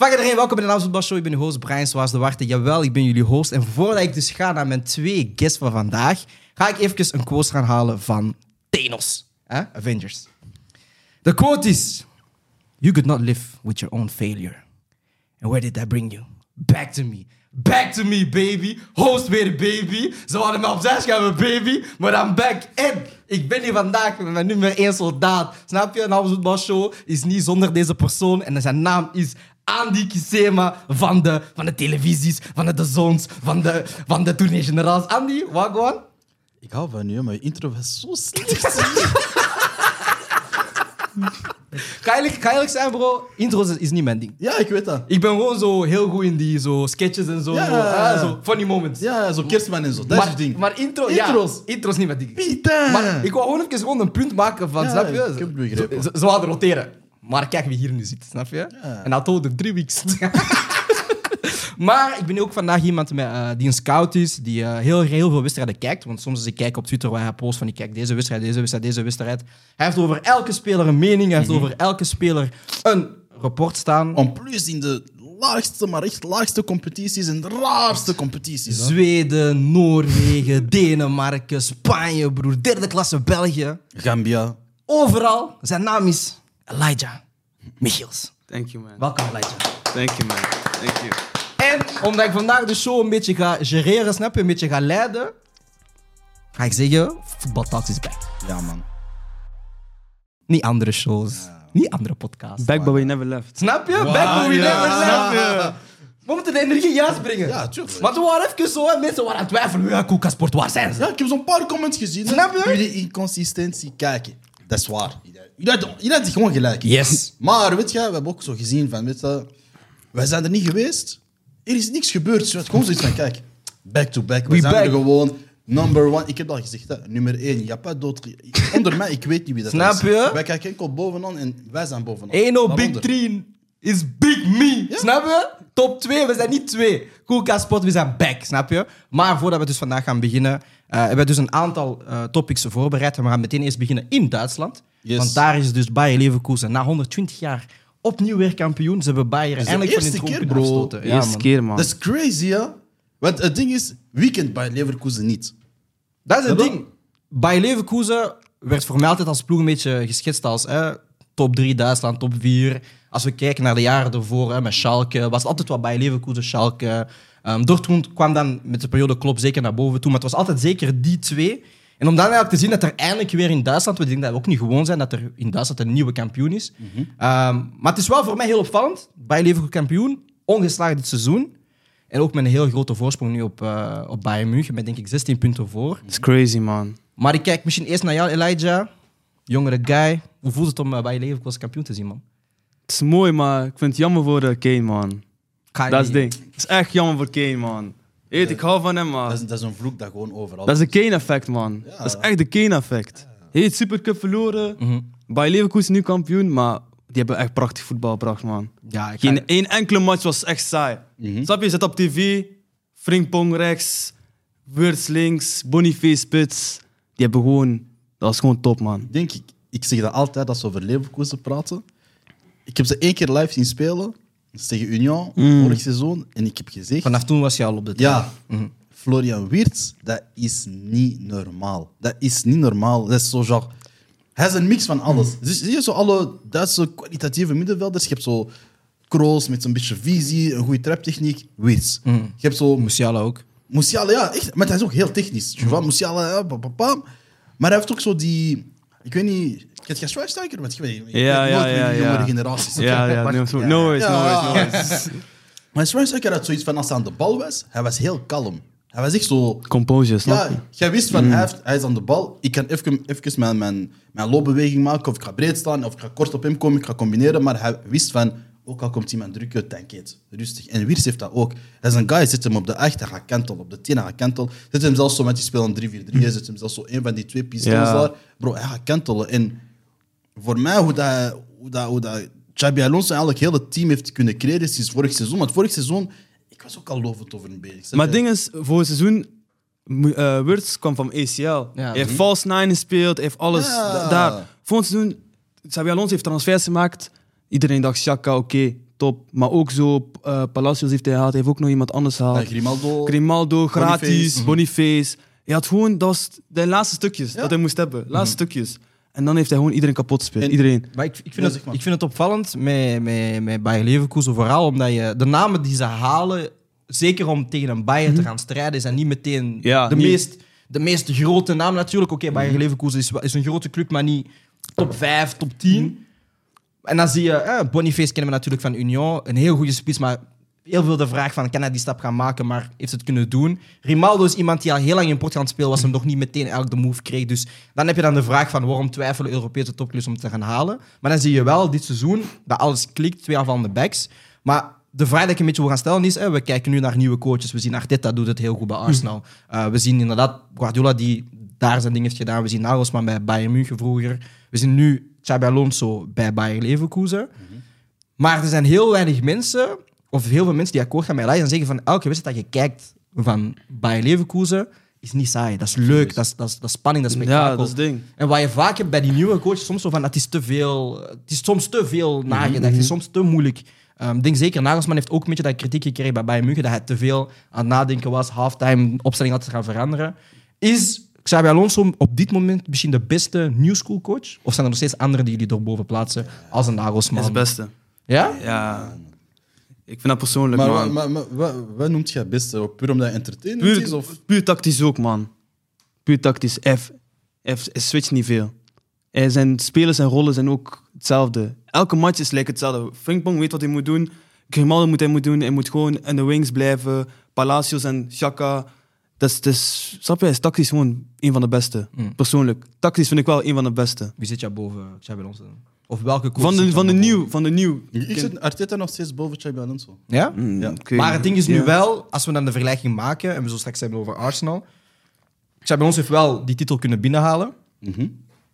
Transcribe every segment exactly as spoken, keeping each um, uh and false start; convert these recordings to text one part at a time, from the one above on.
Fuck iedereen, welkom bij de Naams Voetbal Show. Ik ben uw host Brian Swaas de Warte. Jawel, ik ben jullie host. En voordat ik dus ga naar mijn twee guests van vandaag, ga ik even een quote gaan halen van Thanos. Eh? Avengers. De quote is... You could not live with your own failure. And where did that bring you? Back to me. Back to me, baby. Host weer, baby. Ze hadden me op zes gaan, baby. Maar I'm back. En ik ben hier vandaag met mijn nummer één soldaat. Snap je? Een Naams Voetbal Show is niet zonder deze persoon. En zijn naam is Andy Kisema van de, van de televisies, van de, de zones, van de, van de Tournee Generaals. Andy, wat gewoon? Ik hou van je, maar je intro was zo slecht. Ga eerlijk, ga eerlijk zijn, bro. Intro's is, is niet mijn ding. Ja, ik weet dat. Ik ben gewoon zo heel goed in die zo sketches en zo. Ja, zo, ja, ja. ah, zo funny moments. Ja, zo kerstman en zo. Dat is maar, het ding. maar intro, Intro's. Ja, intro's niet mijn ding. Pieter! Maar ik wou gewoon even gewoon een punt maken van, Ja, snap je? ik heb het begrepen. Ze, ze, ze hadden roteren. Maar kijk wie hier nu zit, snap je? Ja. En dat told drie weeks. Maar ik ben ook vandaag iemand met, uh, die een scout is, die uh, heel, heel veel wedstrijden kijkt. Want soms als ik kijk op Twitter waar hij post van ik kijk deze wedstrijd, deze wedstrijd, deze wedstrijd. Hij heeft over elke speler een mening, hij heeft Mm-hmm. over elke speler een rapport staan. Om plus in de laagste, maar echt laagste competities en de raarste competities. Hè? Zweden, Noorwegen, Denemarken, Spanje, broer, derde klasse België. Gambia. Overal. Zijn naam is Elijah Michiels. Thank you, man. Welkom, Elijah. Thank you, man. Thank you. En omdat ik vandaag de show een beetje ga gereren, snap je, een beetje ga leiden, ga ik zeggen, Voetbal Talks is back. Ja, man. Niet andere shows, niet andere podcasts. Back, but we never left. Snap je? Wow, Back when we ja. never Snap left. We moeten de energie juist brengen. Ja, tuurlijk. Maar toen waren even zo, hè, mensen waren aan het twijfelen, ja, Koeka Sport, waar zijn ze? Ja, ik heb zo'n paar comments gezien. hè. Snap je? Jullie inconsistentie kijken. Dat is waar. Jullie hadden- jullie hadden gewoon gelijk. Yes. Maar weet je, we hebben ook zo gezien van, weet je, wij zijn er niet geweest. Er is niks gebeurd. Je had gewoon zoiets van, kijk, back to back. We We zijn back. er gewoon. Number one. Ik heb al gezegd, hè, nummer één. Je hebt dood. Onder mij, ik weet niet wie dat Snap is. je? Wij kijken enkel bovenaan en wij zijn bovenaan. Ain't no Big Daaronder. Three is Big Me. Snap je? Top twee, we zijn niet twee. Koeka Sport, we zijn back, snap je? Maar voordat we dus vandaag gaan beginnen, uh, hebben we dus een aantal uh, topics voorbereid. En we gaan meteen eerst beginnen in Duitsland. Yes. Want daar is dus Bayer Leverkusen na honderdtwintig jaar opnieuw weer kampioen. Ze hebben Bayer is de eindelijk van hun eerste troon keer, kunnen bro. afstoten. Ja, Eerste man. keer, man. Dat is crazy, ja. Want het ding is, wie kent bij Leverkusen niet? Dat is het Ja, ding. Bayer Leverkusen werd voor mij altijd als ploeg een beetje geschetst als hè, top drie Duitsland, top vier. Als we kijken naar de jaren ervoor, hè, met Schalke, was het altijd wat Bayer Leverkusen, Schalke. Um, Dortmund kwam dan met de periode Klopp zeker naar boven toe, maar het was altijd zeker die twee. En om dan eigenlijk te zien dat er eindelijk weer in Duitsland, we denken dat we ook niet gewoon zijn, dat er in Duitsland een nieuwe kampioen is. Mhm. Um, maar het is wel voor mij heel opvallend. Bayer Leverkusen kampioen, ongeslagen dit seizoen. En ook met een heel grote voorsprong nu op, uh, op Bayern München, met denk ik zestien punten voor. It's crazy, man. Maar ik kijk misschien eerst naar jou, Elijah. Jongere guy. Hoe voelt het om uh, bij je Leverkusen kampioen te zien, man? Het is mooi, maar ik vind het jammer voor uh, Kane, man. Kai- Dat is het ding. Het is echt jammer voor Kane, man. Weet, ik hou van hem, man. Dat is, dat is een vloek dat gewoon overal Dat is de Kane-effect, man. Ja. Dat is echt de Kane-effect. Hij heeft Supercup verloren. Mhm. Bij Leverkusen nu kampioen, maar die hebben echt prachtig voetbal gebracht, man. Ja, ik Geen ga- één enkele match was echt saai. Mhm. Snap je? Je zit op tv, Frimpong rechts, Wirtz links, Boniface spits. Die hebben gewoon... Dat was gewoon top, man. Denk ik, ik zeg dat altijd als we over Leverkusen praten. Ik heb ze één keer live zien spelen. Dat is tegen Union, Mm. vorig seizoen. En ik heb gezegd... Vanaf toen was je al op de Ja, Mhm. Florian Wirtz, dat is niet normaal. Dat is niet normaal. Dat is zo genre... Hij is een mix van alles. Dus zie je zo alle Duitse kwalitatieve middenvelders? Je hebt zo Kroos met zo'n beetje visie, een goede traptechniek. Wirtz. Je hebt zo Musiala ook. Musiala, ja, echt. Maar hij is ook heel technisch. Je vois, Musiala, ja, pam, pam, pam. Maar hij heeft ook zo die... Ik weet niet... Kent je Schweinsteiger? Want je weet, ik Ja, weet ja, nooit ja, met die ja. jongere generaties. Ja, ja, Maar- no, no, no worries, no Ja. worries, no worries. Maar Schweinsteiger had zoiets van, als hij aan de bal was, hij was heel kalm. Hij was echt zo... Composure, snap je? Ja, jij wist van, hij, heeft, hij is aan de bal. Ik kan even, even mijn, mijn, mijn loopbeweging maken, of ik ga breed staan, of ik ga kort op hem komen, ik ga combineren. Maar hij wist van, ook al komt iemand drukken, tankeet. Rustig. En Wirtz heeft dat ook. Hij is een guy, zet hem op de acht, hij gaat kantelen. Op de tien, hij gaat kantelen. Zet hem zelfs zo, met die spelen een drie vier drie, zet hem zelfs zo een van die twee pistols Ja. daar. Bro, hij gaat kantelen. En voor mij, hoe dat, hoe dat, hoe dat Xabi Alonso eigenlijk heel het team heeft kunnen creëren sinds vorig seizoen. Want vorig seizoen, ik was ook al lovend over hem bezig. Maar het ding is, voor het seizoen, uh, Wirtz kwam van A C L. Ja. Hij heeft false nine gespeeld, hij heeft alles Ja. da- daar. Voor het seizoen, Xabi Alonso heeft transfers gemaakt. Iedereen dacht, Xhaka, oké, top. Maar ook zo, uh, Palacios heeft hij gehaald, hij heeft ook nog iemand anders gehaald. Ja, Grimaldo. Grimaldo, gratis, Boniface. Boniface. Hij had gewoon, dat was de laatste stukjes Ja. dat hij moest hebben. Laatste stukjes. En dan heeft hij gewoon iedereen kapot gespeeld. En- Iedereen. Maar ik, ik, Ja, vind het, zeg maar. ik vind het opvallend met, met, met Bayer Leverkusen, vooral omdat je de namen die ze halen, zeker om tegen een Bayern te gaan strijden, zijn niet meteen Ja, de, niet- meest, de meest grote naam natuurlijk. Oké, Bayer Leverkusen is, wel- is een grote club, maar niet top vijf, top tien. En dan zie je, eh, Boniface kennen we natuurlijk van Union, een heel goede spits, maar heel veel de vraag van, kan hij die stap gaan maken, maar heeft het kunnen doen? Grimaldo is iemand die al heel lang in Portugal aan het spelen was, hem nog niet meteen eigenlijk de move kreeg. Dus dan heb je dan de vraag van, waarom twijfelen Europese topclubs om te gaan halen? Maar dan zie je wel dit seizoen dat alles klikt, twee aanvallende backs. Maar de vraag die ik een beetje wil gaan stellen is, eh, we kijken nu naar nieuwe coaches. We zien Arteta doet het heel goed bij Arsenal. Uh, we zien inderdaad Guardiola die daar zijn ding heeft gedaan. We zien Nagelsmann bij Bayern München vroeger. We zien nu Xabi Alonso bij Bayer Leverkusen. Maar er zijn heel weinig mensen, of heel veel mensen die akkoord gaan met Elias en zeggen van elke wedstrijd dat je kijkt van Bayer Leverkusen is niet saai. Dat is leuk, dat is, dat is, dat is spanning, dat is spektakel. Ja, dat is het ding. En wat je vaak hebt bij die nieuwe coaches, soms zo van, het is te veel, het is soms te veel nagedacht, het is soms te moeilijk. Um, ik denk zeker, Nagelsmann heeft ook een beetje dat kritiek gekregen bij Bayern München, dat hij te veel aan het nadenken was, halftime opstelling had te gaan veranderen. Is Xabi Alonso op dit moment misschien de beste new school coach? Of zijn er nog steeds anderen die jullie erboven plaatsen, als een Hij Nagelsmann? is het beste. Ja? Ja. Ik vind dat persoonlijk, Maar, man. maar, maar, maar wat, wat noemt je het beste? Puur omdat hij entertainment is? Puur, Of? puur tactisch ook, man. Puur tactisch. Hij, hij, hij switcht niet veel. Hij, zijn spelers en rollen zijn ook hetzelfde. Elke match is lijkt hetzelfde. Frimpong weet wat hij moet doen. Grimaldo moet hij moet doen. Hij moet gewoon in de wings blijven. Palacios en Xhaka. Dat is, dat is, snap je? Hij is tactisch gewoon een van de beste. Mm. Persoonlijk. Tactisch vind ik wel een van de beste. Wie zit jou boven Xabi Alonso? Of welke coach Van zit de, jou van de boven? nieuw. Van de nieuw. Ik zit Arteta nog steeds boven Xabi Alonso. Ja? Mm, Ja. oké. Maar het ding is nu Ja. wel, als we dan de vergelijking maken, en we zo straks hebben over Arsenal, Xabi Alonso heeft wel die titel kunnen binnenhalen. Mhm.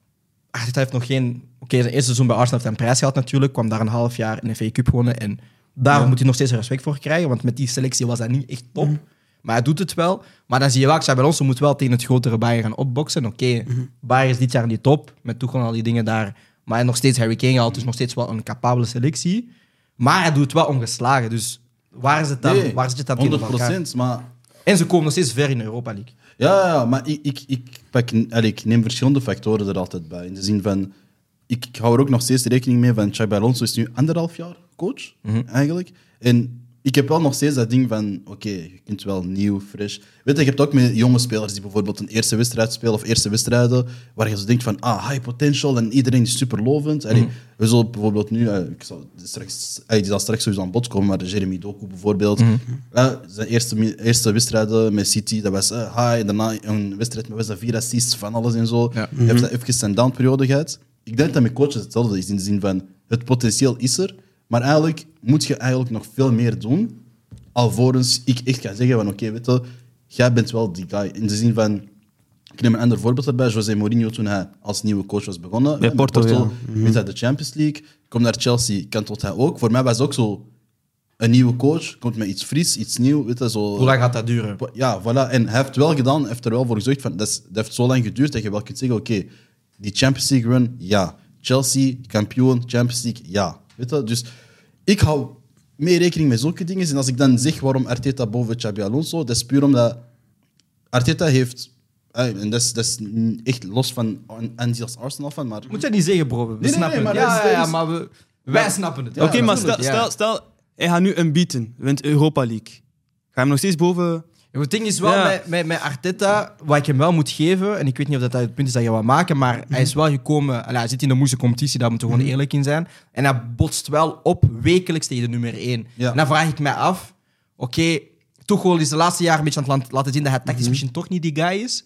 Arteta heeft nog geen... Oké, zijn eerste seizoen bij Arsenal heeft hij een prijs gehad natuurlijk, kwam daar een half jaar in de F A Cup gewonnen en daar Ja. moet hij nog steeds respect voor krijgen, want met die selectie was hij niet echt top. Maar hij doet het wel. Maar dan zie je wel, Xabi Alonso moet wel tegen het grotere Bayern gaan opboksen. Oké, Bayern is dit jaar niet top, met Tuchel en al die dingen daar. Maar hij heeft nog steeds Harry Kane gehaald, dus nog steeds wel een capabele selectie. Maar hij doet het wel ongeslagen, dus waar is het dan? Nee, waar zit het dan honderd tegen elkaar? procent. Maar En ze komen nog steeds ver in de Europa League. ja, ja, maar ik, ik, ik, pak, allee, ik neem verschillende factoren er altijd bij. In de zin van, ik, ik hou er ook nog steeds rekening mee van Xabi Alonso is nu anderhalf jaar coach, eigenlijk. En ik heb wel nog steeds dat ding van, oké, je kunt wel nieuw, fresh. Weet je, je hebt ook met jonge spelers die bijvoorbeeld een eerste wedstrijd spelen of eerste wedstrijden, waar je zo denkt van, ah, high potential en iedereen is super lovend. Allee, we zullen bijvoorbeeld nu, eh, ik zal straks, eh, die zal straks sowieso aan bod komen, maar Jeremy Doku bijvoorbeeld, eh, zijn eerste, mi- eerste wedstrijden met City, dat was eh, high, en daarna een wedstrijd met was dat vier assists van alles en zo. Ja. Je hebt dat even zijn downperiode gehad. Ik denk dat met coaches hetzelfde is, in de zin van, het potentieel is er, maar eigenlijk moet je eigenlijk nog veel meer doen, alvorens ik echt ga zeggen van, oké, weet je, jij bent wel die guy. In de zin van, ik neem een ander voorbeeld erbij, José Mourinho toen hij als nieuwe coach was begonnen. Bij Met Porto, ja. wint hij de Champions League, komt naar Chelsea, kantelt hij ook. Voor mij was het ook zo, een nieuwe coach, komt met iets fris, iets nieuws, weet je, zo... Hoe lang gaat dat duren? Ja, voilà. En hij heeft wel gedaan, hij heeft er wel voor gezorgd van, dat, is, dat heeft zo lang geduurd dat je wel kunt zeggen, oké, die Champions League run, ja. Chelsea, kampioen, Champions League, ja. Weet je, dus ik hou meer rekening met zulke dingen. En als ik dan zeg waarom Arteta boven Xabi Alonso, dat is puur omdat Arteta heeft, eh, en dat is, dat is echt los van Andy als Arsenal fan, maar... Moet je niet zeggen, bro. We nee, snappen nee, maar het. dat Ja, is- ja, ja, dat is- maar we, wij snappen het. Ja, Oké, maar natuurlijk, stel, ja. stel, stel, hij gaat nu unbeaten, wint Europa League. Ga je hem nog steeds boven... Het ding is wel, Ja. met, met, met Arteta, wat ik hem wel moet geven, en ik weet niet of dat het punt is dat je wil maken, maar hij is wel gekomen, allee, hij zit in de moeilijke competitie, daar moeten we gewoon eerlijk in zijn. En hij botst wel op wekelijks tegen de nummer één. Ja. En dan vraag ik mij af, oké, Tuchel is de laatste jaren een beetje aan het laten zien dat hij tactisch misschien toch niet die guy is.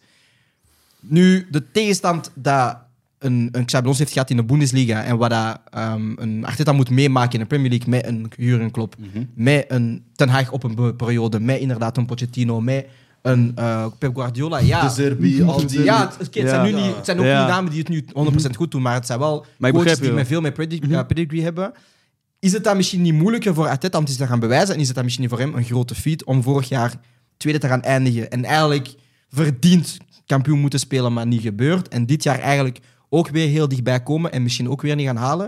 Nu, de tegenstand dat een, een Xabi Alonso heeft gehad in de Bundesliga en wat dat, um, een Arteta moet meemaken in de Premier League met een Jurgen Klopp, met een Ten Hag op een be- periode, met inderdaad een Pochettino, met een uh, Pep Guardiola. Ja, De Zerbi, al die... ja, het, oké, het zijn, Ja. nu niet, het zijn ook Ja. niet namen die het nu honderd procent goed doen, maar het zijn wel Maar ik coaches begrijp die je met veel meer pedig- ja, pedigree hebben. Is het dan misschien niet moeilijker voor Arteta om het te gaan bewijzen? En is het dan misschien niet voor hem een grote feat om vorig jaar tweede te gaan eindigen en eigenlijk verdiend kampioen moeten spelen, maar niet gebeurd. En dit jaar eigenlijk ook weer heel dichtbij komen en misschien ook weer niet gaan halen.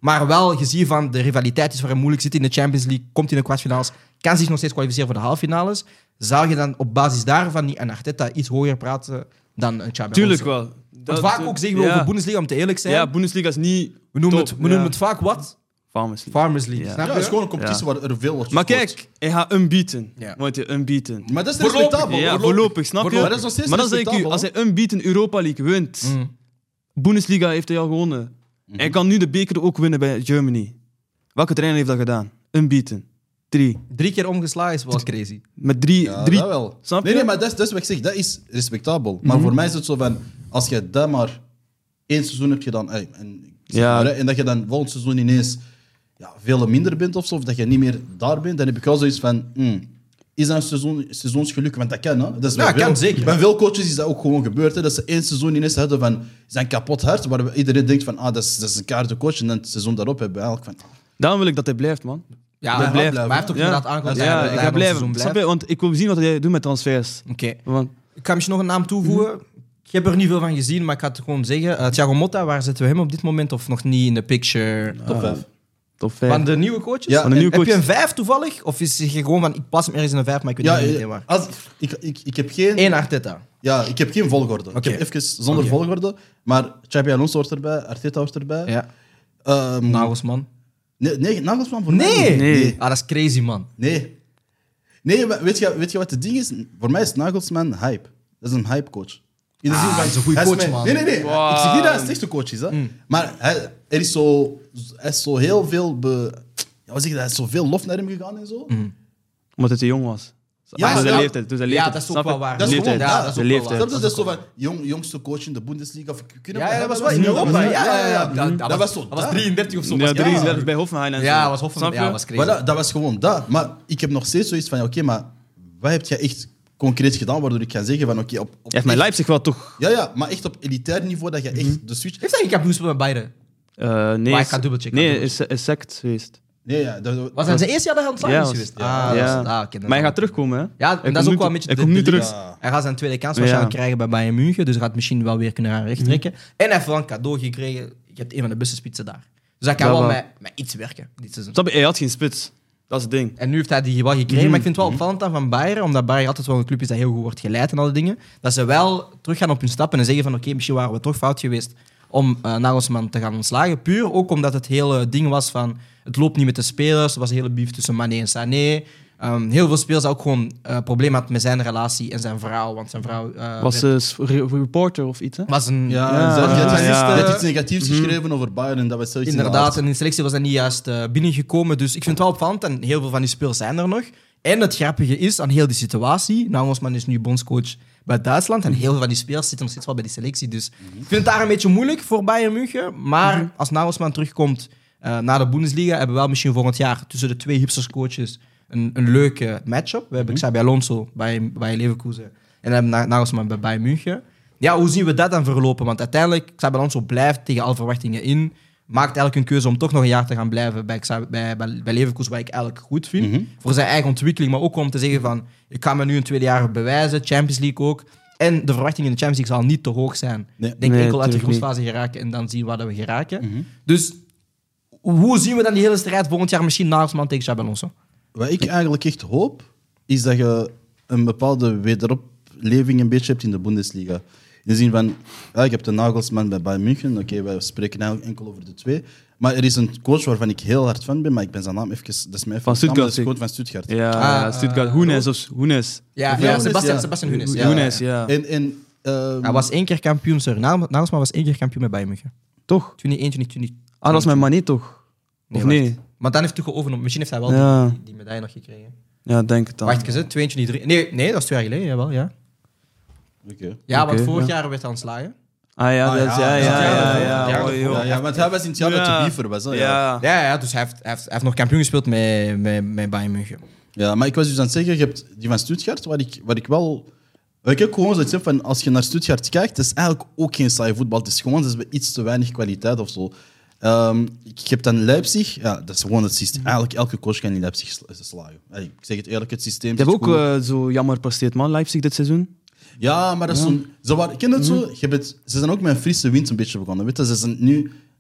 Maar wel gezien van de rivaliteit is waar hij moeilijk zit in de Champions League, komt in de kwartfinales, kan zich nog steeds kwalificeren voor de halffinales. Zou je dan op basis daarvan niet een Arteta iets hoger praten dan een Xabi Tuurlijk Alonso? wel. Want vaak ook zeggen we ja. over Bundesliga, om te eerlijk zijn. Ja, Bundesliga is niet we noemen, top, het, we ja. noemen het vaak wat? Farmers League. Farmers League. Ja. Snap Ja, je? het is gewoon een competitie waar er veel wordt Maar gescoord. kijk, hij gaat unbeaten. Ja. Wordt hij unbeaten. Maar dat is Voorlopig. respectabel. Ja, voorlopig, snap je? Maar dat is nog steeds Maar dan zeg ik u, respectabel, als hij unbeaten Europa League wint, Mm. Bundesliga heeft hij al gewonnen. Hij kan nu de beker ook winnen bij Germany. Welke trainer heeft dat gedaan? Unbeaten. Drie. Drie keer omgeslagen is wel crazy. Met drie. Ja, drie. dat wel. Snap Nee, je? nee, maar dat is, dat is wat ik zeg. Dat is respectabel. Maar voor mij is het zo van, als je dat maar één seizoen hebt gedaan, ey, en, ik zeg Ja. maar, hè, en dat je dan volgend seizoen ineens ja, veel minder bent of zo, of dat je niet meer daar bent, dan heb ik wel zoiets van, hmm, is dat een seizoen, seizoensgeluk? Want dat kan, hè? Dat is bij Ja, kan veel, zeker. Bij veel coaches is dat ook gewoon gebeurd, hè? Dat ze één seizoen ineens hadden van, ze zijn kapot hard, waar iedereen denkt van, ah, dat is, dat is een kaarte coach, en dan het seizoen daarop hebben we eigenlijk van, Daarom wil ik dat hij blijft, man. Ja, blijft, maar hij blijft. heeft toch Ja. inderdaad aangekondigd dat Ja, hij ik bij ga ons blijven. seizoen Snap blijft. je? Want ik wil zien wat hij doet met transfers. Oké. Want, Ik ga misschien nog een naam toevoegen. Ik heb er niet veel van gezien, maar ik ga het gewoon zeggen. Uh, Thiago Motta, waar zetten we hem op dit moment of nog niet in de picture? top vijf. top vijf. Van de nieuwe coaches? Ja, Van de nieuwe Heb je coach. een vijf toevallig? Of is je gewoon van, ik pas hem ergens in een vijf, maar ik weet Ja, niet eh, meteen waar. als, ik, ik, ik heb geen... Eén Arteta. Ja, ik heb geen volgorde. Oké. Ik heb even zonder Oké. volgorde. Maar Xabi Alonso hoort erbij, Arteta hoort erbij. Ja. Ehm, Nagelsman. nee, nee, Nagelsman voor mij Nee! niet. Nee. Ah, dat is crazy, man. Nee. Nee, maar weet je, weet je wat het ding is? Voor mij is Nagelsman hype. Dat is een hypecoach. In de Ah, zin van, hij is een goeie hij coach, mijn- man. Nee, nee, nee. Wow. Ik zeg niet dat hij een slechte coach is. Hè. Mm. Maar hij, er is zo, hij is zo heel veel... Be, ja, wat zeg je, er is zoveel lof naar hem gegaan en zo. Omdat hij te jong was. Ja, Ja, dus maar zijn ja. leeftijd. Dus zijn Ja, leeftijd. dat is ook Snap je? wel waar. Dat is Leeftijd. gewoon- ja, ja, dat is de ook wel leeftijd. waar. Snap je? Dat is zo van, jong, jongste coach in de Bundesliga. Of, kunnen Ja, we ja, hebben? dat was wel in Europa. Ja, ja, ja. Dat, Dat was zo. Dat was dat. drieëndertig of zo. Ja, was drie crazy. is bij Hoffenheim en zo. Ja, was Hoffenheim. Snap je? Ja, was crazy. Maar dat, dat was gewoon dat. Maar ik heb nog steeds zoiets van, oké, maar wat heb je echt concreet gedaan waardoor ik kan zeggen van, oké, op, op Hij heeft met echt- Leipzig wel toch... Ja, ja, maar echt op elitair niveau dat je echt de switch... Heeft hij geen kampioenschap met Bayern? Uh, nee, Maar ik ga dubbelchecken, Nee, ik ga is, is sect geweest. Nee, ja, dat, Was hij zijn eerste jaar dat hij ontslagen Ja, is was- geweest? ja. Ah, Ja. dat is- ah, oké, dan- Maar hij gaat terugkomen, hè? Ja, Hij en dat komt is ook nu wel een terug. beetje Hij de- komt nu de terug. ding. Hij gaat zijn tweede kans waarschijnlijk Ja. krijgen bij Bayern München, dus hij gaat misschien wel weer kunnen gaan rechttrekken. En hij heeft wel een cadeau gekregen. Je hebt een van de beste spitsen daar. Dus hij kan Ja, wel wel. met, met iets werken dit seizoen. Snap je? Hij had geen spits. Dat is het ding. En nu heeft hij die wel gekregen. Maar ik vind het wel opvallend aan van Bayern, omdat Bayern altijd wel een club is dat heel goed wordt geleid en alle dingen, dat ze wel teruggaan op hun stappen en zeggen van oké, misschien waren we toch fout geweest om uh, Nagelsman te gaan ontslagen. Puur ook omdat het hele ding was van het loopt niet met de spelers. Er was een hele beef tussen Mané en Sané. Um, heel veel spelers ook gewoon uh, problemen had met zijn relatie en zijn vrouw. Want zijn vrouw uh, Was werd- een uh, reporter of iets, hè? was een... ja, Ja, ze had- je had- ja, je ja. had iets negatiefs geschreven over Bayern en dat was zoiets Inderdaad, in en in de selectie was hij niet juist uh, binnengekomen. Dus ik vind het wel opvallend en heel veel van die spelers zijn er nog. En het grappige is aan heel die situatie, Nagelsman is nu bondscoach bij Duitsland en heel veel van die spelers zitten nog steeds wel bij die selectie. Dus ik vind het daar een beetje moeilijk voor Bayern München. Maar als Nagelsman terugkomt uh, naar de Bundesliga, hebben we wel misschien volgend jaar tussen de twee hipsterscoaches een, een leuke matchup. We hebben Xabi Alonso bij, bij Leverkusen en dan hebben we Nagelsman bij Bayern München. Ja, hoe zien we dat dan verlopen? Want uiteindelijk, Xabi Alonso blijft tegen alle verwachtingen in. Maakt eigenlijk een keuze om toch nog een jaar te gaan blijven bij, Xabi- bij, bij, bij Leverkusen, wat ik eigenlijk goed vind. Mhm. Voor zijn eigen ontwikkeling, maar ook om te zeggen van, ik ga me nu een tweede jaar bewijzen, Champions League ook. En de verwachting in de Champions League zal niet te hoog zijn. Nee. Ik denk Nee, enkel uit de tuurlijk groepsfase geraken en dan zien waar we geraken. Mhm. Dus hoe zien we dan die hele strijd volgend jaar misschien Nagelsman tegen Xabi Alonso? Wat ik eigenlijk echt hoop, is dat je een bepaalde wederopleving een beetje hebt in de Bundesliga. In de zin van, ja, ik heb de Nagelsman bij Bayern München, oké, wij spreken eigenlijk enkel over de twee. Maar er is een coach waarvan ik heel hard fan ben, maar ik ben zijn naam even... Dat is mij even Van ontstaan, Stuttgart, maar dat is zeker? gewoon van Stuttgart. Ja, Ah, ja, Stuttgart. uh, Hunes of Hunes. Ja, Ja, ja, Hunes, Sebastian, ja. Sebastian Hunes. Ja, Hunes, ja. ja. En, en, ehm, Hij was één keer kampioen, sorry. Nagel- Nagelsman was één keer kampioen met Bayern München. Toch? twintig eenentwintig, twintig. Ah, dat was met Mané toch? Of wacht. nee? Maar dan heeft hij geovernomen. Misschien heeft hij wel Ja. die, die medaille nog gekregen. Ja, denk het dan. Wacht eens, hè. tweeëntwintig, drie. Nee, nee, dat is twee jaar geleden, jawel, ja. oké. Ja, Oké, want vorig ja. jaar werd hij ontslagen. Ah ja, Ah, dat is- ja, ja, ja, ja, ja, ja, ja. ja, Oh, ja, joh. Ja, ja, want hij was in het jaar dat Ja. de beefer was. Hè, ja. Ja. Ja, ja, dus hij heeft, hij heeft, hij heeft nog kampioen gespeeld met, met, met Bayern München. Ja, maar ik was dus aan het zeggen, je hebt die van Stuttgart, waar ik, waar ik wel... waar ik ook gewoon zoiets heb van, als je naar Stuttgart kijkt, het is eigenlijk ook geen saai voetbal. Het is gewoon, ze hebben iets te weinig kwaliteit of zo. Ehm, ik heb dan Leipzig, ja, dat is gewoon het systeem. Eigenlijk elke coach kan in Leipzig sla- slagen. Hey, ik zeg het eerlijk, het systeem Je hebt zit ook goed. eh, zo jammer presteerd, man. Leipzig dit seizoen. Ja, maar dat is zo'n... Ze waren, ik ken het zo, je hebt, ze zijn ook met een frisse wind een beetje begonnen. Weet je, ze zijn nu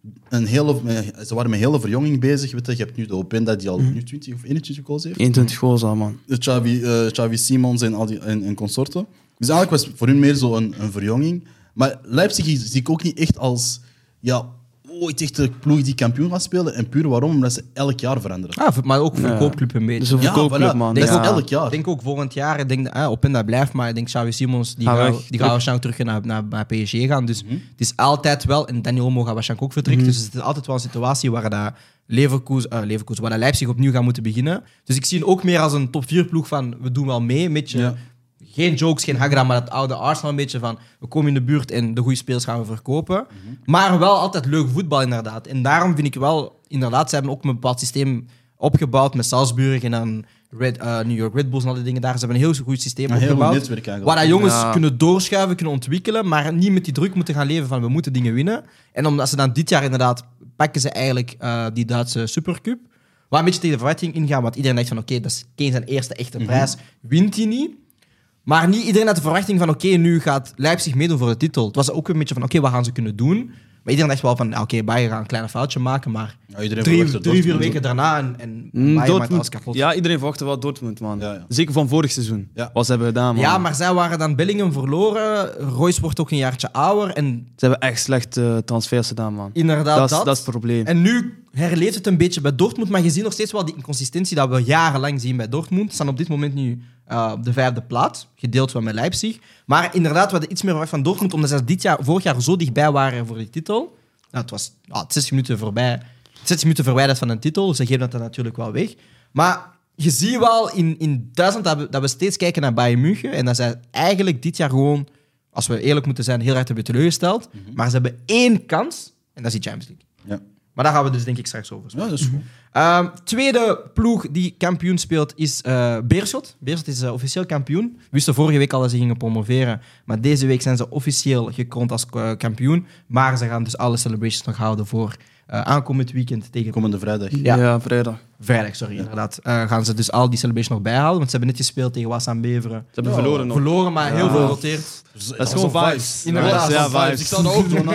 een hele, ze waren met hele verjonging bezig. Weet je, je hebt nu de Openda die al Mhm. nu twintig of eenentwintig goals heeft. eenentwintig goals al, man. De Xavi, eh, Xavi Simons en, al die, en, en consorten. Dus eigenlijk was voor hun meer zo een, een verjonging. Maar Leipzig zie ik ook niet echt als... Ja, ooit echt de ploeg die kampioen gaat spelen. En puur waarom? Omdat ze elk jaar veranderen. Ah, maar ook voor Ja. de koopclub een beetje. Dus een Ja, verkoopclub, voilà. man. Dat is Ja. elk jaar. Ik denk ook volgend jaar, ik denk, eh, Openda blijft, maar ik denk Xavi Simons, die Ga gaat weg. die gaat waarschijnlijk terug naar, naar, naar P S G gaan. Dus Mhm. het is altijd wel, en Daniel Olmo gaat waarschijnlijk ook vertrekken, Mhm. dus het is altijd wel een situatie waar dat Leverkusen, uh, Leverkusen, waar dat Leipzig opnieuw gaat moeten beginnen. Dus ik zie het ook meer als een top vier ploeg van, we doen wel mee, een beetje... Ja. Geen jokes, geen hagra, maar het oude Arsenal een beetje van we komen in de buurt en de goede spelers gaan we verkopen. Mhm. Maar wel altijd leuk voetbal inderdaad. En daarom vind ik wel, inderdaad, ze hebben ook een bepaald systeem opgebouwd met Salzburg en dan Red, uh, New York Red Bulls en al die dingen daar. Ze hebben een heel goed systeem Een heel goed opgebouwd. netwerk eigenlijk. Waar dat jongens Ja. kunnen doorschuiven, kunnen ontwikkelen, maar niet met die druk moeten gaan leven van we moeten dingen winnen. En omdat ze dan dit jaar inderdaad pakken ze eigenlijk uh, die Duitse Supercup. Waar een beetje tegen de verwachting ingaan, want iedereen dacht van oké, dat is Kane zijn eerste echte prijs. Wint hij niet? Maar niet iedereen had de verwachting van oké, nu gaat Leipzig meedoen voor de titel. Het was ook een beetje van oké, wat gaan ze kunnen doen? Maar iedereen dacht wel van oké, okay, Bayern gaat een klein foutje maken, maar Ja, iedereen drie, verwachtte drie, vier Dortmund. weken daarna en, en Mm, Bayern maakt alles Dortmund, kapot. ja, iedereen verwachtte wel Dortmund, man. Ja, ja. Zeker van vorig seizoen. Ja. Wat ze hebben gedaan, man. Ja, maar zij waren dan Bellingham verloren. Royce wordt ook een jaartje ouder. En Ze hebben echt slechte transfers gedaan, man. inderdaad Dat dat. is, dat is het probleem. En nu herleeft het een beetje bij Dortmund, maar je ziet nog steeds wel die inconsistentie dat we jarenlang zien bij Dortmund. Ze staan op dit moment nu uh, op de vijfde plaats, gedeeld wel met Leipzig. Maar inderdaad, we hadden iets meer verwacht van Dortmund, omdat ze dit jaar, vorig jaar zo dichtbij waren voor die titel. Nou, het was ah, zestig minuten voorbij, zestig minuten verwijderd van een titel, ze geven dat dan natuurlijk wel weg. Maar je ziet wel in, in Duitsland dat we, dat we steeds kijken naar Bayern München en dat zij eigenlijk dit jaar gewoon, als we eerlijk moeten zijn, heel erg hebben teleurgesteld. Mm-hmm. Maar ze hebben één kans en dat is die Champions League. Ja. Maar daar gaan we dus denk ik straks over spreken. Ja, dat is goed. Um, tweede ploeg die kampioen speelt is uh, Beerschot. Beerschot is uh, officieel kampioen. We wisten vorige week al dat ze gingen promoveren. Maar deze week zijn ze officieel gekroond als uh, kampioen. Maar ze gaan dus alle celebrations nog houden voor uh, aankomend weekend tegen... Komende vrijdag. Ja. Ja, vrijdag. Vrijdag, sorry, inderdaad. Uh, gaan ze dus al die celebrations nog bijhouden. Want ze hebben net gespeeld tegen Wassam Beveren. Ze hebben Ja, verloren nog. Verloren, maar heel Ja. veel geroteerd. Dat is gewoon vibes. Inderdaad, Ja, dat is vibes. Ik zou dat ook doen.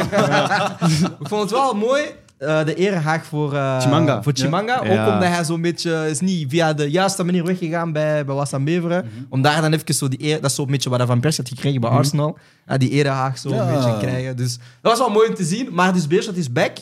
hè. Ik vond het wel mooi, uh, de erehaag voor, uh, Chimanga. voor Chimanga. Ja. Ook omdat hij zo'n beetje is niet via de juiste manier weggegaan bij, bij Wassam Beveren. Mhm. Om daar dan even zo die eer, dat is zo'n beetje wat hij van Pers had gekregen bij Arsenal. Ja, die erehaag zo Ja. een beetje krijgen. Dus dat was wel mooi om te zien. Maar dus Beerschot is back.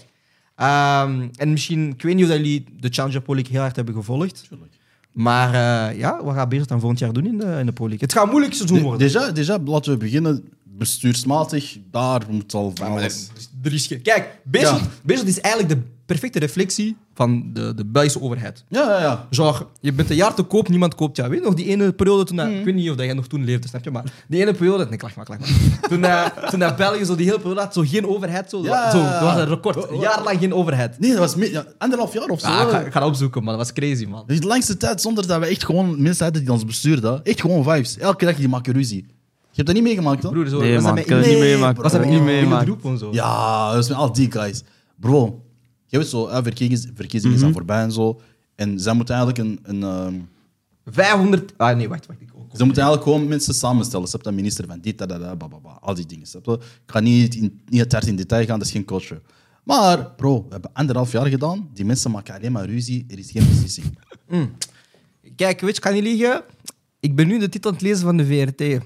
Um, en misschien, ik weet niet of dat jullie de Challenger Pro League heel hard hebben gevolgd. Tuurlijk. Maar uh, ja, wat gaat Beerschot dan volgend jaar doen in de, in de Pro League? Het gaat een moeilijk seizoen De- worden. Déjà, déjà, laten we beginnen. Bestuursmatig, daar moet al van alles. Er is geen- Kijk, Beerschot, Ja. Beerschot is eigenlijk de perfecte reflectie van de, de Belgische overheid. Ja, ja, ja. Genre, je bent een jaar te koop, niemand koopt jou. Weet je nog die ene periode toen... dat- Mm. Ik weet niet of dat jij nog toen leefde, snap je? Maar die ene periode... Nee, klach maar, klach maar. toen, uh, toen dat België zo die hele periode had, zo geen overheid. Zo, Ja. zo, dat was een record. Oh, oh. Een jaar lang geen overheid. Nee, dat was me- ja, anderhalf jaar of zo. Ah, ik, ga, ik ga dat opzoeken, man. Dat was crazy, man. Dat is de langste tijd zonder dat we echt gewoon mensen hadden die ons bestuurden. Echt gewoon vibes. Elke dag die maken ruzie. Je hebt dat niet meegemaakt, toch? Broer, zo, Nee, was man, dat ik met kan het niet Nee, meemaken. bro. Was dat met niet in de meemaken. groep en zo? Ja, dat is met al die guys. Bro, je weet zo, hè, verkiezingen, verkiezingen Mhm. zijn voorbij en zo. En zij moeten eigenlijk een... een ehm, vijfhonderd... Ah, nee, wacht, wacht. Ik, ik, ze moeten eigenlijk gewoon mensen samenstellen. Ze hebben een minister van dit, dat, dat, dat, bababa, al die dingen. snap je? Ik ga niet, in, niet te hard in detail gaan, dat is geen culture. Maar, bro, we hebben anderhalf jaar gedaan. Die mensen maken alleen maar ruzie. Er is geen beslissing. Kijk, weet je, ik kan niet liegen. Ik ben nu de titel aan het lezen van de V R T.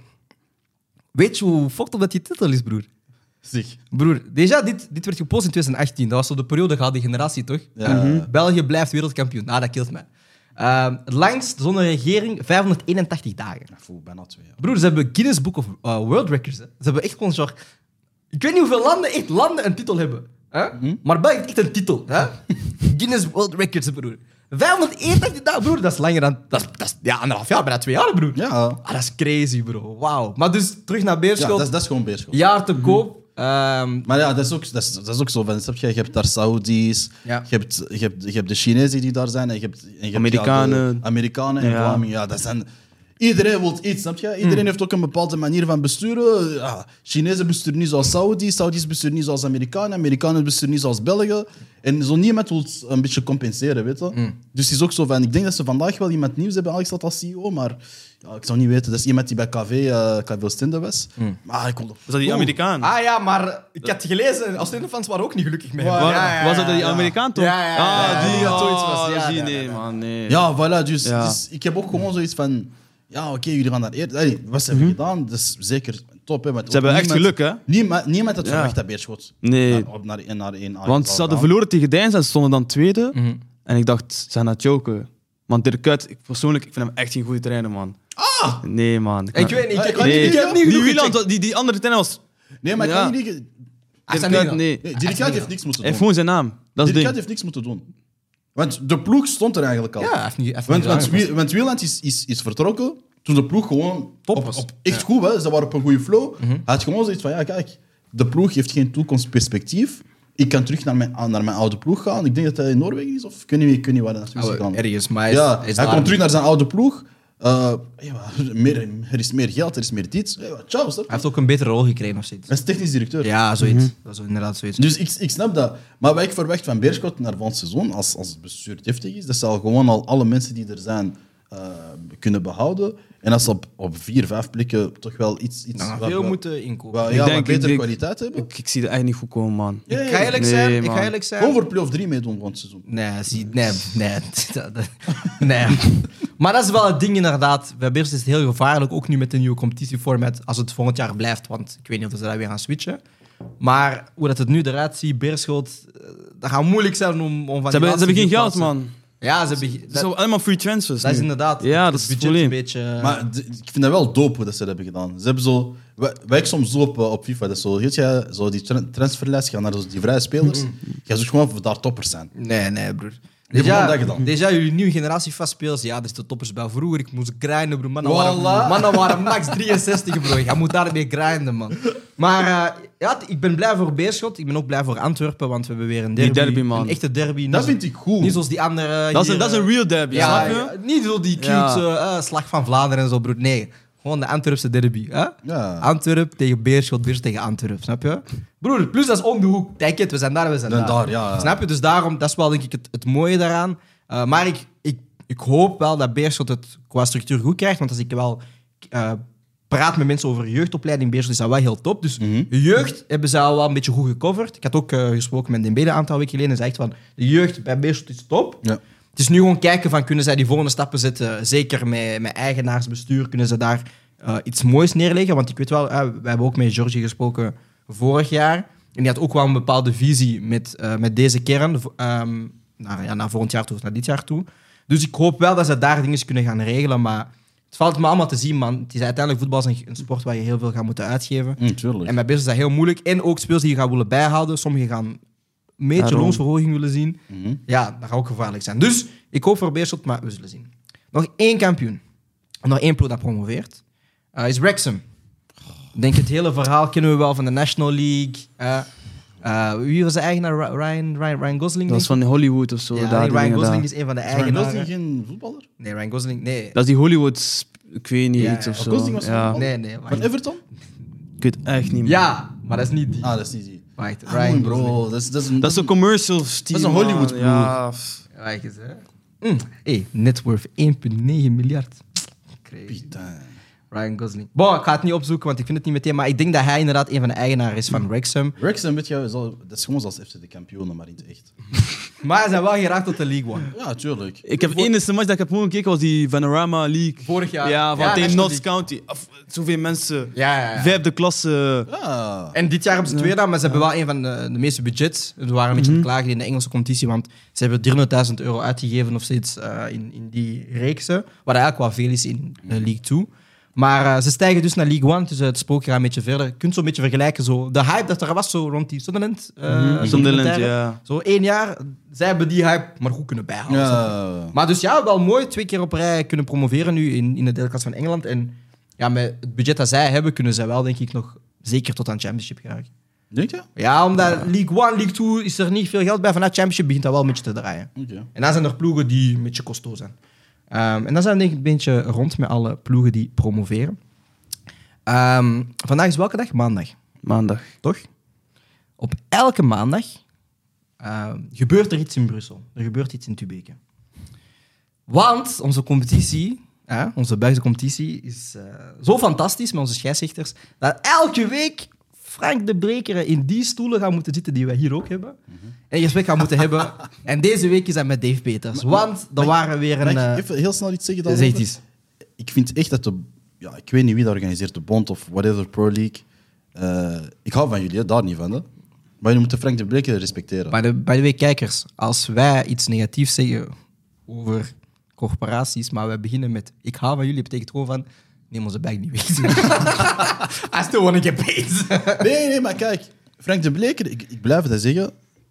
Weet je hoe fucked op dat die titel is, broer? Zeg. Broer, déjà, dit, dit werd gepost in twintig achttien. Dat was zo de periode gehad, die generatie, toch? Ja. Mhm. België blijft wereldkampioen. Ah, dat killt mij. Uh, het langst zonder regering, vijfhonderdeenentachtig dagen. Ja, voel, bijna twee jaar. Broer, ze hebben Guinness Book of uh, World Records. Hè. Ze hebben echt gewoon zo... Ik weet niet hoeveel landen echt landen een titel hebben. Hè? Hm? Maar België heeft echt een titel. Hè? Guinness World Records, broer. vijfhonderdeenentachtig dagen, broer. Dat is langer dan... Dat is, dat is ja, anderhalf jaar, bijna twee jaar, broer. Ja, Ah, dat is crazy, bro. Wauw. Maar dus, terug naar ja Beerschot. dat, is, dat is gewoon beerschot. Jaar te koop. Ehm, Maar ja, dat is ook, dat is, dat is ook zo. Van, snap je, je hebt daar Saudis, Ja. je, hebt, je, hebt, je hebt de Chinezen die daar zijn, en je hebt, en je hebt, Amerikanen. ja, de Amerikanen en Ja. Vlamingen. Ja, dat zijn... Iedereen wil iets, snap je? Iedereen heeft ook een bepaalde manier van besturen. Ja, Chinezen besturen niet zoals Saudi, Saudis besturen niet zoals Amerikanen, Amerikanen besturen niet zoals Belgen. En zo niemand wil het een beetje compenseren, weet je? Mm. Dus het is ook zo van, ik denk dat ze vandaag wel iemand nieuws hebben aangesteld als C E O, maar ja, ik zou niet weten. Dat is iemand die bij K V, uh, K V Oostende was. Mm. Maar ik kon Was dat die Amerikaan? Ah ja, maar ik had gelezen, als fans waren ook niet gelukkig mee. Wa- Wa- Ja, ja, was dat die ja. Amerikaan toch? Ja, ja, ja, ja, Ah, die dat zoiets was. oh, Ja, die ja, nee, ja, ja. man, nee. Ja, voilà. Dus, Ja. dus ik heb ook gewoon zoiets van... Ja, oké, jullie gaan daar eerder... Allee, wat ze hebben gedaan, dat is zeker top. Hè, want Ze hebben ook echt niemand- geluk, hè? Niemand, niemand had Ja. verwacht dat Beerschot Nee. naar, op- naar, naar één A Want ze hadden verloren tegen Deinz en ze stonden dan tweede. Mhm. En ik dacht, ze gaan dat joken. Want Dirk Kuyt, ik, persoonlijk, ik vind hem echt geen goede trainer, man. Ah! Nee, man. Ik weet niet, ik, Nee. ik, Nee, ik heb niet die genoeg Wieland, gecheckt. die, die andere trainer was... Nee, maar ik Ja. kan niet... Hij Dirk staat Kuyt, niet nee. Nee, Dirk Kuyt heeft niks moeten Hij doen. heeft gewoon zijn naam. Dat is Dirk het Kuyt ding. heeft niks moeten doen. Want de ploeg stond er eigenlijk al. Ja, hij heeft niet, hij heeft Want, niet want, gedaan. Wie- want Wieland is, is, is vertrokken toen de ploeg gewoon Top op, was. op echt Ja. goed was. Ze waren op een goede flow. Hij had gewoon zoiets van, ja kijk, de ploeg heeft geen toekomstperspectief. Ik kan terug naar mijn, naar mijn oude ploeg gaan. Ik denk dat hij in Noorwegen is, of ik weet niet, ik weet niet waar hij naartoe is Oh, gegaan. ergens, maar hij is, Ja, hij is hij daar. komt terug naar zijn oude ploeg. Uh, ja, meer, er is meer geld, er is meer dit. Ja, ciao, snap je? Hij heeft ook een betere rol gekregen of zoiets. Hij is technisch directeur. Ja, zoiets. Dat is inderdaad zoiets. Dus ik, ik snap dat. Maar wat ik verwacht van Beerschot naar volgend seizoen, als, als het bestuur deftig is, dat ze al gewoon al alle mensen die er zijn uh, kunnen behouden. En als ze op, op vier, vijf plekken toch wel iets... iets Nou, wat- veel wat- moeten inkopen. wat- Ik ja, denk- wat betere ik denk- kwaliteit hebben. Ik, ik zie het echt niet goed komen, man. Ja, Ik ja, ga eerlijk Nee, zijn. Ik man. ga eerlijk zijn. Gewoon voor play-off drie meedoen volgend seizoen. Nee, zie, nee, nee, dat- dat- nee. Maar dat is wel het ding inderdaad. Bij Beers is het heel gevaarlijk, ook nu met de nieuwe competitieformat, als het volgend jaar blijft, want ik weet niet of ze dat weer gaan switchen. Maar hoe dat het nu eruit ziet, Beerschot, eh, dat gaat moeilijk zijn om, om van Ze hebben, ze hebben geen geld, plaatsen. man. Ja, ze hebben... Het Dat, is allemaal free transfers dat is nu. inderdaad Ja, dat is het budget probleem. een beetje... Maar d- ik vind dat wel dope hoe dat ze dat hebben gedaan. Ze hebben zo... Wat wat ik soms doe op, eh, op FIFA, dat is zo, weet je, zo die tra- transferlijst, gaan naar zo die vrije spelers. Je zoekt gewoon voor daar toppers zijn. Nee, nee, broer. Die hebben Déjà, gewoon dat gedaan. déjà, jullie nieuwe generatie vastspelers, ja, dat is de toppers bij vroeger. Ik moest grinden, broer. Mannen, waren, Voilà. mannen waren max drieënzestig, bro. Je moet daarmee grinden, man. Maar uh, ja, ik ben blij voor Beerschot. Ik ben ook blij voor Antwerpen, want we hebben weer een derby. Die derby, man. Een echte derby. Dat Niet, vind ik goed. niet zoals die andere... Dat is, een, hier, dat is een eh, real derby, ja, snap je? ja, niet zo die cute Ja. eh, eh, slag van Vlaanderen en zo, broer. Nee, gewoon de Antwerpse derby. Hè? Ja. Antwerp tegen Beerschot, Beerschot tegen Antwerp, snap je? Broer, plus dat is om de hoek. Denk het, we zijn daar, we zijn Dan daar. daar, ja, ja. Snap je? Dus daarom, dat is wel denk ik het, het mooie daaraan. Uh, maar ik, ik, ik hoop wel dat Beerschot het qua structuur goed krijgt, want als ik wel uh, praat met mensen over jeugdopleiding, Beerschot is dat wel heel top. Dus Mhm. de jeugd hebben ze al wel een beetje goed gecoverd. Ik had ook uh, gesproken met Dembele een aantal weken geleden en zei echt van, de jeugd bij Beerschot is top. Ja. Het is nu gewoon kijken van, kunnen zij die volgende stappen zetten? Zeker met, met eigenaarsbestuur, kunnen ze daar uh, iets moois neerleggen? Want ik weet wel, uh, we hebben ook met Georgie gesproken vorig jaar. En die had ook wel een bepaalde visie met, uh, met deze kern um, naar, ja, naar volgend jaar toe of naar dit jaar toe. Dus ik hoop wel dat ze daar dingen kunnen gaan regelen, maar het valt me allemaal te zien, man. Het is uiteindelijk voetbal is een, een sport waar je heel veel gaat moeten uitgeven. Mm, tuurlijk. En bij Beerschot is dat heel moeilijk. En ook spelers die je gaat willen bijhouden. Sommigen gaan een beetje Daarom. loonsverhoging willen zien. Mhm. Ja, dat gaat ook gevaarlijk zijn. Dus ik hoop voor Beerschot, maar we zullen zien. Nog één kampioen. En nog één ploeg dat promoveert. Uh, is Wrexham. Ik denk het hele verhaal kennen we wel van de National League. Uh, uh, wie was de eigenaar? Ry- Ryan, Ryan, Ryan Gosling? Dat is denk van Hollywood of zo. ik? Ja, daar, nee, die Ryan dingen Gosling daar. is een van de Is Ryan eigenaren. Gosling geen voetballer? Nee, Ryan Gosling, nee. Dat is die Hollywood, ik weet niet, Ja, iets of ja. zo. Gosling was ja. van- Nee, nee. Van Ryan- Everton? Ik weet echt niet meer. Ja, maar dat is niet die. Ah, dat is niet die. Wacht, Ah, Ryan mooi, Gosling. bro. Dat is, dat is een, Dat is een commercial style. Dat is een Hollywood man. ploeg. Ja, f- Wacht eens, hè. Mm. Hey, net worth één komma negen miljard. Crazy. Putain. Ryan Gosling. Bon, ik ga het niet opzoeken, want ik vind het niet meteen. Maar ik denk dat hij inderdaad een van de eigenaren is van Wrexham. Wrexham, weet je, zo- dat is gewoon zoals F C de kampioenen, maar in het echt. Maar ze zijn wel geraakt tot de League One. Ja, tuurlijk. Ik heb één match dat ik heb gewoon gekeken, was die Vanarama League. Vorig jaar. Ja, van Ja, tegen National Notts County. Of, zoveel mensen. Ja, ja, ja. Vijfde klasse. Ja. En dit jaar hebben ze twee gedaan, maar ze hebben wel een van de, de meeste budgets. Ze waren een beetje te klagen in de Engelse competitie, want ze hebben driehonderdduizend euro uitgegeven of zoiets uh, in, in die reeksen. Wat eigenlijk wel veel is in de League twee. Maar uh, ze stijgen dus naar League One, dus uh, het sprookje gaat een beetje verder. Je kunt zo'n beetje vergelijken, zo, de hype dat er was zo rond die Sunderland. Uh, Sunderland, documentaire. ja. Zo één jaar, zij hebben die hype maar goed kunnen bijhouden. Ja. Maar dus ja, wel mooi. Twee keer op rij kunnen promoveren nu in, in de derde klasse van Engeland. En ja, met het budget dat zij hebben, kunnen zij wel, denk ik, nog zeker tot aan Championship geraken. Denk je? Ja, omdat League one, League two is er niet veel geld bij. Vanuit Championship begint dat wel een beetje te draaien. Oké. En dan zijn er ploegen die een beetje kosto zijn. Um, en dan zijn we denk ik een beetje rond met alle ploegen die promoveren. Um, vandaag is welke dag? Maandag. Maandag. Toch? Op elke maandag uh, gebeurt er iets in Brussel. Er gebeurt iets in Tubeke. Want onze competitie, uh, onze Belgische competitie, is uh, zo fantastisch met onze scheidsrechters, dat elke week Frank de Brekeren in die stoelen gaan moeten zitten die wij hier ook hebben. Mm-hmm. En gesprek gaan moeten hebben. En deze week is dat met Dave Peters. Maar, want er waren weer een... Mag ik uh, even heel snel iets zeggen? Zeg het eens. Ik vind echt dat de... Ja, ik weet niet wie dat organiseert, de Bond of whatever, Pro League. Uh, ik hou van jullie, hè, daar niet van. Hè. Maar jullie moeten Frank de Brekeren respecteren. Bij de, bij de way, kijkers, als wij iets negatiefs zeggen over corporaties, maar wij beginnen met ik hou van jullie, betekent gewoon van neem onze bag niet weg. I still want to get paid. nee, nee, maar kijk. Frank de Brekeren, ik, ik blijf dat zeggen.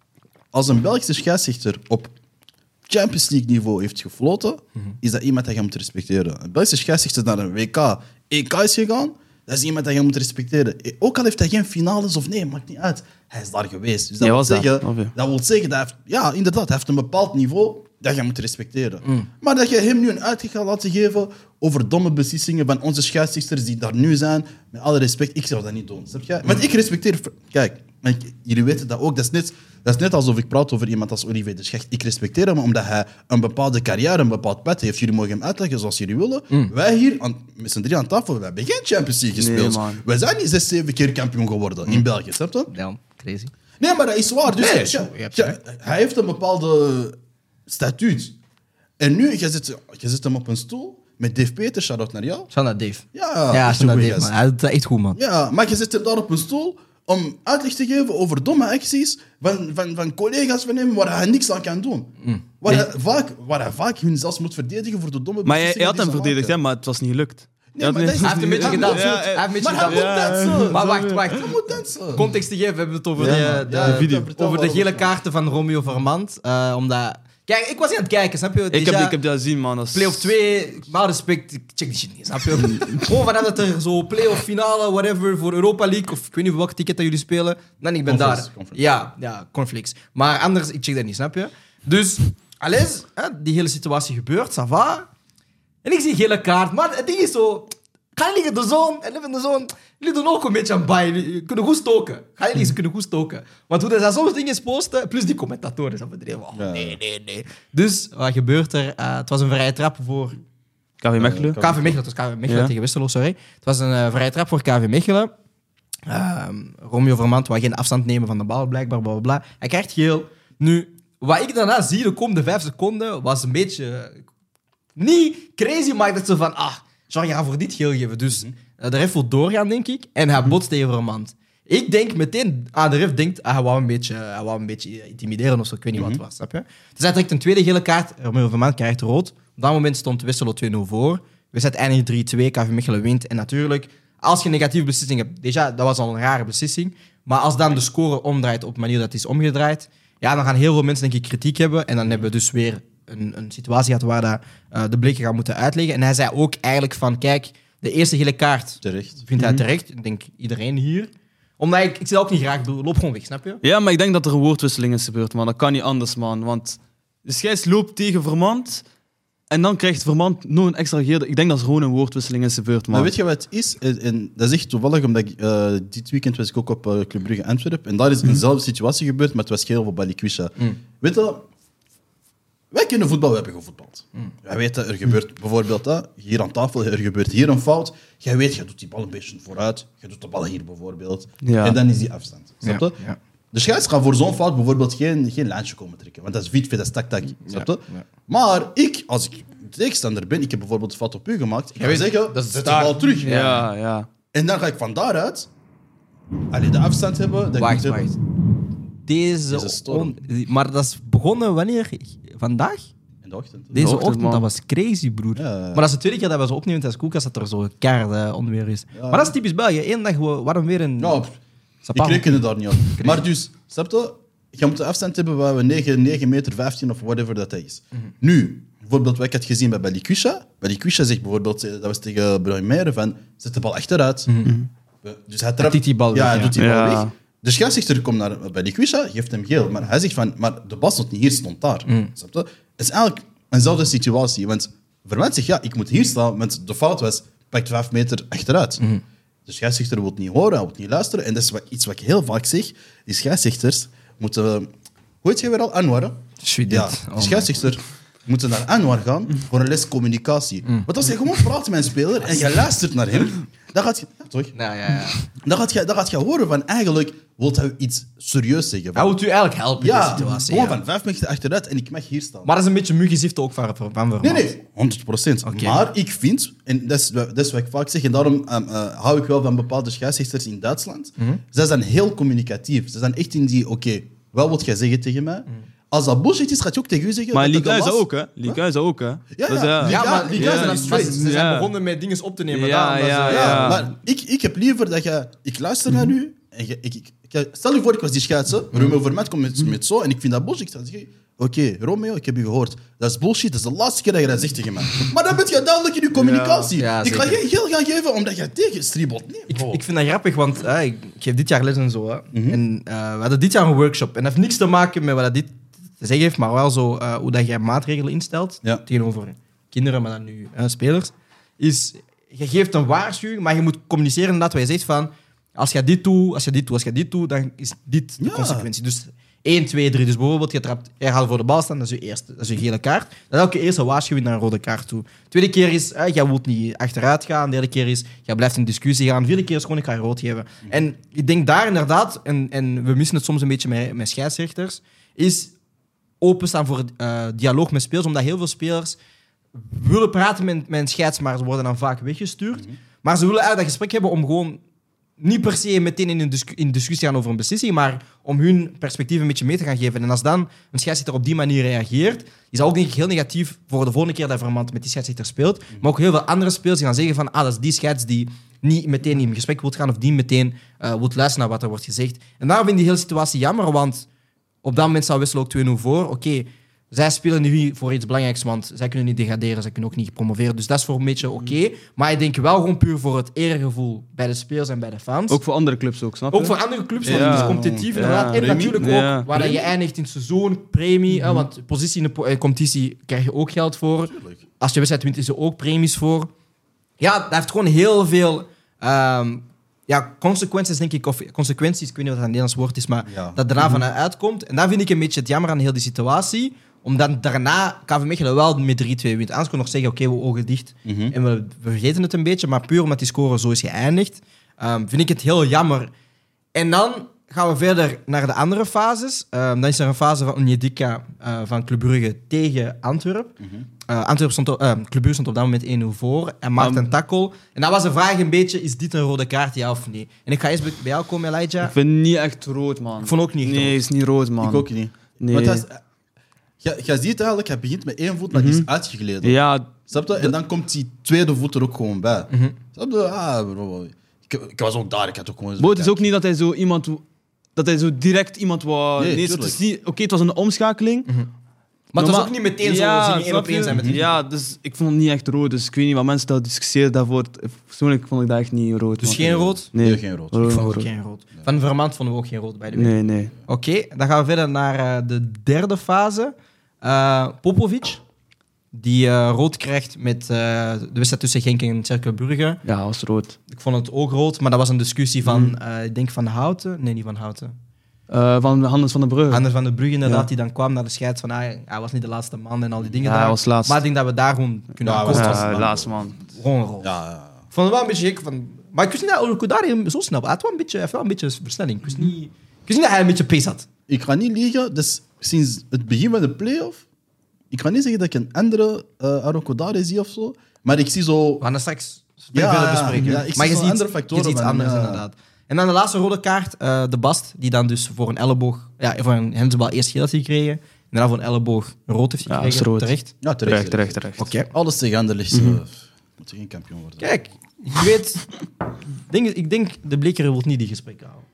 Als een Belgische scheidsrechter op Champions League niveau heeft gefloten, mm-hmm. is dat iemand dat je moet respecteren. Een Belgische scheidsrechter naar een W K, E K is gegaan, dat is iemand dat je moet respecteren. Ook al heeft hij geen finales of nee, maakt niet uit. Hij is daar geweest. Dus dat, ja, wil, zeggen, dat? Okay. dat wil zeggen, dat hij heeft, ja, inderdaad, hij heeft een bepaald niveau dat je moet respecteren. Mm. Maar dat je hem nu een uitleg gaat laten geven over domme beslissingen van onze scheidsrechters die daar nu zijn, met alle respect, ik zou dat niet doen. Snap je? Mm. Want ik respecteer... Kijk, jullie weten dat ook. Dat is, net, dat is net alsof ik praat over iemand als Olivier de Schacht. Ik respecteer hem omdat hij een bepaalde carrière, een bepaald pad heeft. Jullie mogen hem uitleggen zoals jullie willen. Mm. Wij hier, aan, met z'n drie aan tafel, we hebben geen Champions League gespeeld. Nee, wij zijn niet zes, zeven keer kampioen geworden mm. in België, snap je? Ja, crazy. Nee, maar dat is waar. Dus nee, ja, ja, ja, hij heeft een bepaalde statuut. En nu, je zit, je zit hem op een stoel met Dave Peters, shout-out naar jou. Shout naar Dave. Ja, ja shout naar Dave, man. Hij doet dat echt goed, man. Ja, maar je zit hem daar op een stoel om uitleg te geven over domme acties van, van, van collega's van hem waar hij niks aan kan doen. Mm. Waar, nee. hij vaak, waar hij vaak hun zelfs moet verdedigen voor de domme maar beslissingen. Maar hij had hem verdedigd, hè, maar het was niet gelukt. Nee, maar hij heeft een beetje gedaan. Ja, hij heeft een beetje maar gedaan. hij moet dansen. Maar wacht, wacht. Hij moet dansen. Context te geven, we hebben het over ja, de, de, ja, video. Over de gele kaarten van Romeo Vermand. Uh, omdat... Kijk, ik was niet aan het kijken, snap je? Ik heb, ik heb dat gezien, man. Als... Play-off twee, maar respect, ik check die shit niet, snap je? Gewoon vanaf dat er zo play-off finale, whatever, voor Europa League, of ik weet niet welke ticket dat jullie spelen, dan ik ben Conflicts, daar. conflicts. Ja, ja, conflicts. Maar anders, ik check dat niet, snap je? Dus, alles, hè, die hele situatie gebeurt, ça va. En ik zie gele kaart, maar het ding is zo... Ga je liggen de zon en even de zon. Jullie doen ook een beetje aan bij. Jullie kunnen goed stoken. Ga je liggen, kunnen goed stoken. Want hoe dat soms dingen posten, plus die commentatoren zijn bedreven. Oh, ja. nee, nee, nee. Dus wat gebeurt er? Uh, het was een vrije trap voor K V Mechelen. K V Mechelen, het was K V Mechelen ja. tegen Westerlo, sorry. Het was een uh, vrije trap voor K V Mechelen. Uh, Romeo Vermand wou geen afstand nemen van de bal, blijkbaar, bla bla bla. Hij krijgt geel. Nu, wat ik daarna zie, de komende vijf seconden, was een beetje... Niet crazy, maar ik dacht zo van... Ah, Jean, je gaat voor dit geel geven. Dus uh, de ref wil doorgaan, denk ik. En hij botst tegen Vermand. Ik denk meteen... Ah, de ref denkt... Ah, hij wou een beetje, hij wou een beetje intimideren of zo. Ik weet niet mm-hmm. wat het was, snap je? Dus hij trekt een tweede gele kaart. Romeo Vermand krijgt rood. Op dat moment stond Westerlo twee nul voor. We zetten eindig drie twee. K V Mechelen wint. En natuurlijk, als je een negatieve beslissing hebt... Déjà, dat was al een rare beslissing. Maar als dan de score omdraait op de manier dat het is omgedraaid... Ja, dan gaan heel veel mensen, denk ik, kritiek hebben. En dan hebben we dus weer... Een, een situatie gehad waar dat, uh, de blikken gaan moeten uitleggen. En hij zei ook eigenlijk van, kijk, de eerste gele kaart terecht. vindt hij terecht. Ik denk iedereen hier. Omdat ik, ik zie dat ook niet graag doen. Loop gewoon weg, snap je? Ja, maar ik denk dat er een woordwisseling is gebeurd, man. Dat kan niet anders, man. Want de scheids loopt tegen Vermand en dan krijgt Vermand nog een extra gele. Ik denk dat er gewoon een woordwisseling is gebeurd, man. Maar weet je wat het is? En, en dat is echt toevallig, omdat ik, uh, dit weekend was ik ook op uh, Club Brugge Antwerpen en daar is eenzelfde situatie gebeurd, maar het was geel voor Balikwisha. Mm. Weet je... Wij kennen voetbal, we hebben gevoetbald. Mm. Wij weten, er gebeurt bijvoorbeeld dat, hier aan tafel, er gebeurt hier een fout. Jij weet, je doet die bal een beetje vooruit. Je doet de bal hier bijvoorbeeld. Ja. En dan is die afstand. Snap je? Ja, ja. De scheids gaat voor zo'n fout bijvoorbeeld geen, geen lijntje komen trekken. Want dat is viet, dat is tak-tak. Snap je? Ja, ja. Maar ik, als ik tegenstander ben, ik heb bijvoorbeeld een fout op u gemaakt. Ik ga weet, zeggen, dat zet de bal terug. Ja, ja. En dan ga ik van daaruit allee, de afstand hebben. Dat wacht, ik wacht. Deze, Deze storm. On... Maar dat is begonnen wanneer? Vandaag? In de ochtend. Deze de ochtend, ochtend dat was crazy, broer. Ja, ja. Maar dat is de tweede keer dat we zo opnemen tijdens koelkast dat er zo keihard onweer is. Ja. Maar dat is typisch België. Eén dag warm weer en... Ja, ik reken het daar niet op. Maar dus, snap je? Je moet de afstand hebben waar we negen meter vijftien of whatever dat is. Mm-hmm. Nu, bijvoorbeeld wat ik had gezien bij Balikwisha. Balikwisha zegt bijvoorbeeld, dat was tegen Brahimere, van zet de bal achteruit. Mm-hmm. Dus hij trapt... Hij die bal ja, weg. hij Ja. doet die bal Ja. weg. De scheidsrechter komt naar Balikwisha, geeft hem geel. Maar hij zegt van, maar de bal stond niet hier, stond daar. Mm. Snap je? Het is eigenlijk eenzelfde situatie. Want Vermeld zegt, ja, ik moet hier staan, want de fout was, pakt vijf meter achteruit. Mm-hmm. De scheidsrechter wil het niet horen, hij wil het niet luisteren. En dat is wat, iets wat ik heel vaak zeg. Die scheidsrechters moeten... Hoe heet jij weer al? Anwar, hè? Sweet Ja, dit. Oh de scheidsrechter moeten naar Anwar gaan voor een les communicatie. Mm. Want als je gewoon praat met een speler en je luistert naar hem, dan gaat je... Ja, toch? Nou, ja, ja. Dan gaat je, dan gaat je horen van eigenlijk wil hij iets serieus zeggen. Hij Van, wil u eigenlijk helpen in ja, deze situatie. gewoon Ja. van vijf meter achteruit en ik mag hier staan. Maar dat is een beetje muggenzift ook van, van Vermaat. Nee, nee, honderd procent. Oké. Maar ik vind, en dat is, dat is wat ik vaak zeg, en daarom um, uh, hou ik wel van bepaalde scheidsrechters in Duitsland. Mhm. Zij zijn heel communicatief. Ze zijn echt in die, oké, okay, wel wat jij zeggen tegen mij. Mhm. Als dat bullshit is, gaat je ook tegen u zeggen... Maar dat Liga de is dat laatste- ook, hè? Liga is dat ook, hè? ja. Dat is, Ja, Liga- maar Liga Liga zijn zijn, dan maar straight. ze zijn Ja. begonnen met dingen op te nemen. Ja, daarom dat ja, ze- ja. Ja, maar ik, ik heb liever dat je... Ik luister naar u. En je, ik, ik, ik- stel je voor, ik was die schaatser. Romeo Vermette komt met, met zo. En ik vind dat bullshit. Ik zeg, oké, okay, Romeo, ik heb je gehoord. Dat is bullshit. Dat is de laatste keer dat je dat zegt tegen mij. Maar dan ben je duidelijk in je communicatie. Ja, ja, ik ga zeker. geen geld gaan geven omdat je tegen stribbelt. Nee, Ik, bro. ik vind dat grappig, want eh, ik, ik geef dit jaar les en zo. Hè. Mhm. En eh, we hadden dit jaar een workshop. En dat heeft niks te maken met wat dat dit te zeggen heeft, maar wel zo eh, hoe dat jij maatregelen instelt Ja. tegenover kinderen, maar dan nu eh, spelers. Is, je geeft een waarschuwing, maar je moet communiceren inderdaad wat je zegt van als je dit doet, als je dit doet, als je dit doet, dan is dit de Ja. consequentie. Dus één, twee, drie. Dus bijvoorbeeld, je, trapt, je gaat voor de bal staan, dat is je eerste, dat is je gele kaart. Dan elke eerste waarschuwing naar een rode kaart toe. Tweede keer is, eh, jij wilt niet achteruit gaan. Derde keer is, jij blijft in discussie gaan. Vierde keer is gewoon, ik ga je rood geven. En ik denk daar inderdaad, en, en we missen het soms een beetje met, met scheidsrechters, is openstaan voor uh, dialoog met spelers, omdat heel veel spelers willen praten met, met een scheids, maar ze worden dan vaak weggestuurd. Maar ze willen eigenlijk dat gesprek hebben om gewoon niet per se meteen in een discu- in discussie gaan over een beslissing, maar om hun perspectief een beetje mee te gaan geven. En als dan een scheidsrechter op die manier reageert, is dat ook denk ik heel negatief voor de volgende keer dat Vermand met die scheidsrechter speelt. Maar ook heel veel andere spelers die gaan zeggen van ah, dat is die scheids die niet meteen in gesprek wil gaan of die meteen uh, wil luisteren naar wat er wordt gezegd. En daarom vind ik die hele situatie jammer, want op dat moment staat Wissel ook twee nul voor. Oké, okay, zij spelen nu voor iets belangrijks, want zij kunnen niet degraderen, zij kunnen ook niet promoveren. Dus dat is voor een beetje oké. Okay. Maar ik denk wel gewoon puur voor het eergevoel bij de spelers en bij de fans. Ook voor andere clubs ook, snap je? Ook voor andere clubs, want Ja. het is competitief Ja. inderdaad. En Premie? natuurlijk ook Ja. waar je eindigt in het seizoen, premie. Mhm. Hè, want positie in de po- eh, competitie krijg je ook geld voor. Tuurlijk. Als je wedstrijd wint, is er ook premies voor. Ja, dat heeft gewoon heel veel ehm, ja, consequenties, denk ik. Of consequenties, ik weet niet wat het Nederlands woord is, maar Ja. dat daarna vanuit uitkomt. En dat vind ik een beetje het jammer aan heel die situatie. Omdat daarna K V Mechelen wel met drie twee wint. Anders kon je nog zeggen, oké, okay, we ogen dicht. Mhm. En we, we vergeten het een beetje. Maar puur omdat die score zo is geëindigd, um, vind ik het heel jammer. En dan gaan we verder naar de andere fases. Um, dan is er een fase van Onyedika uh, van Club Brugge tegen Antwerpen. Mhm. Uh, Antwerpen stond, op- uh, Club Brugge stond op dat moment één nul voor. En maakt Um, een tackle. En dan was de vraag een beetje, is dit een rode kaart, ja of nee? En ik ga eerst bij bij jou komen, Elijah. Ik vind het niet echt rood, man. Ik vond ook niet echt Nee, rood. is niet rood, man. Ik ook niet. Nee. Want dat is, je, je ziet eigenlijk, hij begint met één voet, maar die is Mhm. uitgegleden. Ja, Snap je? En dan komt die tweede voet er ook gewoon bij. Mhm. Snap je? Ah, bro. Ik, ik was ook daar, ik had ook gewoon... Bo, het is ook niet dat hij zo iemand... Dat hij zo direct iemand wou... Nee, Nee, het tuurlijk. is niet... Oké, het was een omschakeling. Maar het was Normaal- ook niet meteen zo, Ja, ze gingen één op snap je? één zijn met die. Ja, dus ik vond het niet echt rood. Dus ik weet niet wat mensen daar discussiëren daarvoor. Persoonlijk vond ik dat echt niet rood. Dus man. geen rood? Nee, Nee, geen rood. Oh, Ik vond ook rood. geen rood. Van Vermand vonden we ook geen rood, by the way. Nee, nee. Oké, dan gaan we verder naar uh, de derde fase. Uh, Popovic, die uh, rood krijgt met uh, de wedstrijd tussen Genk en Cercle Brugge. Ja, was rood. Ik vond het ook rood, maar dat was een discussie van, Mhm. uh, ik denk van Houten. Nee, niet van Houten. Uh, van Hannes van der Brugge. Anders van de Brugge inderdaad, Ja. die dan kwam naar de scheids van, ah, hij was niet de laatste man en al die dingen. Ja, hij daar. was laatst. Maar ik denk dat we daar gewoon kunnen Ja, akkoord was gaan. laatst. Ja, man. laatste man. Gewoon rood. Ja, ja. Ik vond het wel een beetje gek van... Maar ik wist niet dat Olukudari zo snel... Hij had wel een beetje, hij heeft wel een beetje versnelling. Ik wist niet, ik wist niet dat hij een beetje pace had. Ik ga niet liegen, dus sinds het begin van de play-off, ik ga niet zeggen dat ik een andere uh, Arokodare zie of zo, maar ik zie zo... We gaan dat straks Ja, verder ja, bespreken. ja, ik maar zie je zo ziet, andere je factoren ziet iets van, anders ja. inderdaad. En dan de laatste rode kaart, uh, de Bast, die dan dus voor een elleboog... Ja, voor een handsbal eerst geel heeft gekregen. En daarna voor een elleboog rood heeft Ja, gekregen. is rood. Terecht. Ja, Terecht, terecht, terecht. Oké. Alles tegen Anderlecht, mm -hmm. moet geen kampioen worden. Kijk, ik weet... denk, ik denk, de Bleker wil niet die gesprekken houden.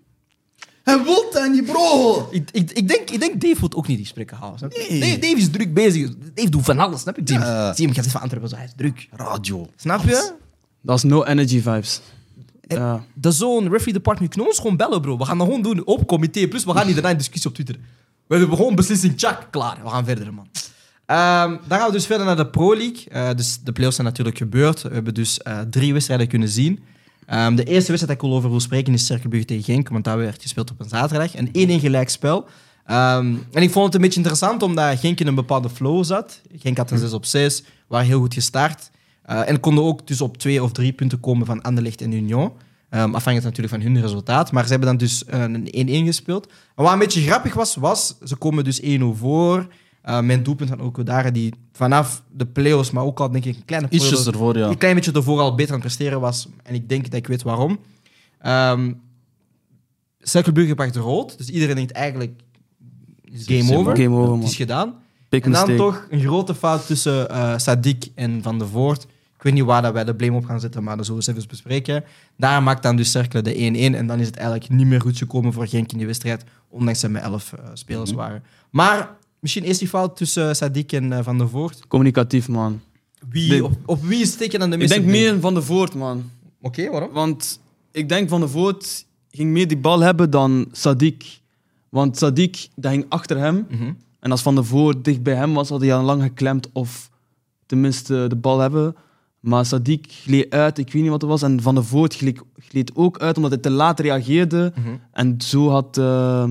Hij wil dat niet, bro! Ik, ik, ik, denk, ik denk, Dave wil ook niet die gesprekken houden. Snap je? Nee. Dave, Dave is druk bezig. Dave doet van alles, snap je? Zie hem, Ja. zie hem gaat van Antwerpen, zo, hij is druk. Radio. Snap je? Dat is no energy vibes. En Ja. de zo'n referee department, kunnen ons gewoon bellen, bro. We gaan dat gewoon doen, op comité. Plus, we gaan niet daarna in discussie op Twitter. We hebben gewoon beslissing, tjak, klaar. We gaan verder, man. Um, dan gaan we dus verder naar de Pro League. Uh, dus de play-offs zijn natuurlijk gebeurd. We hebben dus uh, drie wedstrijden kunnen zien. Um, de eerste wedstrijd dat ik al over wil spreken is Cercle Brugge tegen Genk, want dat werd gespeeld op een zaterdag. Een één-één gelijk spel. Um, en ik vond het een beetje interessant, omdat Genk in een bepaalde flow zat. Genk had een zes op zes, waren heel goed gestart. Uh, en konden ook dus op twee of drie punten komen van Anderlecht en Union. Um, afhankelijk natuurlijk van hun resultaat. Maar ze hebben dan dus uh, een één-één gespeeld. En wat een beetje grappig was, was ze komen dus één-nul voor. Uh, mijn doelpunt van Okodare, die vanaf de play-offs, maar ook al denk ik een kleine Ietsjes ervoor, ja. een klein beetje ervoor al beter aan het presteren was. En ik denk dat ik weet waarom. Um, Cercle Brugge pakt rood. Dus iedereen denkt eigenlijk, is game over. Game over, Het man. is gedaan. Big En dan mistake. toch een grote fout tussen uh, Sadik en Van de Voort. Ik weet niet waar dat wij de blame op gaan zetten, maar dat zullen we eens even bespreken. Daar maakt dan dus Cercle de één-één. En dan is het eigenlijk niet meer goed gekomen voor Genk in die wedstrijd. Ondanks dat ze met elf uh, spelers Mm-hmm. waren. Maar misschien eerst die fout tussen Sadik en uh, Van de Voort. Communicatief, man. Wie, Nee. op, op wie steek je dan de Ik meeste denk blame? meer Van de Voort, man. Oké, waarom? Want ik denk Van de Voort ging meer die bal hebben dan Sadik. Want Sadik, dat ging achter hem. Mhm. En als Van de Voort dicht bij hem was, had hij al lang geklemd of tenminste de bal hebben. Maar Sadik gleed uit, ik weet niet wat het was. En Van de Voort gleed, gleed ook uit, omdat hij te laat reageerde. Mhm. En zo had... Uh,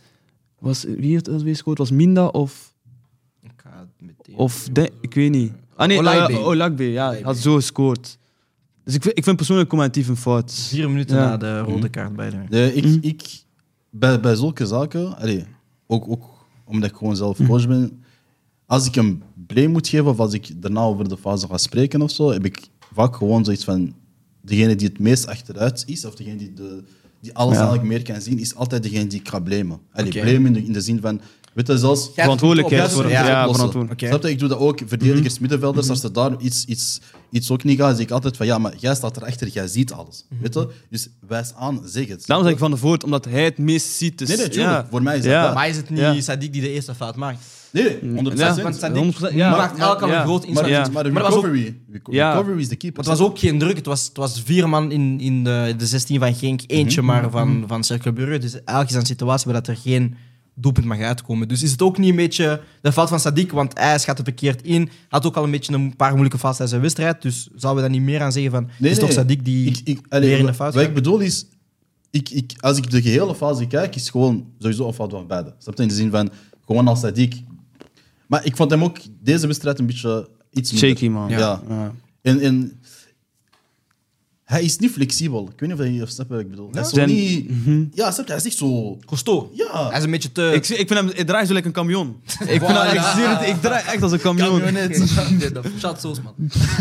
was, wie heeft het weer gescoord? Was Minda of... Ik ga het meteen... of de, ik weet niet. Ah nee, Olagbe. uh, Olagbe, ja. Hij had zo gescoord. Dus ik vind, ik vind persoonlijk commentatief een fout. Vier minuten Ja. na de rode kaart bij de... Nee, ik, Mm. ik, bij, bij zulke zaken, allee, ook, ook omdat ik gewoon zelf coach ben, als ik een blame moet geven of als ik daarna over de fase ga spreken of zo, heb ik vaak gewoon zoiets van degene die het meest achteruit is, of degene die, de, die alles Ja. eigenlijk meer kan zien, is altijd degene die ik ga blamen. Allee, Oké. blamen in de, in de zin van, weet je, zelfs... Ja, Verantwoordelijkheid voor- voor ja, ja, oplossen. verantwoordelijk. Oké. Snap je? Ik doe dat ook, verdedigers, middenvelders, als er daar iets, iets, iets ook niet gaat, zie ik altijd van, ja, maar jij staat erachter, jij ziet alles. Weet je? Dus wijs aan, zeg het. Daarom zeg ik Van de Voort, omdat hij het meest ziet. Dus, Nee, nee, tuurlijk. ja. Voor mij is dat Ja. dat. Maar is het niet Ja. Sadik die de eerste fout maakt? Nee, nee, honderd procent. Ja, Want Sadik honderd procent, ja. maakt elke al ja. een groot Maar, inzet. Ja. maar de Maar dat was ook- recovery, reco- Ja. recovery is de keeper. Het was ook geen druk. Het was, het was vier man in, in de, de zestien van Genk. Eentje maar van, van Cercle Brugge. Dus eigenlijk is dat een situatie waar dat er geen doelpunt mag uitkomen. Dus is het ook niet een beetje de fout van Sadik, want hij schat er verkeerd in. Had ook al een beetje een paar moeilijke fases in zijn wedstrijd. Dus zouden we daar niet meer aan zeggen van... Nee, het is nee. toch Sadik die Ik, ik, allee, weer in de wat- fout Wat gaat? ik bedoel is, ik, ik, als ik de gehele fase kijk, is het gewoon sowieso een fout van beide. Snap je? In de zin van, gewoon als Sadik... Maar ik vond hem ook deze wedstrijd een beetje iets minder. Shaky, man. Ja. Ja. En, en hij is niet flexibel. Ik weet niet of je snapt wat ik bedoel. Hij is zo Zijn- niet... Ja, snap je? Hij is echt zo... Costo. Ja. Hij is een beetje te... Ik, ik vind hem, hij draait zo lekker een camion. ik, vind hem, ik, zie het, ik draai echt als een camion. De shot zoals, man.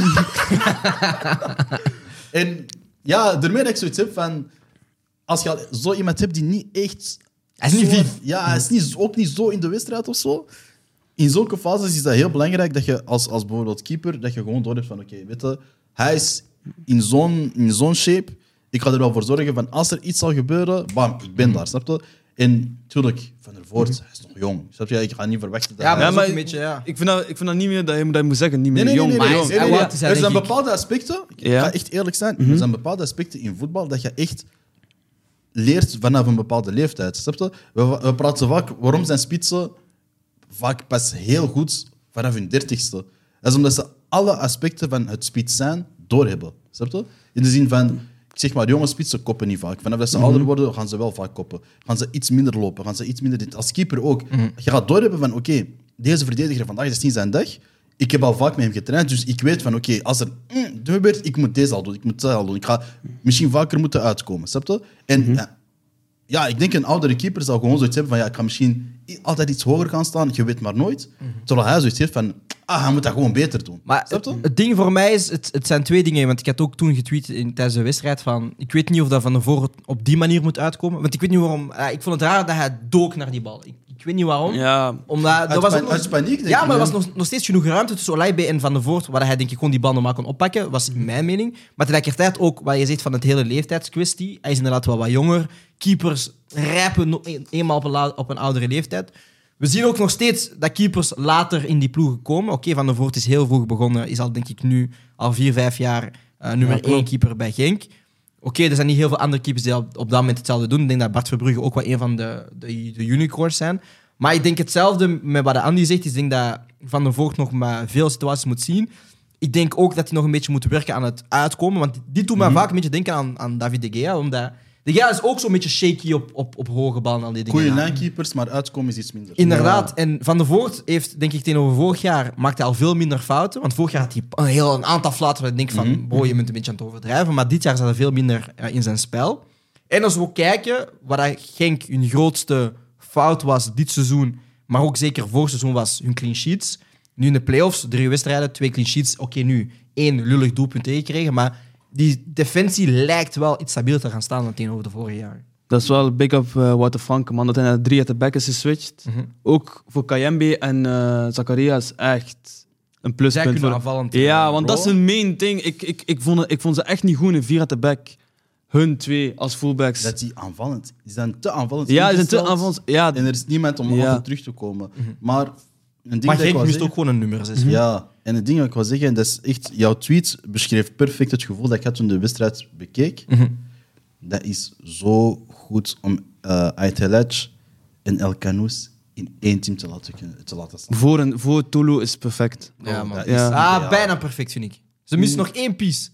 En ja, daarmee dat ik zoiets heb van... Als je al zo iemand hebt die niet echt... Hij is niet zo- vief. Ja, hij is niet, ook niet zo in de wedstrijd of zo. In zulke fases is dat heel belangrijk dat je als, als bijvoorbeeld keeper, dat je gewoon door hebt van oké, weet je, hij is in zo'n, in zo'n shape. Ik ga er wel voor zorgen van als er iets zal gebeuren, bam, ik ben daar, snap je? En natuurlijk, Van der Voort, hij is nog jong. Snap je? Ik ga niet verwachten dat Ja, maar hij... dat is maar ook een beetje, ja. Ik vind, dat, ik vind dat niet meer dat je, dat je moet zeggen, niet meer Nee, nee, jong. nee, nee, maar nee, jong. nee, Hij nee. wat is hij, Er zijn denk ik. bepaalde aspecten, ik Ja. ga echt eerlijk zijn, er zijn bepaalde aspecten in voetbal dat je echt leert vanaf een bepaalde leeftijd. Snap je? We, we praten vaak, waarom zijn spitsen vaak pas heel goed vanaf hun dertigste? Dat is omdat ze alle aspecten van het spits zijn doorhebben. Snap je? In de zin van, ik zeg maar, jonge spitsen koppen niet vaak. Vanaf dat ze ouder worden, gaan ze wel vaak koppen. Gaan ze iets minder lopen, gaan ze iets minder... dit. Als keeper ook. Je gaat doorhebben van, oké, deze verdediger vandaag is niet zijn dag. Ik heb al vaak met hem getraind, dus ik weet van, oké, als er mm, gebeurt, ik moet deze al doen, ik moet dat al doen. Ik ga misschien vaker moeten uitkomen, snap je? En ja, ja, ik denk een oudere keeper zal gewoon zoiets hebben van, ja, ik ga misschien i- altijd iets hoger gaan staan, je weet maar nooit. Terwijl hij zoiets heeft van, ah, hij moet dat gewoon beter doen. Maar Snap het, je? het ding voor mij is, het, het zijn twee dingen. Want ik had ook toen getweet in, tijdens de wedstrijd van, ik weet niet of dat Van de Voort op die manier moet uitkomen. Want ik weet niet waarom. eh, ik vond het raar dat hij dook naar die bal. Ik, ik weet niet waarom. Ja, Omdat, er Uit was pan- ook uit nog- paniek, denk Ja, ik, maar er was ja. nog, nog steeds genoeg ruimte tussen Olaibe en Van de Voort, waar hij denk ik gewoon die bal normaal kon oppakken, was mijn mening. Maar tegelijkertijd ook, wat je zegt van het hele leeftijdskwestie. Hij is inderdaad wel wat jonger. Keepers rijpen no- een- eenmaal op een, la- op een oudere leeftijd. We zien ook nog steeds dat keepers later in die ploegen komen. Oké, Van der Voort is heel vroeg begonnen. Is al, denk ik, nu al vier, vijf jaar uh, nummer klopt. één keeper bij Genk. Oké, er zijn niet heel veel andere keepers die op, op dat moment hetzelfde doen. Ik denk dat Bart Verbrugge ook wel een van de, de, de unicorns zijn. Maar ik denk hetzelfde met wat Andy zegt. Ik denk dat Van der Voort nog maar veel situaties moet zien. Ik denk ook dat hij nog een beetje moet werken aan het uitkomen. Want dit doet mij Mhm. vaak een beetje denken aan, aan David De Gea. Omdat De Gea is ook zo'n beetje shaky op, op, op hoge ballen en al die dingen. Goeie lijnkeepers, maar uitkomen is iets minder. Inderdaad. En Van der Voort heeft, denk ik, tegenover vorig jaar maakte hij al veel minder fouten. Want vorig jaar had hij een heel een aantal flaten waar ik denk van, Mhm. bro, je bent een beetje aan het overdrijven. Maar dit jaar zat er veel minder uh, in zijn spel. En als we ook kijken, wat dat Genk hun grootste fout was dit seizoen, maar ook zeker vorig seizoen, was hun clean sheets. Nu in de playoffs, drie wedstrijden, twee clean sheets. Oké, nu één lullig doelpunt tegengekregen, maar die defensie lijkt wel iets stabieler te gaan staan dan tegenover de vorige jaren. Dat is wel big up uh, Wouter Franke, man. Dat hij naar drie uit de back is geswitcht. Mhm. Ook voor Kayembe en uh, Zakaria is echt een Zij pluspunt. kunnen voor- aanvallend... Ja, uh, want bro. dat is een main ding. Ik, ik, ik, vond, het- ik vond ze echt niet goed in vier uit de back. Hun twee als fullbacks. Dat die aanvallend. Die zijn te aanvallend. Ja, die zijn te ingesteld. aanvallend. Ja, En er is niemand om Ja. over terug te komen. Maar een ding Maar dat ik Genk wou mist zeggen- ook gewoon een nummer zes. Ja, en het ding dat ik wil zeggen, dat is echt... Jouw tweet beschreef perfect het gevoel dat ik had toen de wedstrijd bekeek. Mhm. Dat is zo goed om uh, Aitelaj en El Canoes in één team te laten, kunnen- te laten staan. voor, een, voor Tulu is het perfect. Ja, Bro, man. dat Ja. is Ah, ideaal. bijna perfect, vind ik. Ze missen nog één piece.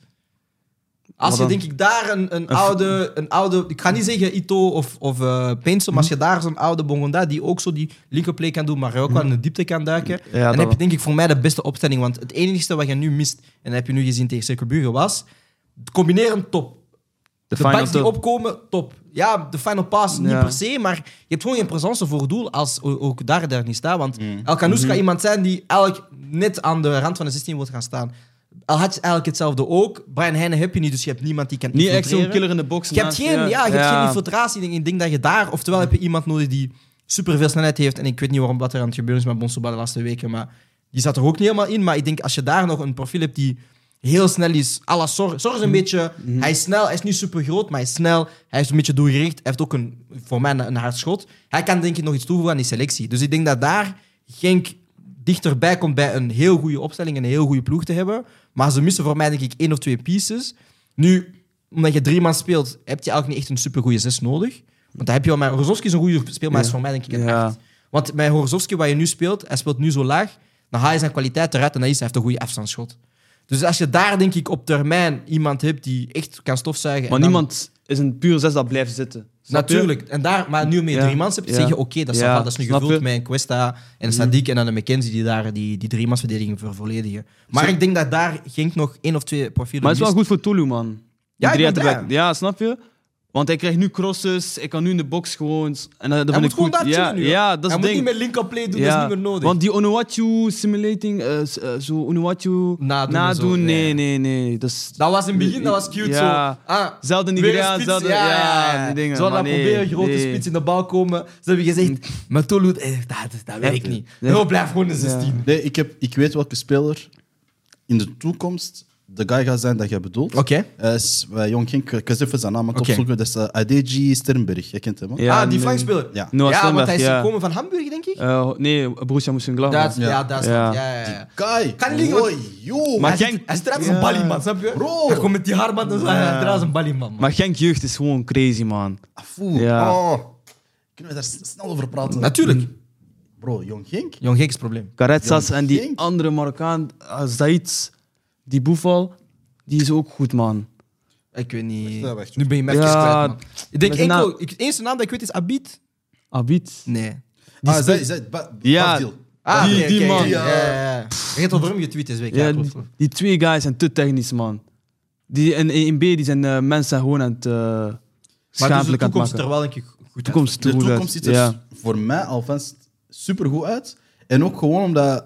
Als Wat je, dan? denk ik, daar een, een, oude, een oude... Ik ga niet zeggen Ito of, of uh, Pencil, maar als je daar zo'n oude Bongonda die ook zo die linkerplay kan doen, maar ook wel in de diepte kan duiken, Ja, dan dat heb je wel. denk ik voor mij de beste opstelling. Want het enige wat je nu mist, en dat heb je nu gezien tegen Cirkelburen, was combineren top. De, De final backs die top. opkomen, top. Ja, de final pass niet Ja. per se, maar je hebt gewoon geen presence voor het doel als o- ook daar, daar niet staat. Want Mm. El Canoes Mhm. gaat iemand zijn die eigenlijk net aan de rand van de zestien wil gaan staan. Al had je eigenlijk hetzelfde ook. Brian Heijnen heb je niet, dus je hebt niemand die kan Niet echt zo'n infiltreren. killer in de box. Je hebt naast, geen, ja, je hebt Ja. geen infiltratie. Ik denk dat je daar... Oftewel heb je iemand nodig die superveel snelheid heeft. En ik weet niet waarom wat er aan het gebeuren is met Bonsoba de laatste weken, maar die zat er ook niet helemaal in. Maar ik denk, als je daar nog een profiel hebt die heel snel is... à la Sor. Sor is een beetje... Hij is snel, hij is niet super groot, maar hij is snel. Hij is een beetje doelgericht. Hij heeft ook een, voor mij een, een hard schot. Hij kan denk ik nog iets toevoegen aan die selectie. Dus ik denk dat daar Genk dichterbij komt bij een heel goede opstelling en een heel goede ploeg te hebben. Maar ze missen voor mij denk ik één of twee pieces. Nu, omdat je drie man speelt, heb je eigenlijk niet echt een supergoeie zes nodig. Want dan heb je wel... Maar Rozovski is een goede speel, maar hij is voor mij denk ik een Ja. acht. Want bij Rozovski, wat je nu speelt, hij speelt nu zo laag, dan haal je zijn kwaliteit eruit en dan is hij heeft een goede afstandsschot. Dus als je daar denk ik op termijn iemand hebt die echt kan stofzuigen... Maar en dan- niemand is een puur zes dat blijft zitten. Snap je? Natuurlijk. En daar, maar nu met Ja. drie mans heb je Ja. zeg je, oké, dat, is Ja. wel- dat is nu Snap gevuld je? met een Cuesta en een Sadiq en dan een McKenzie die daar die, die drie mansverdediging vervolledigen. Maar ik denk dat daar Genk nog één of twee profielen Maar het is wel mist. goed voor Tulu, man. Die Ja, ik drie ben uit de blij. back. Ja, snap je? Want hij krijgt nu crosses, ik kan nu in de box gewoon... En dat Hij vind moet ik gewoon goed. daar Ja, chillen nu. ja, hoor. dat is Hij het moet ding. niet meer link-up-play doen, Ja, dat is niet meer nodig. Want die Onuachu simulating, eh, s- eh, zo Onuachu Nadoen nadoen, en zo, nee, ja. nee, nee. Dat is Dat was in het begin, dat was cute Ja. zo. Ah, zelden weer een Nigeriaan, spits, zelden... ja, Ja, ja, ja. die dingen. Zo dan maar nee, proberen grote nee. spits in de bal komen. Ze hebben gezegd, maar Tolu, eh, dat, dat werkt niet. Ja. No, blijf gewoon de zestien. Nee, ik, heb, ik weet welke speler in de toekomst de guy gaat zijn dat jij bedoelt. Oké. Hij is bij Jong Genk, ik kan even zijn naam aan het Oké. opzoeken. Dat is uh, Adeji Sternberg. Jij kent hem, hè? Ja, ah, die nee. flankspeler. Ja. Noah Ja, want Sternberg, hij is ja. gekomen van Hamburg, denk ik. Eh, nee, Borussia Mönchengladbach. Duits- ja, Ja. Duitsland. Ja. Ja, ja, ja. Guy, Kan niet liggen, Oei, joh. Maar hij, Genk- zit- hij strijdt als Ja. een balieman, snap je? Bro. Hij komt met die haarband en zo, hij draait een balieman. man. Maar Genk jeugd is gewoon crazy, man. Afoe. Ja. Oh. Kunnen we daar s- snel over praten? Natuurlijk. Bro, Jong Genk? Jong Genk is het probleem. Caretsas Jong en die Genk. andere Marokkaan, uh, Zaid, die Boefal, die is ook goed, man. Ik weet niet. Wacht, wacht. Nu ben je mij Ja, even kwijt, man. Ik denk met zijn enkel... naam- Ik, eerste naam dat ik weet is Abid. Abid. Nee. Ah, zij, zij, ba, Ja. Basdil. Ah, Die- oké, die oké, man. Ja, ja, ja. Je hebt over hem getweet deze week. Ja, Ja, klopt, die, klopt. die twee guys zijn te technisch, man. Die, in, in B die zijn uh, mensen gewoon aan het uh, Maar dus de schaamtelijk aan het toekomst maken. er wel een keer goed uit. toekomst ziet De er goed toekomst uit. ziet er Ja. voor mij alvast super goed uit. En ook gewoon omdat...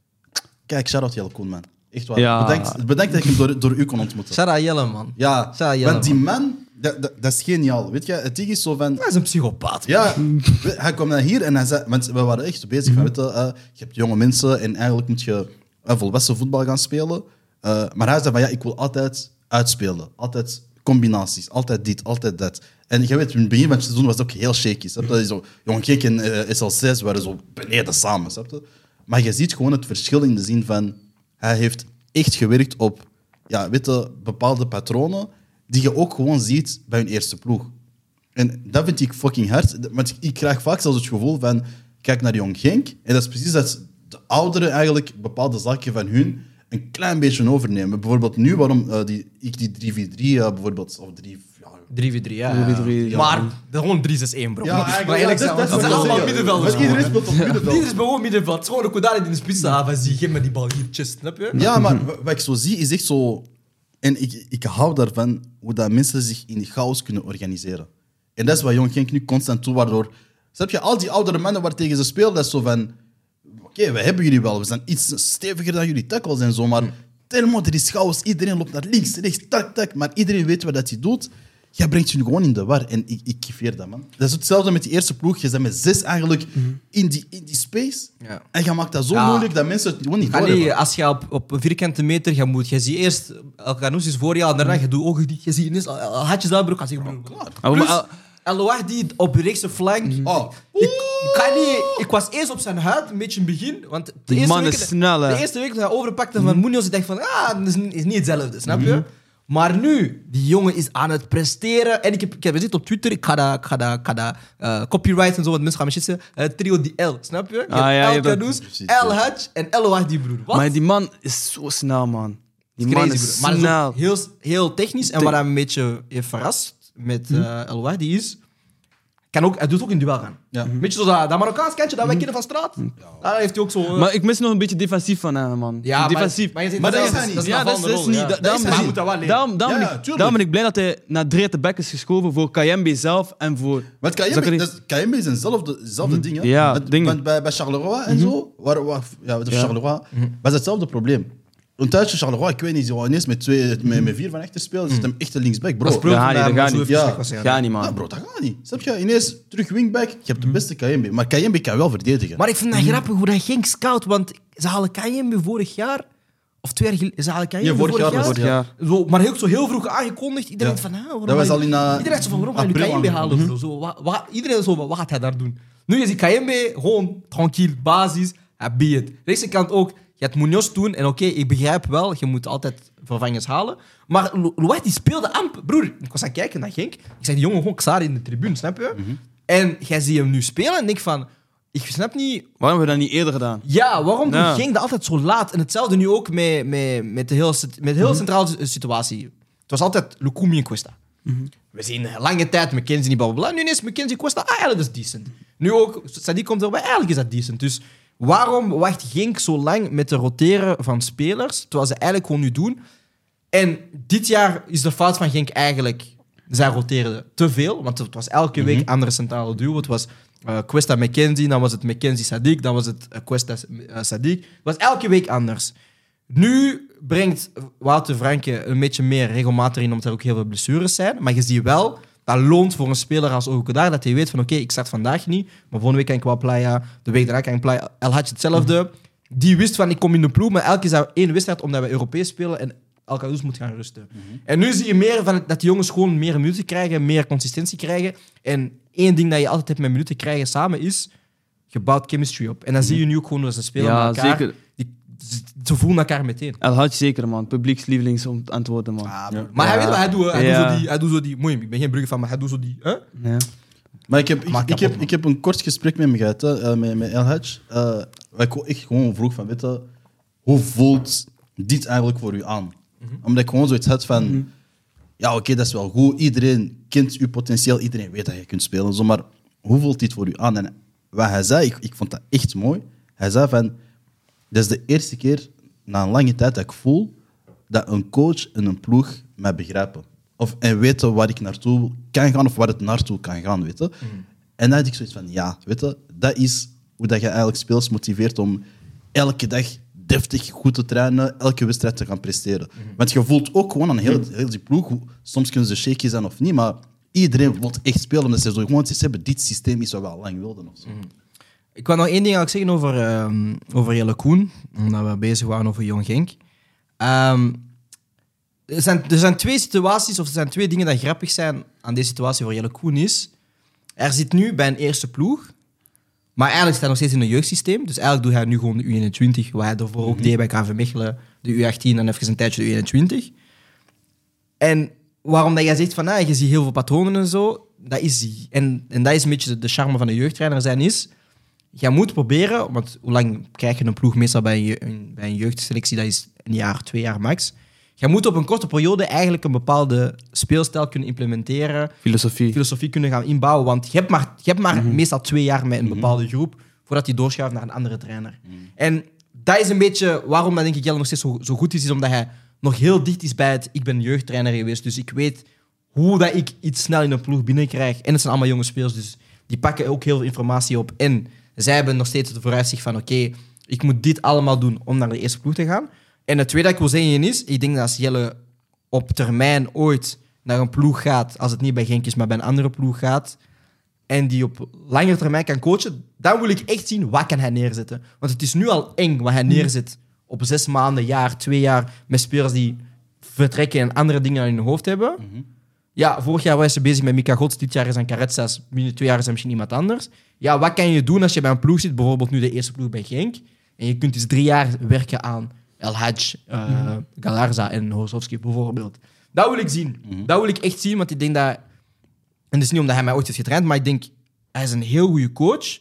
Kijk, shout-out Jelle Koen, man. Echt waar. Ja. Bedankt, bedankt dat ik hem door, door u kon ontmoeten. Sarah Jelle, man. Ja, Shout-out Jelle, want die man. man, dat, dat, dat is geniaal. Weet je, het ding is zo van... Hij is een psychopaat. man. Ja, hij kwam naar hier en hij zei... Want we waren echt bezig van, weet je, uh, je hebt jonge mensen en eigenlijk moet je uh, volwassen voetbal gaan spelen. Uh, maar hij zei van, ja, ik wil altijd uitspelen. Altijd combinaties. Altijd dit, altijd dat. En je weet, in het begin van het seizoen was het ook heel shaky. Snap je? Dat is zo, Jong Genk en uh, S L zes waren zo beneden samen. Snap je? Maar je ziet gewoon het verschil in de zin van... Hij heeft echt gewerkt op ja, weet je, bepaalde patronen die je ook gewoon ziet bij hun eerste ploeg. En dat vind ik fucking hard. Want ik krijg vaak zelfs het gevoel van... Kijk, kijk naar Jong Genk, en dat is precies dat de ouderen eigenlijk bepaalde zaken van hun een klein beetje overnemen. Bijvoorbeeld nu, waarom uh, die, ik die drie vier drie uh, bijvoorbeeld, of drie... Ja, drie voor drie, ja. drie voor drie, ja. Maar de gewoon drie zes één, bro. Ja, Maar eigenlijk, eerlijk ja, zijn, dat- want dat het is zijn wat ik allemaal wil zeggen. middenvelders. Want iedereen gewoon, speelt op hè. middenveld. Iedereen speelt gewoon middenveld. Het is gewoon een Kodari die in de spits staat. Van, zie, geef me die bal hier, chest, snap je? Ja, maar wa- wat ik zo zie is echt zo... En ik, ik hou daarvan hoe dat mensen zich in chaos kunnen organiseren. En dat is wat Jong Genk nu constant toe, waardoor... Snap je, al die oudere mannen waar tegen ze spelen, dat is zo van... Oké, okay, we hebben jullie wel, we zijn iets steviger dan jullie tackles en zo, maar... Telmo, er is chaos, iedereen loopt naar links, rechts, tak, tak, maar iedereen weet wat dat hij doet. Jij brengt je gewoon in de war en ik, ik kiffeer dat, man. Dat is hetzelfde met die eerste ploeg. Je bent met zes eigenlijk in, die, in die space. Ja. En je maakt dat zo Ja. moeilijk dat mensen het gewoon niet Ga niet, doorhebben. als je op, op een vierkante meter gaat moet, je ziet eerst El Ghanous is voor jou en daarna je doet ogen dicht, je ziet ineens had je dat broek, als ik broer. Ah, Plus, maar- El Wahdi op de rechtse flank. Oh. Ik, ik, ga niet, ik was eerst op zijn huid, een beetje in het begin. Want de Die eerste man week, is snel, hè. De eerste week dat hij overpakte van Munoz, ik dacht van, ah, dat is, niet- is niet hetzelfde, snap je? Maar nu, die jongen is aan het presteren. En ik heb, ik heb gezien op Twitter, ik ga dat, ik ga dat, ik ga dat uh, copyright en zo, wat mensen gaan me shitsen. Uh, trio die L, snap je? Je Ah, hebt ja, je El hebt- Ghanous, Precies, El ja. Hadj en El Wahdi, broer. Wat? Maar die man is zo snel, man. Die Crazy, man is broer. Maar snel. dat is ook heel, heel technisch. En wat hij een beetje heeft verrast met uh, El Wahdi is... Kan ook, hij doet ook in duel gaan. Ja. Een beetje zoals dat, dat Marokkaans kantje dat wij kennen van straat. Daar heeft hij ook zo... uh, Maar ik mis nog een beetje defensief van hem, man. ja, maar- defensief. Maar, je zegt Maar dat zelf, is hij niet. een Ja, dat is, aanvallende dat is rol, niet... ja. da- Dat daarom, is hij. Hij moet dat wel leren. daarom, daarom, Ja, ben ja, ik, tuurlijk. daarom ben ik blij dat hij naar Dre te Beck is geschoven voor Kayembe zelf en voor... Want Kayembe, Zakari- dat is- Kayembe is eenzelfde zelfde ding. Hè? Ja, Want- dingen. Want bij, bij Charleroi en zo, waar, waar, ja, bij Ja. Charleroi, was hetzelfde probleem. Een tijdje Charleroi, ik weet niet, ze wou ineens met, twee, met, met vier van achter spelen, zit hem echt de linksback, bro. Dat is pro- Dat gaat niet, dat gaat zo niet. even Ja. slecht was, ja. Ga niet, man. Ja, bro, dat gaat niet. Snap je? Ineens terug wingback, je hebt de beste Kayembe. Maar Kayembe kan wel verdedigen. Maar ik vind dat grappig hoe dat Genk scout, want ze halen Kayembe vorig jaar, of twee jaar geleden, ze halen Kayembe Ja, vorig vorig, jaar was jaar. het, ja. Zo, maar heel, zo heel vroeg aangekondigd. Iedereen Ja. dacht van, ah, waarom Dat was ga je- al in, uh, Iedereen dacht zo van, waarom ga je nu april Kayembe halen? aangekondigd. Bro? Zo, wat, wat, iedereen zo, wat gaat hij daar doen? Nu is die Kayembe gewoon tranquil, basis, hij biedt. Deze kant ook, je hebt Munoz doen, en oké, ik begrijp wel, je moet altijd vervangers halen. Maar Louis die speelde amper. Broer, ik was aan het kijken naar Genk. Ik zei, die jongen gewoon klaar in de tribune, snap je? En jij ziet hem nu spelen en denk van, ik snap niet... Waarom hebben we dat niet eerder gedaan? Ja, waarom Ja. ging dat altijd zo laat? En hetzelfde nu ook met, met, met de heel, met de heel centrale situatie. Het was altijd Lukumi en Cuesta. We zien lange tijd McKenzie niet, blablabla. Nu ineens McKenzie Cuesta, ah, eigenlijk dat is decent. Nu ook, Sadiq komt erbij, eigenlijk is dat decent. Dus waarom wacht Genk zo lang met het roteren van spelers, terwijl ze eigenlijk gewoon nu doen? En dit jaar is de fout van Genk eigenlijk, zij roteerden te veel, want het was elke week andere centrale duo. Het was uh, Cuesta McKenzie, dan was het McKenzie Sadiq, dan was het uh, Cuesta uh, Sadiq. Het was elke week anders. Nu brengt Wouter Franke een beetje meer regelmatig in, omdat er ook heel veel blessures zijn. Maar je ziet wel, dat loont voor een speler als Ogokodar, dat hij weet van oké, okay, ik start vandaag niet, maar volgende week kan ik wel playa, de week daarna kan ik playa. El Hadj hetzelfde. Die wist van ik kom in de ploeg, maar elke keer is dat één wedstrijd omdat we Europees spelen en El Ghanous moet gaan rusten. En nu zie je meer van dat die jongens gewoon meer minuten krijgen, meer consistentie krijgen. En één ding dat je altijd hebt met minuten krijgen samen is, je bouwt chemistry op. En dan zie je nu ook gewoon dat ze spelen Ja, met elkaar. zeker. Die, ze- ze voelen elkaar meteen. El Hadj zeker, man. Publiekslievelings om aan te worden, man. Ah, ja. Maar hij weet wat hij doet. hè. Hij, Ja. doet zo die, hij doet zo die... Mooi, ik ben geen brugge van, maar hij doet zo die... Hè? Ja. Maar ik heb, ik, Maak ik, kapot, heb, man. ik heb een kort gesprek met hem gehad, hè, eh, met, met El Hadj. Uh, waar ik echt gewoon vroeg van, weet je, hoe voelt dit eigenlijk voor u aan? Omdat ik gewoon zoiets had van, ja oké, dat is wel goed. Iedereen kent uw potentieel, iedereen weet dat je kunt spelen. Zo, maar hoe voelt dit voor u aan? En wat hij zei, ik, ik vond dat echt mooi. Hij zei van, dat is de eerste keer na een lange tijd dat ik voel dat een coach en een ploeg mij begrijpen. Of, en weten waar ik naartoe kan gaan of waar het naartoe kan gaan, weet je. En dan had ik zoiets van, ja, weet je, dat is hoe dat je eigenlijk spelers motiveert om elke dag deftig goed te trainen, elke wedstrijd te gaan presteren. Want je voelt ook gewoon aan heel, heel die ploeg, hoe- soms kunnen ze shaky zijn of niet, maar iedereen wil echt spelen omdat ze zo gewoon iets hebben, dit systeem is wat we al lang wilden. Of zo. Ik wou nog één ding eigenlijk zeggen over, ehm over Jelle Koen, omdat we bezig waren over Jong Genk. Ehm, er, zijn, er zijn twee situaties, of er zijn twee dingen die grappig zijn aan deze situatie voor Jelle Koen is. Er zit nu bij een eerste ploeg, maar eigenlijk staat hij nog steeds in een jeugdsysteem. Dus eigenlijk doet hij nu gewoon de U eenentwintig, wat hij daarvoor ook deed bij K V Mechelen, de U achttien en even een tijdje de U eenentwintig. En waarom dat jij zegt van, ah, je ziet heel veel patronen en zo, dat is, en, en dat is een beetje de charme van de jeugdtrainer zijn, is... jij moet proberen, want hoe lang krijg je een ploeg meestal bij een, een, bij een jeugdselectie? Dat is een jaar, twee jaar max. Je moet op een korte periode eigenlijk een bepaalde speelstijl kunnen implementeren, Filosofie. filosofie kunnen gaan inbouwen, want je hebt maar, je hebt maar Mhm. meestal twee jaar met een Mhm. bepaalde groep voordat die doorschuift naar een andere trainer. Mhm. En dat is een beetje waarom dat denk ik Jelle nog steeds zo, zo goed is, is omdat hij nog heel dicht is bij het ik ben jeugdtrainer geweest, dus ik weet hoe dat ik iets snel in een ploeg binnenkrijg. En het zijn allemaal jonge spelers, dus die pakken ook heel veel informatie op. En zij hebben nog steeds het vooruitzicht van oké, ik moet dit allemaal doen om naar de eerste ploeg te gaan. En het tweede dat ik wil zeggen is, ik denk dat als Jelle op termijn ooit naar een ploeg gaat, als het niet bij Genk is, maar bij een andere ploeg gaat, en die op langere termijn kan coachen, dan wil ik echt zien wat kan hij neerzetten. Want het is nu al eng wat hij neerzet op zes maanden, jaar, twee jaar, met spelers die vertrekken en andere dingen in hun hoofd hebben. Mhm. Ja, vorig jaar was je bezig met Mika Gods, dit jaar is een Caretsas, binnen twee jaar is er misschien iemand anders. Ja, wat kan je doen als je bij een ploeg zit, bijvoorbeeld nu de eerste ploeg bij Genk, en je kunt dus drie jaar werken aan El Hadj, uh, Galarza en Horzowski bijvoorbeeld. Dat wil ik zien. Mhm. Dat wil ik echt zien, want ik denk dat... En dat is niet omdat hij mij ooit heeft getraind, maar ik denk, hij is een heel goede coach.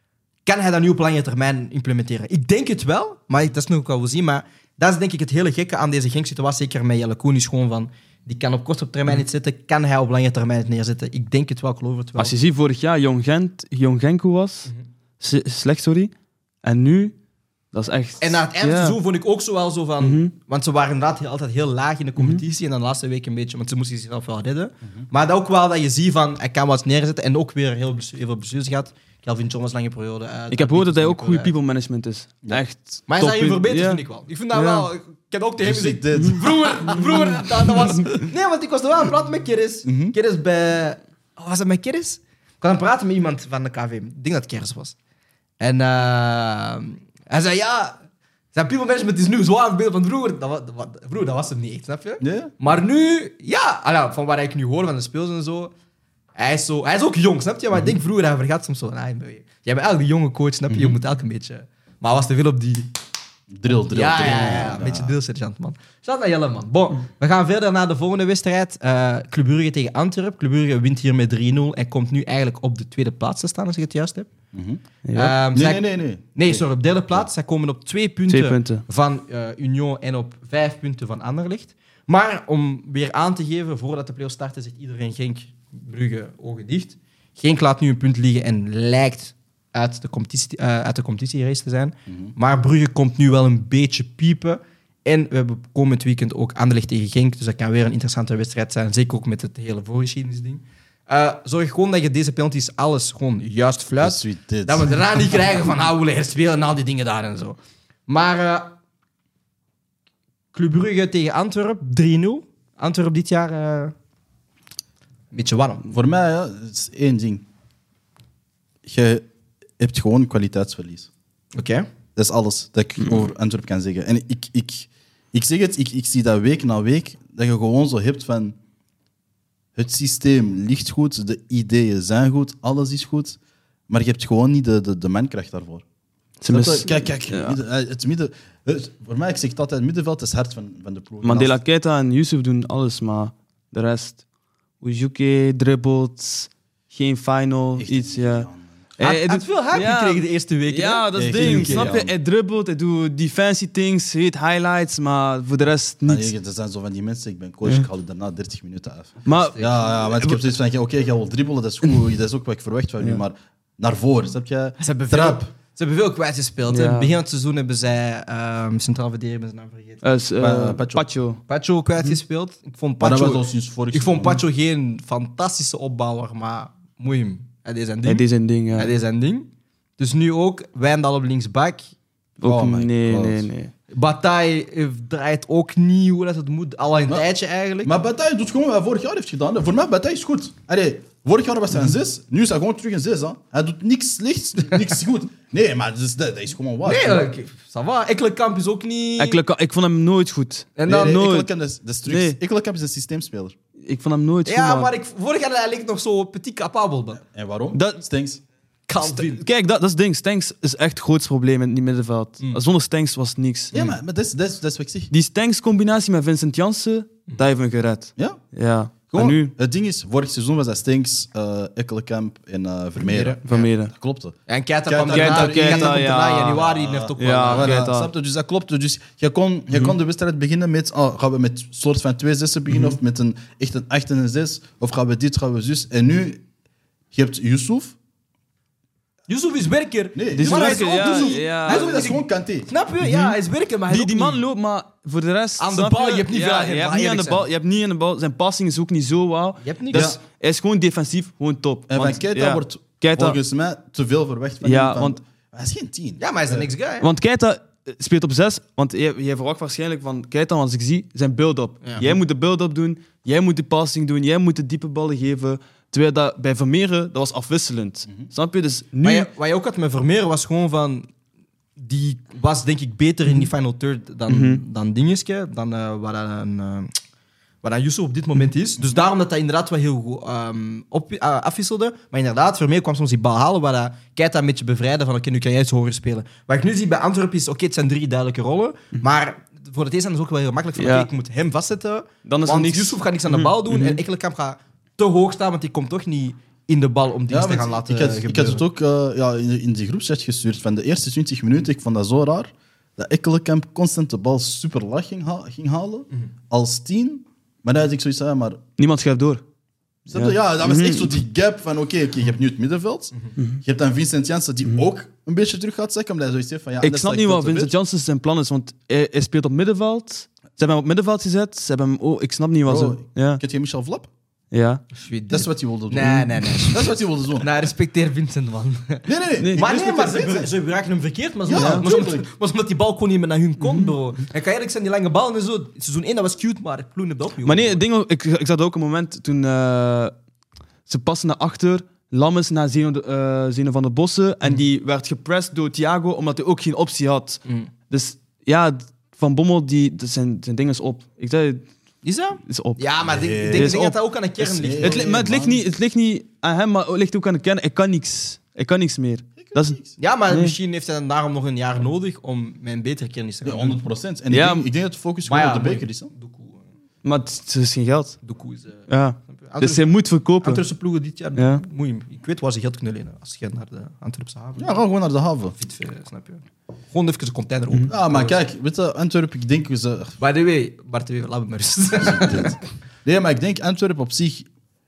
Kan hij dat nu op lange termijn implementeren? Ik denk het wel, maar dat is nog wel zien. Maar dat is denk ik het hele gekke aan deze Genk-situatie, zeker met Jelle Koen, is gewoon van... Die kan op korte termijn iets zetten, kan hij op lange termijn het neerzetten? Ik denk het wel, ik geloof het wel. Als je ziet, vorig jaar Jong Gent, Jong Genk hoe was, Mhm. S- slecht, sorry. En nu, dat is echt... En na het eind van het ja. seizoen vond ik ook zo wel zo van... Mhm. Want ze waren inderdaad heel, altijd heel laag in de competitie. En dan de laatste week een beetje... Want ze moesten zichzelf wel redden. Maar dat ook wel dat je ziet van... Hij kan wat neerzetten. En ook weer heel, blessu- heel veel blessures gehad. Kelvin John was lange periode uit. Ik heb gehoord dat hij ook Piet goede was people management is. Ja. Echt. Maar hij is top daarin in- verbeterd, ja. vind ik wel. Ik vind dat Ja. wel... Ik heb ook tegen hem Dus gezegd... ik dit. Vroeger, vroeger, dat, dat was... Nee, want ik was er wel aan het praten met Keres. Mhm. Keres bij... Oh, was dat met Keres? Ik was aan het praten met iemand van de K V M. Ik denk dat het Keres was. En uh, hij zei, ja... Zijn people management is nu zwaar verbeterd van vroeger. Dat was, dat, was- vroeger, dat was hem niet echt, snap je? Ja? Maar nu... Ja, alors, van wat ik nu hoor van de speels en zo... Hij is, zo, hij is ook jong, snap je? Maar ik denk vroeger, hij vergat soms zo... Nah, jij bent elke jonge coach, snap je? Je moet elke een beetje... Maar hij was te veel op die... Drill, drill, Ja, drill. ja, ja, ja. Een beetje drillsergeant, man. Shout naar Jelle, man. Bon, we gaan verder naar de volgende wedstrijd. Uh, Club Brugge tegen Antwerpen. Club Brugge wint hier met drie nul en komt nu eigenlijk op de tweede plaats te staan, als ik het juist heb. Mhm. Ja. Ehm, Nee, zij- nee, nee, nee. Nee, sorry, op derde plaats. Zij komen op twee punten, Twee punten. van uh, Union en op vijf punten van Anderlecht. Maar om weer aan te geven, voordat de play-offs starten, zegt iedereen Genk, Brugge, ogen dicht. Genk laat nu een punt liggen en lijkt uit de, competitie, uh, uit de competitierace te zijn. Mhm. Maar Brugge komt nu wel een beetje piepen. En we hebben komend weekend ook Anderlecht tegen Genk. Dus dat kan weer een interessante wedstrijd zijn. Zeker ook met het hele voorgeschiedenisding. Uh, zorg gewoon dat je deze penalties alles gewoon juist fluit. Sweet dit. Dat we daarna niet krijgen van ah, we willen herspelen en al die dingen daar en zo. Maar uh, Club Brugge tegen Antwerpen, drie nul. Antwerpen dit jaar uh, een beetje warm. Voor mij, ja, het is één ding. Je hebt gewoon kwaliteitsverlies. Oké. Dat is alles dat ik over Antwerp kan zeggen. En ik, ik, ik zeg het, ik, ik zie dat week na week, dat je gewoon zo hebt van... Het systeem ligt goed, de ideeën zijn goed, alles is goed, maar je hebt gewoon niet de, de, de mankracht daarvoor. Ze mis- Snap je? Kijk, kijk, Ja. midden- eh, het midden... het- voor mij, ik zeg het altijd, het middenveld is het hart van, van de ploeg. Mandela En als- Keita en Yusuf doen alles, maar de rest... Ujuke, dribbelt, geen final, Echt iets, niet, ja. man. Hij Hij- hij had doet- veel hype ja. gekregen de eerste weken. Ja, hè? dat is het Echt ding. niet, Snap je? ja. Hij dribbelt, hij doet die fancy things, hij heeft highlights, maar voor de rest Ah, niets. nee, er zijn zo van die mensen, ik ben coach, Ja. ik haal je daarna dertig minuten af. Maar Ja, ja, want ik heb zoiets van, oké, okay, jij wil dribbelen, dat is goed, dat is ook wat ik verwacht van je, Ja. maar naar voren, snap je? Ze hebben veel, Trap. ze hebben veel kwijtgespeeld. hè. Ja. Begin van het seizoen hebben zij um, centraal verdediger met zijn naam vergeten. eh, s- eh, Pa- Pacho. Pacho. Pacho kwijtgespeeld. Ik vond Maar dat was Pacho, al sinds vorig ik vond seizoen. Pacho geen fantastische opbouwer, maar moeim. Hij deed zijn Hij ding. deed zijn ding, ja. Hij deed zijn ding. Dus nu ook Wijndal op linksback. Ook, Oh my nee, God. nee, nee. Bataille eh, draait ook niet hoe dat het moet. Al een Maar- tijdje eigenlijk. Maar Bataille doet gewoon wat hij vorig jaar heeft gedaan. Voor mij, Bataille is goed. Allee, vorig jaar was hij een zes, nu is hij gewoon terug een zes. Hè. Hij doet niks slechts, niks goed. Nee, maar dat is, dat is gewoon waar. nee, oké. Ça va. Ekkelenkamp is ook niet... Ekkelenka- ik vond hem nooit goed. En Nee, dan... nee, nooit. Ekkelenkamp is, dat is terug. Nee. Ekkelenkamp is een systeemspeler. Ik vond hem nooit goed, Ja, man. maar ik, vorig jaar hij leek nog zo petit capabel. Man. En waarom? Dat- Stinks. Calvin. Kijk, dat, dat is het ding. Stanks is echt het grootste probleem in het middenveld. Mm. Zonder Stanks was het niks. Ja, maar, maar dat, is, dat, is, dat is wat ik zeg. Die Stanks-combinatie met Vincent Janssen, dat heeft hem gered. Ja? Ja. Gewoon, En nu? Het ding is, vorig seizoen was dat Stenks, uh, Ekkelenkamp en uh, Vermeeren. Vermeeren. Dat klopte. En Keita Keita, kwam daarna, Keita, Keita Keita, komt ja. daarna, januari heeft ook wel... Ja, eh, Voilà, Keita. snap je? Dus dat klopte. Dus je kon, je kon de wedstrijd beginnen met... Oh, gaan we met een soort van twee zessen beginnen? Of met een, echt een acht en een zes? Of gaan we dit, gaan we zus? En nu, je hebt Yusuf. Yusuf is werker. Nee, Die is maar hij is werker, ook ja, Yusuf. ja. Hij is Dat ook is gewoon Kanté. Snap je? Ja, hij is werker, maar hij Die, is die ook man niet- loopt, maar voor de rest... Aan de snap bal, je hebt niet ja, veel aan hem, je hebt laat niet aan de eerlijk bal. Je hebt niet aan de bal. Zijn passing is ook niet zo wauw. Je hebt niks. Dus Ja. hij is gewoon defensief, gewoon top. En van Want, Keita ja, wordt Keita- volgens mij te veel verwacht van Ja, hem. Van- want- Hij is geen tien. Ja, maar hij is de next guy. Want Keita eh, speelt op zes, want jij, jij verwacht waarschijnlijk van Keita, als ik zie, zijn build-up. Ja. Jij moet de build-up doen, jij moet de passing doen, jij moet de diepe ballen geven. Terwijl dat bij Vermeeren, dat was afwisselend. Snap je? Dus nu... Maar je, wat je ook had met Vermeer was gewoon van... Die was denk ik beter in die final third dan, Mhm. dan Dingeske, dan uh, wat een... Uh, wat aan Yusuf op dit moment is. Dus daarom dat hij inderdaad wel heel goed um, op, uh, afwisselde. Maar inderdaad, Vermeer kwam soms die bal halen, waar dat Keita een beetje bevrijden van oké, nu kan jij iets hoger spelen. Wat ik nu zie bij Antwerpen is, oké, het zijn drie duidelijke rollen, maar voor de tegenstander is het ook wel heel makkelijk van Ja. oké, ik moet hem vastzetten, Dan is er want niks. Yusuf gaat niks aan de bal doen en Ekkelenkamp gaat te hoog staan, want die komt toch niet in de bal om dingen te maar gaan laten ik, had, ik had gebeuren. het ook uh, ja, in, in die groepchat gestuurd. Van de eerste twintig minuten, ik vond dat zo raar. Dat Ekkelenkamp constant de bal super laag ging, ha- ging halen. Als tien. Maar dan had ik zoiets aan, maar... Niemand schuift door. Snap je? Ja, dat was echt zo die gap van oké, oké, je hebt nu het middenveld. Je hebt dan Vincent Janssen die ook een beetje terug gaat zakken, omdat hij zoiets heeft van... Ja, Ik anders snap sta niet veel wat te Vincent ver. Janssen zijn plan is, want hij, hij speelt op middenveld. Ze hebben hem op middenveld gezet. Ze hebben hem... Oh, ik snap niet wat Bro, ze... Ja. Kent je Michel Vlap? Ja. Dat is wat hij wilde doen. Nee, nee, nee. Dat is wat hij wilde doen. Nou, respecteer Vincent, man. Nee, nee, nee. Nee. Ik Maar nee, respecteer maar ze, Vincent. ze gebruiken hem verkeerd, maar, zo, Ja, maar, zo, tuurlijk. maar omdat die bal gewoon niet meer naar hun kon, bro. En kan eerlijk zijn, die lange bal en zo, seizoen één dat was cute, maar ik ploen het op, joh. Maar nee, het ding, ik, ik zat ook een moment toen eh, ze passen naar achter. Lammes naar Zeno, de- eh, Zeno van de Bossen. En die werd gepressed door Thiago, omdat hij ook geen optie had. Mm. Dus ja, Van Bommel, die, dat zijn, zijn ding is op. Ik zei, Is dat? is op. Ja, maar ik denk, Nee. ik denk Is dat op. dat ook aan de kern Is- ligt. nee. Het, li- maar het ligt, man. niet, het ligt niet aan hem, maar het ligt ook aan de kern. Ik kan niks. Ik kan niks meer. Dat is, Ja, maar Nee. misschien heeft hij dan daarom nog een jaar nodig om met een betere kennis te Ja, gaan honderd procent. En Ja, ik, denk, ik denk dat de focus Maar gewoon ja, op de beker is. Hè? Doekoe, eh, maar het, het is geen geld. Doekoe is... eh, Ja. snap je? Dus Antwerp- hij moet verkopen. Antwerpse ploegen dit jaar, Ja. moet je, ik weet waar ze geld kunnen lenen als je naar de Antwerpse haven. Ja, ga gewoon naar de haven. Fit, eh, snap je? Gewoon even een container open. Ja, maar kijk, weet je, Antwerpen, ik denk... Ze, By the way, Bart, de Wever, laat me maar rust. nee, maar ik denk Antwerpen op zich...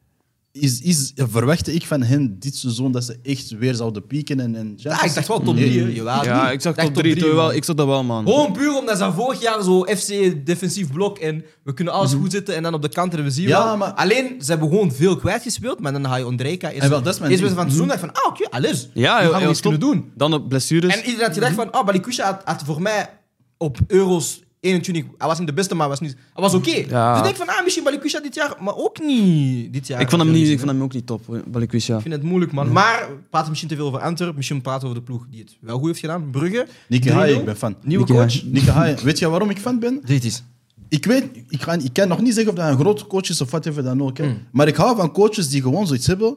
Is, is, verwachtte ik van hen dit seizoen dat ze echt weer zouden pieken en... en Ja, ik dacht wel top drie, hè. Jawel. Ja, ik zag dacht top drie. man. Wel, ik zag dat wel, man. Gewoon puur omdat ze vorig jaar zo F C defensief blok en we kunnen alles goed zetten en dan op de kanten en we zien Ja, wel. maar- Alleen, ze hebben gewoon veel kwijtgespeeld, maar dan ga je Ondrejka eerst En wel, dat is mijn eerst ding. van het seizoen dacht van, ah oké, alles. Ja, Nu hij, gaan we hij iets was top. kunnen doen. Dan op blessures. En iedereen had gedacht van, ah, Balikwisha had, had voor mij op Euro's eenentwintig, hij was niet de beste, maar hij was, niet, hij was oké. Ja. Dus ik denk van, ah, misschien Balikwisha dit jaar, maar ook niet dit jaar. ik, vond hem niet, ik Hè. vond hem ook niet top, Balikwisha. Ik vind het moeilijk, man. Maar we praten misschien te veel over Antwerpen. Misschien praten we over de ploeg die het wel goed heeft gedaan. Brugge. Nicky drie nul. Haye, ik ben fan. Nieuwe Nicky coach. Haye. Nicky Haye. Weet je waarom ik fan ben? Dit is. Ik weet, ik, ga, ik kan nog niet zeggen of dat een grote coach is of wat even dan ook. Hè. Mm. Maar ik hou van coaches die gewoon zoiets hebben.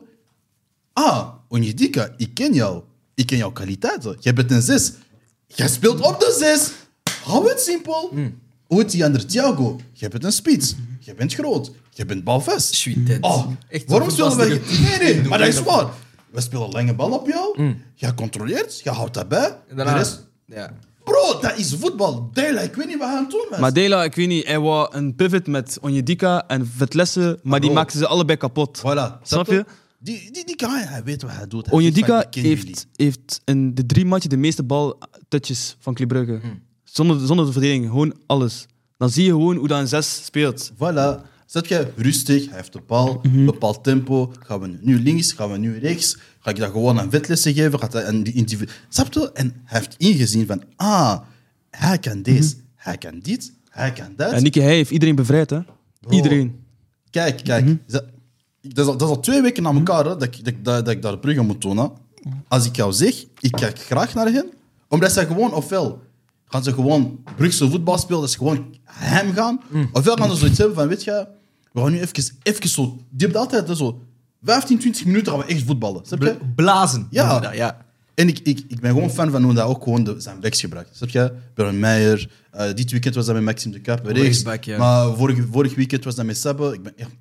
Ah, Onyedika, ik ken jou. Ik ken jouw kwaliteiten. Je bent een zes. Jij speelt op de zes. Hou het simpel. Mm. Hoe heet die ander? Thiago. Je bent een spits. Je bent groot. Je bent balvast. Sweet dead. Oh, Echt waarom zo'n spelen we... fantastische- Nee, nee, maar dat is waar. We spelen lange bal op jou. Mm. Jij controleert. Je houdt dat bij. En daarna- De rest- Ja. Bro, dat is voetbal. Dela, ik weet niet wat hij aan het doen was. Maar Dela, ik weet niet, hij wou een pivot met Onyedika en Vetlesse, maar die bro. maakten ze allebei kapot. Voilà. Snap je? Die, die, die guy, hij weet wat hij doet. Hij Onyedika zegt van, ik ken jullie. heeft, heeft in de drie matchen de meeste baltouches van Club Brugge. Hmm. Zonder, zonder de verdediging, gewoon alles. Dan zie je gewoon hoe dat een zes speelt. Voilà. Zet je rustig, hij heeft de bal, Mhm. bepaald tempo. Gaan we nu links, gaan we nu rechts? Ga ik dat gewoon aan vetlessen geven? Gaat hij aan die individu... Snap je? En hij heeft ingezien van, ah, hij kan deze, hij kan dit, hij kan dat. En Nicky, hij heeft iedereen bevrijd, hè? Iedereen. Kijk, kijk. Mhm. Dat, dat, is al, dat is al twee weken na elkaar hè, dat, ik, dat, dat, dat ik daar Brugge moet doen. Hè. Als ik jou zeg, ik kijk graag naar hen, omdat ze gewoon, ofwel gaan ze gewoon Brugse voetbal spelen, dat ze gewoon hem gaan, ofwel gaan ze zoiets hebben van, weet je, we gaan nu even, even zo... Die hebben altijd hè, zo vijftien, twintig minuten gaan we echt voetballen. Snap je? Bla- Blazen. Ja. noem je dat, ja. En ik, ik, ik ben gewoon fan van hoe dat ook gewoon de, zijn backs gebruikt. Snap je? Björn Meijer, uh, dit weekend was dat met Maxime de Cap, rechts. Rechtsback, ja. Maar vorig, vorig weekend was dat met Sabbe. Ik ben, ja,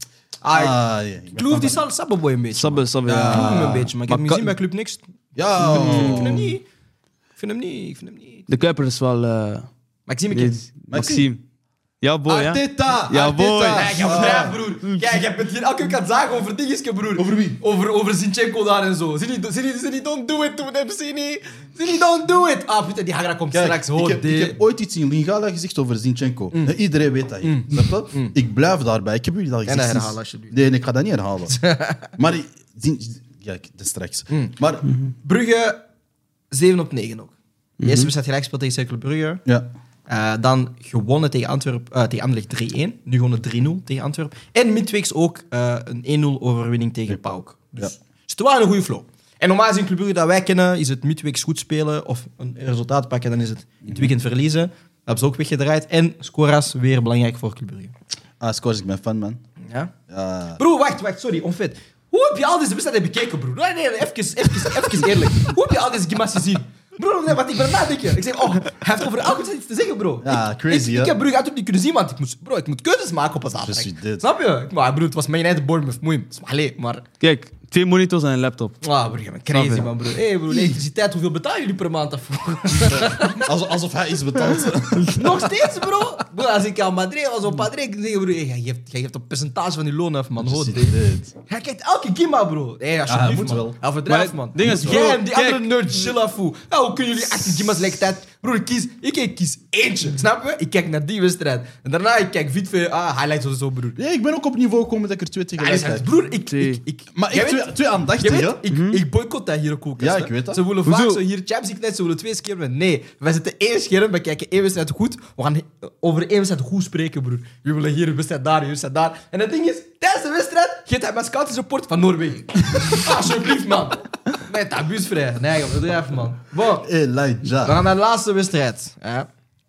Ah, Ah, ja, ik ben Kloef fan die van- zal Sabboy een beetje. Sabbe, Sabbe, Ik ja. Kloef hem een beetje, maar ik heb hem Maar gezien kan- bij Club Niks. Ja, Ik vind hem niet. Ik vind hem niet. Ik vind hem niet. De Kuiper is wel... eh Maar ik zie hem een keer. dit- Maxime. Ja, boy, ja. Arteta! Ja, Arteta. boy. Kijk, je bedrijf, broer. Kijk, je hebt het hier elke keer zagen over dingetjes, broer. Over wie? Over, over Zinchenko daar en zo. Zie niet, zie niet, zie niet, don't do it to them, zie niet. Zie niet, don't do it. Ah, putain, die Hagra komt Kijk, straks. ik, Hoor, heb, ik heb ooit iets in Lingala gezegd over Zinchenko. Mm. En iedereen weet dat hier. Snap je? Ik blijf daarbij. Ik heb jullie dat En gezegd. dat sinds- herhalen, alsjeblieft. Nee, nee, ik ga dat niet herhalen. maar... ik- Zin- ja, ik- dat is straks. Mm. Maar... Brugge, zeven op negen ook. De eerste wedstrijd gelijk gespeeld tegen Cercle Brugge. Ja. Uh, dan gewonnen tegen, Antwerp, uh, tegen Anderlecht drie één. Nu gewonnen drie nul tegen Antwerpen. En midweeks ook uh, een één nul overwinning tegen PAOK. Dus, Ja. dus het was een goede flow. En normaal is in Club Brugge dat wij kennen, is het midweeks goed spelen of een resultaat pakken, dan is het in het weekend verliezen. Dat hebben ze ook weggedraaid. En scoras weer belangrijk voor Club Brugge. Ah, scores, ik ben fan, man. Ja? Ja. Bro, wacht, wacht, sorry, onfit. Hoe heb je al deze wedstrijden bekeken, bro? Nee, nee, even, even, even eerlijk. Hoe heb je al deze gimas gezien? Bro, nee, wat ik ben nadenken. Ik zeg, oh, hij heeft over elke wedstrijd iets te zeggen, bro. Ja, ik, crazy, ik, hè? ik heb Brugge uit niet kunnen zien, want ik moest, bro, ik moet keuzes maken op een zaterdag. Just you did. Snap je? Maar bro, het was mijn eigen Bournemouth, moeim. Allee, maar... Kijk, twee monitors en een laptop. Ah, bro, je bent crazy, Snap je? man, bro. Hé, hey, bro, elektriciteit, hoeveel betalen jullie per maand daarvoor? Alsof, alsof hij iets betaalt. Nog steeds, bro. Bro, als ik aan Madrid was op Madrid, ik zeg, bro, hey, jij geeft, jij geeft een percentage van die loon af, man. Hoor, Just you did. hij kijkt elke gimma, bro. Hé, hey, alsjeblieft, Ah, moet man. wel. Hij verdrijft, Maar man. het ding is, Jij bro, en die kijk. andere nerd chill af, hoe. Ja, hoe kunnen jullie achttien gimma's tegelijkertijd... Bro, ik kies, ik, ik kies eentje, snap je? Ik kijk naar die wedstrijd. En daarna, ik kijk Vitve, ah, highlights of zo, broer. Ja, ik ben ook op niveau gekomen dat ik er twee Ja, tegelijk hij heb. zegt, broer, ik... Twee. ik, ik Maar jij ik weet- twee, twee Je aandachtig, weet, hè? ik, ik boycott dat hier ook. ook Ja, hè. ik weet dat. Ze willen Hoezo? vaak zo hier Champions League net, ze willen twee schermen. Nee, wij zitten één scherm, we kijken één wedstrijd goed. We gaan over één wedstrijd goed spreken, broer. We willen hier een wedstrijd daar, een wedstrijd daar. En het ding is, tijdens de wedstrijd geeft hij mijn scouting rapport van Noorwegen. Alsjeblieft, man. Nee, taboesvrij. Nee, joh, bedrijf, man. Bon, Elijah. we gaan naar de laatste wedstrijd. Ja.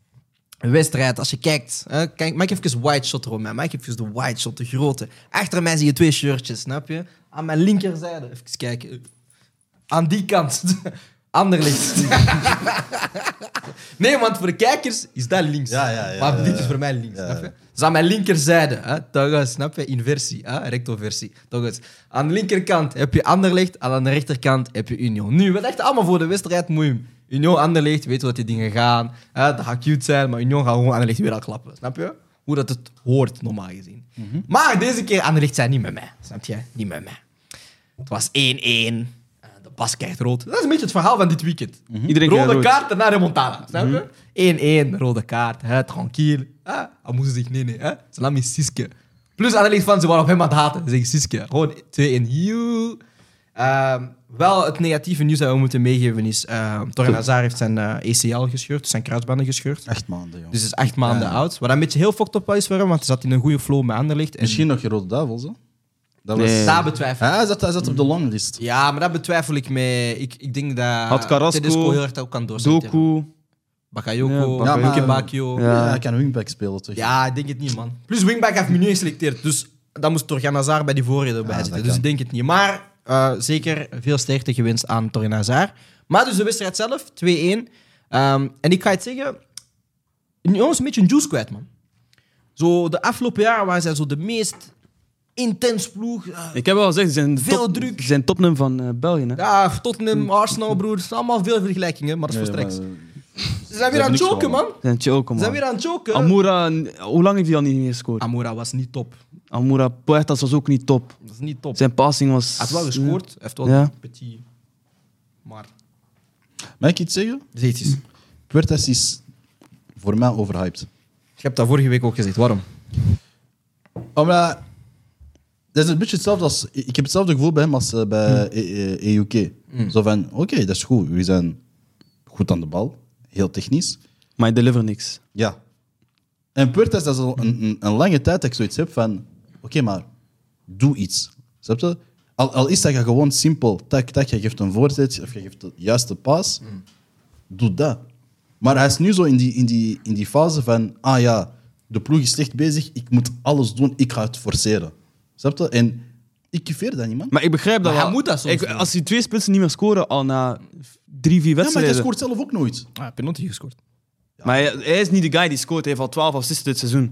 Een wedstrijd, als je kijkt. Hè, kijk, maak even white shot erom. Maak even de white shot, de grote. Achter mij zie je twee shirtjes, snap je? Aan mijn linkerzijde, even kijken. Aan die kant. Anderlicht. Nee, want voor de kijkers is dat links. Ja, ja, ja, Maar ja, dit ja. is voor mij links, Ja, snap je? ja. Dus aan mijn linkerzijde, hè, toch eens, snap je? Inversie, hè? Rectoversie. Toch eens. Aan de linkerkant heb je Anderlecht, en aan de rechterkant heb je Union. Nu, we dachten allemaal voor de wedstrijd, moeim. Union, Anderlecht, weet hoe dat die dingen gaan. Hè? Dat gaat cute zijn, maar Union gaat gewoon Anderlecht weer al klappen. Snap je? Hoe dat het hoort, normaal gezien. Maar deze keer, Anderlecht zijn niet met mij. Snap je? Niet met mij. Het was één één. Eh, De Bas krijgt rood. Dat is een beetje het verhaal van dit weekend. Iedereen krijgt Rode rood. kaart en naar remontada. Snap je? één één, rode kaart. Hè, tranquil. Ah, hij moest zich nee, nee. Hè? Salam is Siske. Plus Anderlecht van ze waren op hem aan het haten. Ze zeggen Siske. Gewoon twee één. Joe. Ehm, wel, het negatieve nieuws dat we moeten meegeven is... Uh, Torgan Hazard heeft zijn eh, A C L gescheurd, zijn kruisbanden gescheurd. Echt maanden, joh. Dus hij is acht maanden Ja. oud. Wat een beetje heel fucked up is voor hem, want hij zat in een goede flow met Anderlecht. En Misschien nog je Rode Duivels, hè? Dat Nee. daar betwijfel Ja, hij zat, hij zat op de longlist. Ja, maar dat betwijfel ik mee. Ik, ik denk dat Had Carrasco, Tedesco heel erg dat ook kan doorzetten. Doku. Bakayoko, Ja, ja, maar- Bakio. Ja. Ja. Ja, hij kan wingback spelen, toch? ik denk het niet, man. Plus wingback heeft me nu geselecteerd. Dus dan moest Torgan Hazard bij die voorreden erbij Ja, zitten. dat Dus kan. ik denk het niet. Maar uh, zeker veel sterkte gewenst aan Torgan Hazard. Maar dus de wedstrijd zelf, twee één. Um, en ik ga het zeggen... Union is een beetje een juice kwijt, man. Zo, de afgelopen jaren waren zij zo de meest intens ploeg. Uh, Ik heb wel gezegd, ze zijn, Veel top, druk. ze zijn topnum van eh, België. Hè? ja, Tottenham, Arsenal, broer. Het zijn allemaal veel vergelijkingen, maar dat is voor Nee, straks. maar, Ze zijn weer aan het niks choken, man. gewonnen. Ze zijn choken, Ze man. zijn weer aan het choken. Amoura, hoe lang heeft hij al niet meer gescoord? Amoura was niet top. Amoura, Puertas was ook niet top. Dat is niet top. Zijn passing was... Hij heeft wel gescoord. Hij heeft wel Ja. een petit... Maar... Mag ik iets zeggen? Zeg het eens. Puertas is voor mij overhyped. Je hebt dat vorige week ook gezegd. Waarom? Omdat... Dat is een beetje hetzelfde als... Ik heb hetzelfde gevoel bij hem als eh, bij E U K. Zo van, oké, dat is goed. We zijn goed aan de bal. Heel technisch. Maar hij deliver niks. Ja. En Puertas, dat is al een, een, een lange tijd dat ik zoiets heb van... Oké, maar doe iets. Snap je? Al, al is dat je gewoon simpel... Tak, tak, je geeft een voorzet of je geeft de juiste paas. Doe dat. Maar hij is nu zo in die, in, die, in die fase van... Ah ja, de ploeg is slecht bezig. Ik moet alles doen. Ik ga het forceren. Snap je? En ik kiffeer dat niet, man. Maar ik begrijp dat Maar hij wel. moet dat soms Ik- doen. Als die twee spitsen niet meer scoren al na drie, vier Ja, maar wedstrijden... hij scoort zelf ook nooit. Ah, penalty gescoord. Maar hij, hij is niet de guy die scoort. Hij heeft al twaalf assists dit seizoen.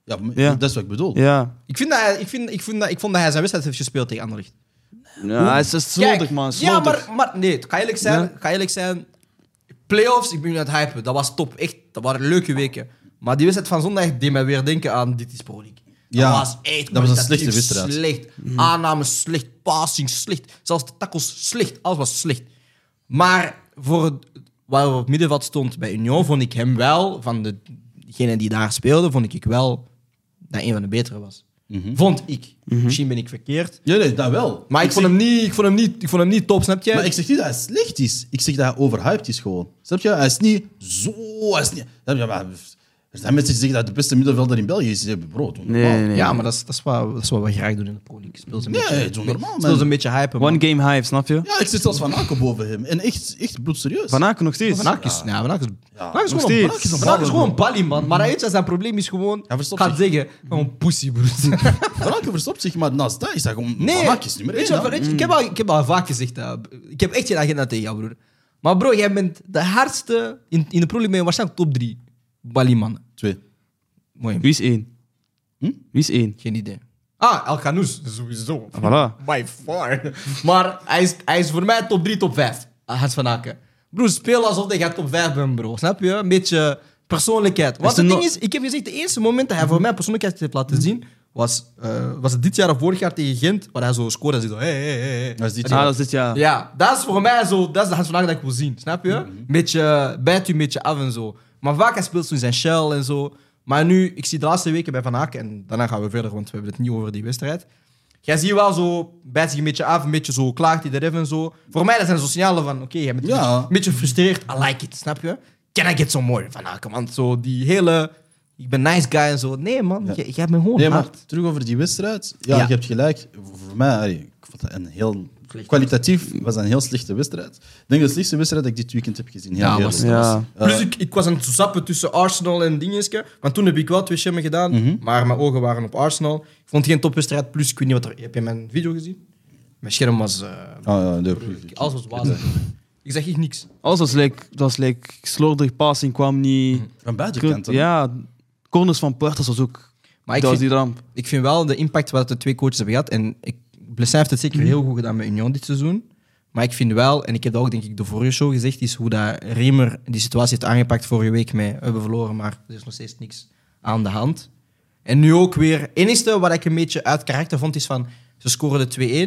Ja, maar Ja. dat is wat ik bedoel. Ja. Ik, vind dat hij, ik, vind, ik, vind dat, ik vond dat hij zijn wedstrijd heeft gespeeld tegen Anderlecht. Ja, hij is is slordig, man. ja, Slordig. maar, maar nee, ga eerlijk zijn. Ja. Ga eerlijk zijn. Playoffs, ik ben nu aan het hypen. Dat was top. Echt, dat waren leuke weken. Maar die wedstrijd van zondag deed mij weer denken aan dit is Pro League. Dat Ja, was echt dat was een kwalitatief slechte wedstrijd. Slecht. Aannames slecht. Passing slecht. Zelfs de tackles slecht. Alles was slecht. Maar voor het, waar we op het middenveld stond bij Union, vond ik hem wel, van de, degenen die daar speelden, vond ik wel dat een van de betere was. Mhm. Vond ik. Misschien ben ik verkeerd. Ja, nee, dat wel. Maar ik, vond, zeg, hem niet, ik, vond hem niet, ik vond hem niet top, snap je? maar ik zeg niet dat hij slecht is. Ik zeg dat hij overhyped is gewoon. Snap je? Hij is niet zo... Hij is niet... Snap je? Maar er zijn mensen die zeggen dat de beste middenvelder in België is. Die hebben brood. doe Nee, normaal. nee, nee. Ja, maar dat is, dat, is wat, dat is wat we graag doen in de Pro League. Speel ze een Nee, beetje, doe normaal, speel man. ze een beetje hypen, man. One game hype, snap je? Ja, ik zit zelfs Van Aken boven hem. En echt, echt bloedserieus. Van Aken nog steeds. Van Aken is, ja, Van Aken is, Ja, Van Aken is nog gewoon een steeds. Van Aken is gewoon een ballie, man. Maar hij weet je, zijn probleem is gewoon, Hij verstopt gaat zich. zeggen, gewoon pussy, broer. Van Aken verstopt zich, maar naast dat is hij gewoon... Nee, Van Aken is nummer weet één. je, wat, hè. weet je, ik, heb al, ik heb al vaak gezegd, uh, ik heb echt geen agenda tegen jou, broer. Maar bro, jij bent de hardste, in, in de Pro League ben je waarschijnlijk top drie ballie, man. Twee. Mooi, Wie is één? Hm? Wie is één? geen idee. Ah, El Ghanous, sowieso. Voilà. By far. Maar hij is, hij is voor mij top drie, top vijf. Hans van Aken. Broer, speel alsof je top vijf bent, bro. Snap je? Een beetje persoonlijkheid. Want Is er het ding no- is, ik heb gezegd, de eerste moment dat hij voor mij persoonlijkheid heeft laten zien, was, uh, was het dit jaar of vorig jaar tegen Gent, waar hij zo scoorde en zei zo, hey, hey, hey, hey. Dat is dit Ah, jaar. dat is dit jaar. Ja, dat is voor mij zo, dat is de Hans van Aken dat ik wil zien. Snap je? Een beetje, bijt u een beetje af en zo. Maar vaak hij speelt zo in zijn shell en zo. Maar nu, ik zie de laatste weken bij Van Aken, en daarna gaan we verder, want we hebben het niet over die wedstrijd. Jij ziet wel zo, bijt zich een beetje af, een beetje zo, klaagt hij er even zo. Voor mij dat zijn zo signalen van, oké, okay, jij bent een, Ja. beetje, een beetje gefrustreerd, I like it, snap je? Can I get some more Van Aken? Want zo die hele, ik ben nice guy en zo. Nee man, Ja. jij, jij bent gewoon Nee, maar hard. terug over die wedstrijd. Ja, Ja. je hebt gelijk. Voor mij, allee, ik vond het een heel... Kwalitatief was dat een heel slechte wedstrijd. Ik denk de slechtste wedstrijd dat ik dit weekend heb gezien. Heel Ja, eerlijk. was- Ja. Plus ik, ik was aan het zappen tussen Arsenal en dingeske. Want toen heb ik wel twee shimmen gedaan, Mhm. maar mijn ogen waren op Arsenal. Ik vond het geen topwedstrijd. Plus, ik weet niet wat er... Heb je mijn video gezien? Mijn scherm was... eh, Ah, ja, nee, alles was wazig. Ik zeg echt niks. Alles was like, het was like slordig, passing kwam niet. Van beide kanten. Ja, corners van Puertas was ook. Maar ik dat was vind, die ramp. ik vind wel de impact wat de twee coaches hebben gehad. En ik, Blessin heeft het zeker heel goed gedaan met Union dit seizoen. Maar ik vind wel, en ik heb dat ook denk ik de vorige show gezegd, is hoe dat Remer die situatie heeft aangepakt vorige week met we hebben verloren, maar er is nog steeds niks aan de hand. En nu ook weer. Het enige wat ik een beetje uit karakter vond, is van ze scoren de twee-één.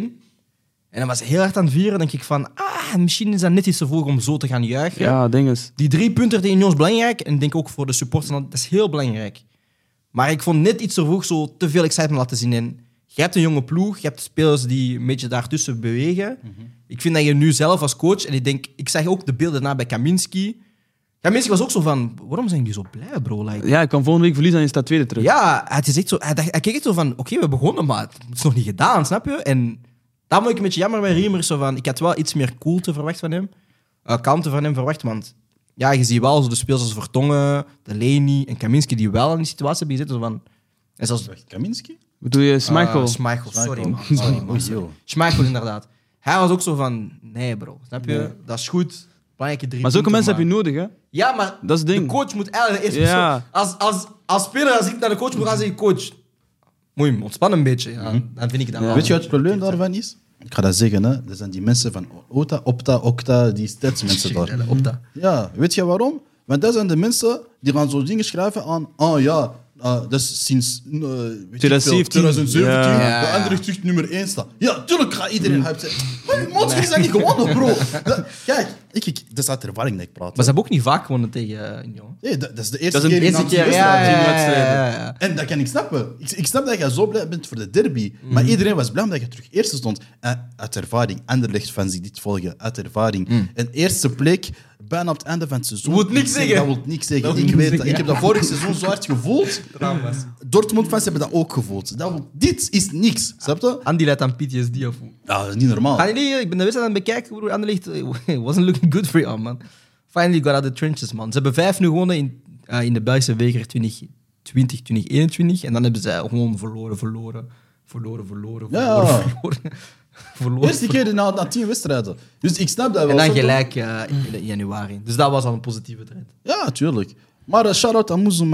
En dan was ze heel hard aan het vieren. Dan denk ik van, ah, misschien is dat net iets te vroeg om zo te gaan juichen. Ja, dinges. Die drie punten tegen Union is belangrijk. En ik denk ook voor de supporters, dat is heel belangrijk. Maar ik vond net iets te vroeg zo te veel excitement laten zien. En je hebt een jonge ploeg, je hebt spelers die een beetje daartussen bewegen. Mhm. Ik vind dat je nu zelf als coach, en ik denk, ik zag ook de beelden na bij Kaminski. Kaminski was ook zo van, waarom zijn jullie zo blij, bro? Like, Ja, ik kan volgende week verliezen en je staat tweede terug. ja, het is echt zo, hij, dacht, hij keek echt zo van, oké, we begonnen, maar het is nog niet gedaan, snap je? En daar moet ik een beetje jammer bij Riemer. Zo van, ik had wel iets meer cool verwacht van hem. Uh, kalmte van hem verwacht, want ja, je ziet wel zo de spelers als Vertongen, de Leni en Kaminski die wel in die situatie hebben gezeten. Zo van, en zelfs, Wacht, Kaminski? Bedoel je Schmeichel? Uh, Schmeichel, sorry man. Schmeichel. Sorry, Ah, man. oei, joh. Schmeichel, inderdaad. Hij was ook zo van, nee bro, snap je? Dat is goed. Belangrijke drie maar zulke punten, mensen heb je nodig, hè? Ja, maar Dat is het ding. de coach moet eigenlijk eerst... Ja. Als, als, als speler, als ik naar de coach moet gaan zeggen, coach, moet je ontspannen een beetje. Ja, dan vind ik het dan Ja. wel. Weet je wat het probleem daarvan is? Ik ga dat zeggen, hè. Dat zijn die mensen van OTA, Opta, Octa, die statsmensen daar. Op dat. Ja, weet je waarom? Want dat zijn de mensen die gaan zo dingen schrijven aan... Oh ja, uh, dat is sinds uh, weet ik twintig zeventien. veel, twintig zeventien Ja. de andere terug nummer één staat. Ja, tuurlijk gaat iedereen hype zijn. Maar Monster is dat niet gewonnen, bro. Dat, kijk, ik, ik, dat is uit ervaring dat ik praat. Maar ze hebben ook niet vaak gewonnen tegen uh, Union. Nee, dat, dat is de eerste Dat is een keer in Eerste een keer, aantal ja, ja, wedstrijden. ja, ja, ja. En dat kan ik snappen. Ik, ik snap dat je zo blij bent voor de derby. Maar iedereen was blij omdat je terug eerste stond. En uit ervaring. Anderlecht-fans die dit volgen. Uit ervaring. Een eerste plek, bijna op het einde van het seizoen. Dat wil niks zeggen. Dat wil niks zeggen. Dat wil Ik niks weet dat. zeggen. Ik heb dat vorig seizoen zo hard gevoeld. Dortmund-fans hebben dat ook gevoeld. Dat wil, dit is niks. Snap je? Andy leidt aan P T S D of hoe? Ja, dat is niet normaal. Ga je niet, ik ben de wedstrijd aan het bekijken, broer. Anderlecht eh, wasn't looking good for you, man. Finally got out of the trenches, man. Ze hebben vijf nu gewonnen in, uh, in de Belgische beker twintig twintig, twintig eenentwintig. En dan hebben ze gewoon verloren, verloren, verloren, verloren, Ja. verloren, verloren. verloren. Eerste keer na, na tien wedstrijden. Dus ik snap dat wel. En dan snap je? gelijk uh, in januari. Dus dat was al een positieve trend. Ja, tuurlijk. Maar uh, shout-out aan Moezel, man.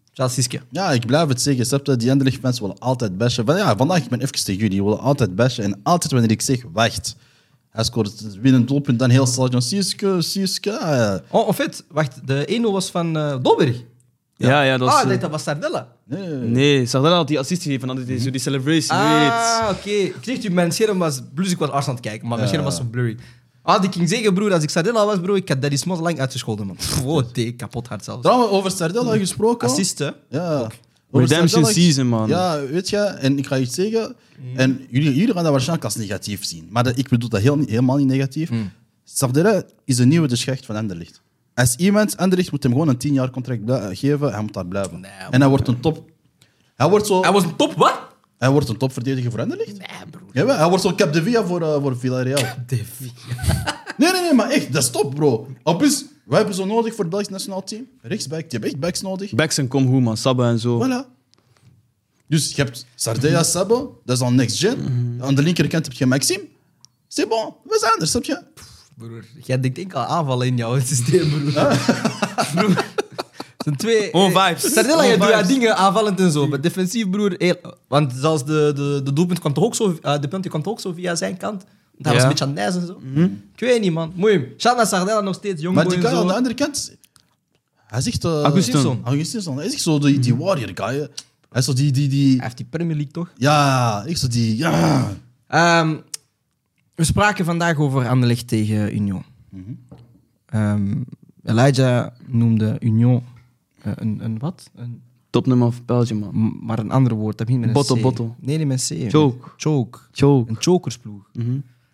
Chelsea'ske. Ja, ik blijf het zeggen. Snap je? Die Anderlecht-fans willen altijd bashen. Van, ja, vandaag ik ben even tegen jullie. Die willen altijd bashen. En altijd wanneer ik zeg, wacht. Hij scoort weer een doelpunt, dan heel stadion. Sieske, Sieske. Ja. Oh, en fait, wacht. De één nul was van uh, Dolberg. Ja, ja, dat was... Ah, eh, nee, dat was Sardella. Nee. Nee, Sardella had die assist gegeven. Dan die, zo die celebration, weet. Ah, oké. Ik zeg u, mijn scherm was... Plus ik was Arsenal aan het kijken, maar mijn Ja. scherm was zo blurry. Ah, ik ging zeggen, broer, als ik Sardella was, bro, ik had Daddy Smots lang uitgescholden, man. Wow, thee, kapot hard zelfs. Trouwens, over Sardella gesproken. Assisten. Ja. Over Redemption Sardella- season, man. Ja, weet je, en ik ga iets zeggen. En jullie, jullie gaan dat waarschijnlijk als negatief zien. Maar dat, ik bedoel dat heel, helemaal niet negatief. Mm. Sardella is een nieuwe de Schacht van Anderlecht. Als iemand, Anderlecht moet hem gewoon een tien jaar contract blij- geven, hij moet daar blijven. Nee, en hij wordt een top... Hij wordt, zo, Hij was een top, wat? hij wordt een topverdediger voor Anderlecht. Nee, broer. Jawel, hij wordt zo Cap de Villa voor, uh, voor Villarreal. Davy. Nee, nee, nee, maar echt, dat is top, bro. Op is, wij hebben zo nodig voor het Belgisch nationaal team. Rechtsback, die hebben echt backs nodig. Backs en kom hoe, man. Sabba en zo. Voilà. Dus je hebt Sardella, Sabo, dat is al next gen. Aan de linkerkant heb je Maxime. C'est bon, we zijn er, snap je? Broer, jij denkt enkel aan aanvallen in jouw systeem, broer. Broer. Het zijn twee... On eh, vibes. Sardella, On je doet vibes. ja dingen aanvallend en zo. Maar defensief, broer... heel- want zelfs de, de, de doelpunt kwam toch ook zo... eh, de punt kwam toch ook zo via zijn kant. Want hij was Ja. een beetje aan het nijzen en zo. Ik weet niet, man. Mooi. Shout naar Sardella, nog steeds jong Maar boy die en guy zo. aan de andere kant, hij zegt... Uh, Augustinson. Augustinson. Hij is echt zo die, die warrior guy. hè. Hij is zo die... die, die Hij heeft die Premier League, toch? ja, echt zo die... Ja. Ehm, we spraken vandaag over Anderlecht tegen Union. Mhm. Ehm, Elijah noemde Union eh, een, een wat? Een, Topnummer of Belgium, man. m- maar een ander woord. Dat begint met een Bottle, C. bottle. Nee, niet met C. Choke. Choke. Choke. Een chokersploeg. Mhm.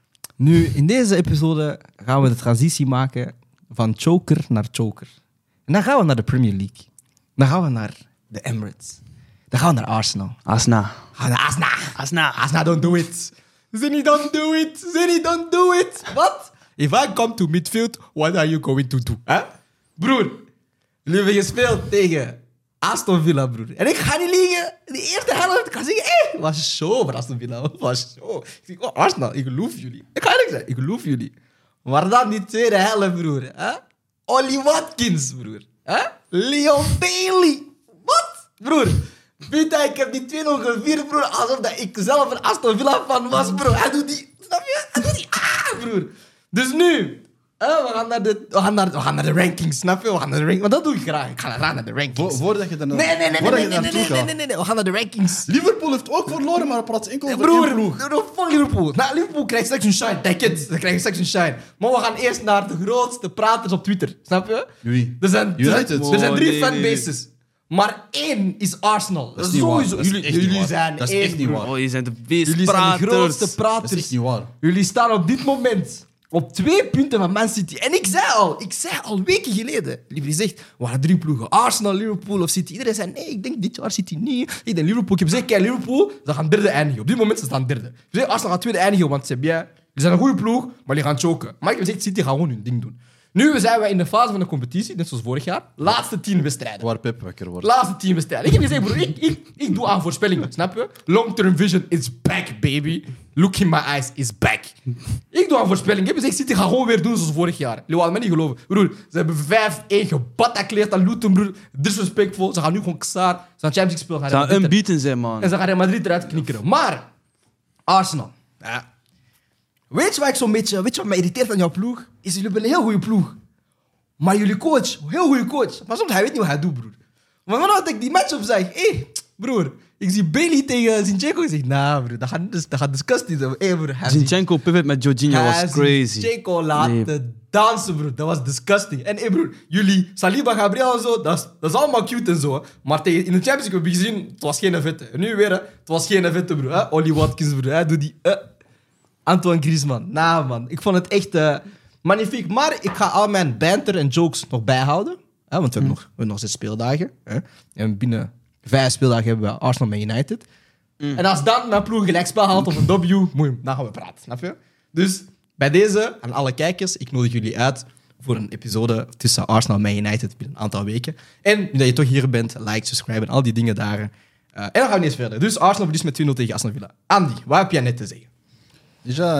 Nu, in deze episode gaan we de transitie maken van choker naar choker. En dan gaan we naar de Premier League. Dan gaan we naar de Emirates. Dan gaan we naar Arsenal. Asna. Gaan we naar Arsenal. Asna. Asna, don't do it. Zinny, don't do it. Zinny, don't do it. Wat? If I come to midfield, what are you going to do? Huh? Broer, jullie hebben gespeeld tegen Aston Villa, broer. En ik ga niet liegen. De eerste helft, ik ga zeggen, eh, was show voor Aston Villa. Was show. Ik zeg, oh, Arsenal, ik geloof jullie. Ik ga eerlijk zijn, ik geloof jullie. Maar dan die tweede helft, broer. Hè? Ollie Watkins, broer. Hè? Leon Bailey. Wat? Broer. Puta, ik heb die twee nul gevierd, broer. Alsof dat ik zelf een Aston Villa fan was, broer. Hij doet die... Snap je? Hij doet die... Ah, broer. Dus nu... hè, we, gaan naar de, we, gaan naar, we gaan naar de rankings, snap je? We gaan naar de rankings. Want dat doe ik graag. Ik ga graag naar de Vo- rankings. voordat je er Nee, nee, nee, nee, voordat nee, je nee, er nee, naartoe nee, gaat. nee, nee, nee. We gaan naar de rankings. Liverpool heeft ook verloren, maar we praten enkel over Broer, één ploeg. broer, fuck Liverpool. Nou, Liverpool krijgt straks een shine. Take it. Ze krijgen straks een shine. Maar we gaan eerst naar de grootste praters op Twitter. Snap je? Wie? Er zijn, er zijn, United? er zijn Oh, drie nee, nee, nee. fanbases. Maar één is Arsenal. Dat is niet waar. Sowieso. Dat is Jullie, echt niet jullie waar. zijn Dat is één, echt niet broer. waar. Oh, je zijn de Jullie zijn de beestpraters. grootste Dat is praters. echt niet waar. Jullie staan op dit moment op twee punten van Man City. En ik zei al, ik zei al weken geleden. Jullie zegt, we gaan drie ploegen. Arsenal, Liverpool of City. Iedereen zei, nee, ik denk dit jaar City niet. Ik denk Liverpool. Ik heb gezegd, kijk, Liverpool, ze gaan derde eindigen. Op dit moment ze staan derde. Ik zeg, Arsenal gaat tweede eindigen, want ze hebben bien. Die zijn een goede ploeg, maar die gaan choken. Maar ik heb gezegd, City gaat gewoon hun ding doen. Nu zijn we in de fase van de competitie, net zoals vorig jaar. Laatste tien wedstrijden. Waar Pep wakker wordt. Laatste tien wedstrijden. Ik heb gezegd, broer, ik, ik, ik doe aan voorspellingen, snap je? Long-term vision is back, baby. Look in my eyes is back. Ik doe aan voorspellingen. Ik heb gezegd, City gaat gewoon weer doen zoals vorig jaar. Jullie hadden me niet geloven. Broer, ze hebben vijf één gebattacleerd aan Luton, broer. Disrespectful. Ze gaan nu gewoon ksaar. Ze gaan Champions League spelen. Gaan Ze gaan Real Madrid unbeaten zijn, man. en ze gaan Real Madrid eruit knikkeren. Maar, Arsenal. Ja. Weet je wat ik zo'n beetje... Weet je wat mij irriteert aan jouw ploeg? Is jullie hebben een heel goede ploeg. Maar jullie coach, heel goede coach. Maar soms hij weet niet wat hij doet, broer. Maar wanneer ik die match op zeg, hé, hey, broer, ik zie Bailey tegen Zinchenko. Ik zeg, nah, broer, dat gaat, dat gaat disgusting zijn. Hey, broer, hij Zinchenko pivot met Jorginho hij was heeft crazy. Zinchenko laten Nee. dansen, broer. Dat was disgusting. En hey, broer, jullie, Saliba, Gabriel en zo, dat is, dat is allemaal cute en zo. Hè. Maar tegen, in de Champions League heb je gezien, het was geen vette. En nu weer, hè, het was geen vette, broer. Hè. Ollie Watkins, broer, hè, doe die... Uh. Antoine Griezmann. Nou, man. Ik vond het echt uh, magnifiek. Maar ik ga al mijn banter en jokes nog bijhouden. Hè, want we hebben, nog, we hebben nog zes speeldagen. Hè. En binnen vijf speeldagen hebben we Arsenal met United. Mm. En als dan mijn ploeg gelijkspel haalt of een W, moeim, dan gaan we praten. Snap je? Dus bij deze, aan alle kijkers, ik nodig jullie uit voor een episode tussen Arsenal en United binnen een aantal weken. En nu dat je toch hier bent, like, subscribe en al die dingen daar. Uh, en dan gaan we niet eens verder. Dus Arsenal verliest met twee nul tegen Aston Villa. Andy, wat heb jij net te zeggen? Dus ja,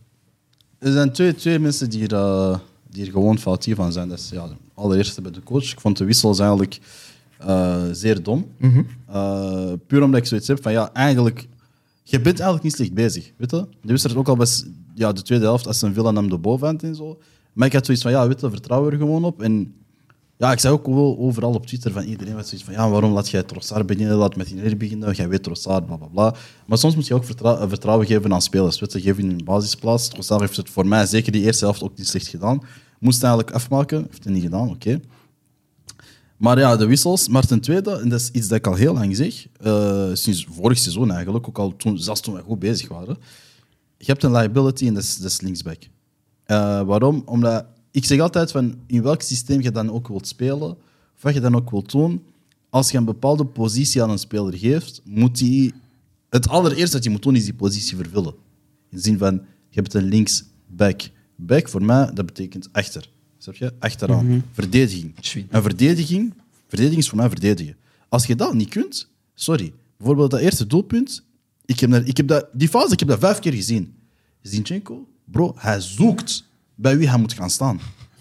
er zijn twee, twee mensen die er, uh, die er gewoon foutief van zijn. Dat is ja, de allereerste bij de coach. Ik vond de wissels eigenlijk uh, zeer dom. Mhm. Uh, puur omdat ik zoiets heb van, ja, eigenlijk... Je bent eigenlijk niet slecht bezig, weet je? De wedstrijd ook al was ja, de tweede helft, als een Villa nam de bovenhand en zo. Maar ik had zoiets van, ja, weet je, vertrouw er gewoon op. En ja, ik zei ook wel overal op Twitter van iedereen wat zoiets van, ja, waarom laat jij Trossard beginnen, laat met die beginnen, jij weet Trossard, bla bla bla. Maar soms moet je ook vertrou- vertrouwen geven aan spelers, weet je, geef in een basisplaats. Trossard heeft het voor mij, zeker die eerste helft, ook niet slecht gedaan. Moest het eigenlijk afmaken, heeft hij niet gedaan, oké. Okay. Maar ja, de wissels. Maar ten tweede, en dat is iets dat ik al heel lang zeg, uh, sinds vorig seizoen eigenlijk, ook al toen, zelfs toen we goed bezig waren, je hebt een liability en dat is, dat is linksback. Uh, waarom? Omdat ik zeg altijd van in welk systeem je dan ook wilt spelen, of wat je dan ook wilt doen, als je een bepaalde positie aan een speler geeft, moet hij... Het allereerste dat je moet doen, is die positie vervullen. In de zin van, je hebt een linksback. Back voor mij, dat betekent achter. Snap je? Achteraan. Mm-hmm. Verdediging. Sweet. En verdediging, verdediging is voor mij verdedigen. Als je dat niet kunt, sorry. Bijvoorbeeld dat eerste doelpunt, ik heb, dat, ik heb dat, die fase, ik heb dat vijf keer gezien. Zinchenko, bro, hij zoekt bij wie hij moet gaan staan.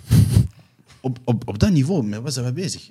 op, op, op dat niveau, met wat zijn we bezig?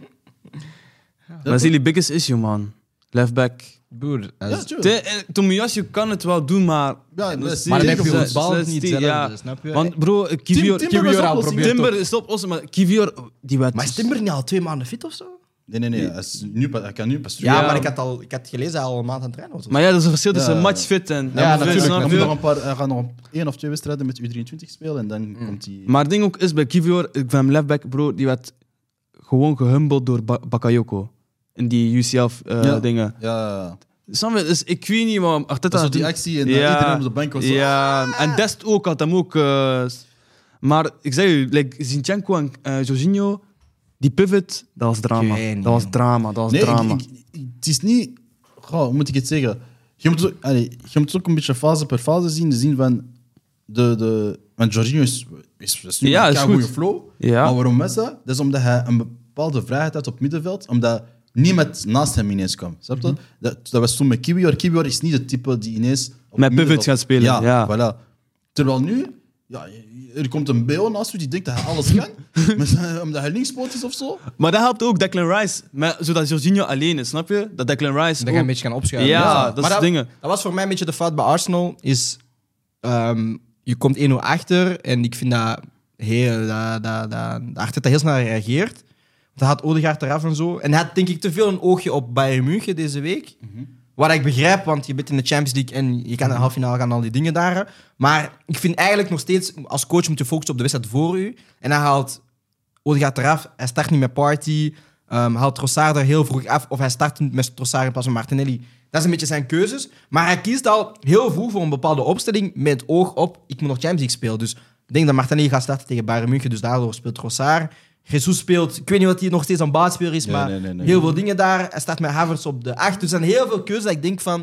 Ja. Dat is jullie biggest issue, man. Left back. Broer, Ja, Tomiyasu kan het wel doen, maar... Ja, dat is maar dan heb je Ze- het bal ze- niet ze- zelf, ja. dus, snap je? Want bro, Kivior... Tim- Kivior Timber al is probeert Timber toch. is op ons, maar Kivior... Die werd Maar is Timber niet al twee maanden fit of zo? Nee, nee, nee. Hij, is nu, pas- hij kan nu pas Ja, Ja. maar ik had, al, ik had gelezen dat hij al een maand aan het trainen was. of Maar ja, dat is een verschil tussen Ja. matchfit en... Ja, en natuurlijk, snap Hij, je? moet nog een paar, hij gaat nog één of twee wedstrijden met U drieëntwintig spelen en dan komt hij... Maar het ding ook is bij Kivior, ik vind hem leftback, bro, die werd gewoon gehumbeld door ba- Bakayoko. In die U C F-dingen. Ja, ja, ja. Snap je? Dus ik weet niet, maar Arteta... Dat is zo die actie en uh, iedereen op de bank was zo... Ja, en Dest ook had hem ook... uh, maar ik zeg je, like, Zinchenko en uh, Jorginho, die pivot, dat was drama. Ik weet niet, Dat was man. drama, dat was Nee, drama. ik, ik- ik- het is niet... Goh, hoe moet ik het zeggen? Je moet, ook, allee, je moet ook een beetje fase per fase zien. De zin van... De, de, want Jorginho is, is, is nu Ja, een is goede goed. flow. Ja. Maar waarom is dat? Dat is omdat hij een bepaalde vrijheid had op middenveld. Omdat niemand naast hem ineens kwam. Snap je? Mhm. dat, dat was toen met Kiwior. Kiwior is niet de type die ineens... op Met pivots middenveld- gaat spelen, Ja, ja. voilà. Terwijl nu... Ja, er komt een B O naast u die denkt dat hij alles kan. met, omdat hij linkspoot is of zo. Maar dat helpt ook Declan Rice, met, zodat Jorginho alleen is, snap je? Dat Declan Rice Dan ga je ook- een beetje gaan opschuiven. Ja, dat Maar is dingen. Dat was voor mij een beetje de fout bij Arsenal. Is, ehm, je komt één nul achter en ik vind dat, heel, dat, dat, dat Arteta heel snel reageert. Want hij had Odegaard eraf en zo. En hij had denk ik te veel een oogje op Bayern München deze week. Mm-hmm. Wat ik begrijp, want je bent in de Champions League en je kan in de halve finale gaan al die dingen daar. Maar ik vind eigenlijk nog steeds, als coach moet je focussen op de wedstrijd voor u. En hij haalt Odegaard eraf, hij start niet met Partey, um, haalt Trossard er heel vroeg af, of hij start met Trossard in plaats van Martinelli. Dat is een beetje zijn keuzes. Maar hij kiest al heel vroeg voor een bepaalde opstelling met oog op, ik moet nog Champions League spelen. Dus ik denk dat Martinelli gaat starten tegen Bayern München, dus daardoor speelt Trossard. Jesus speelt, ik weet niet wat hij nog steeds een baasspeler is, Nee, maar nee, nee, nee. heel veel dingen daar. Hij staat met Havertz op de acht. Dus er zijn heel veel keuzes dat ik denk van...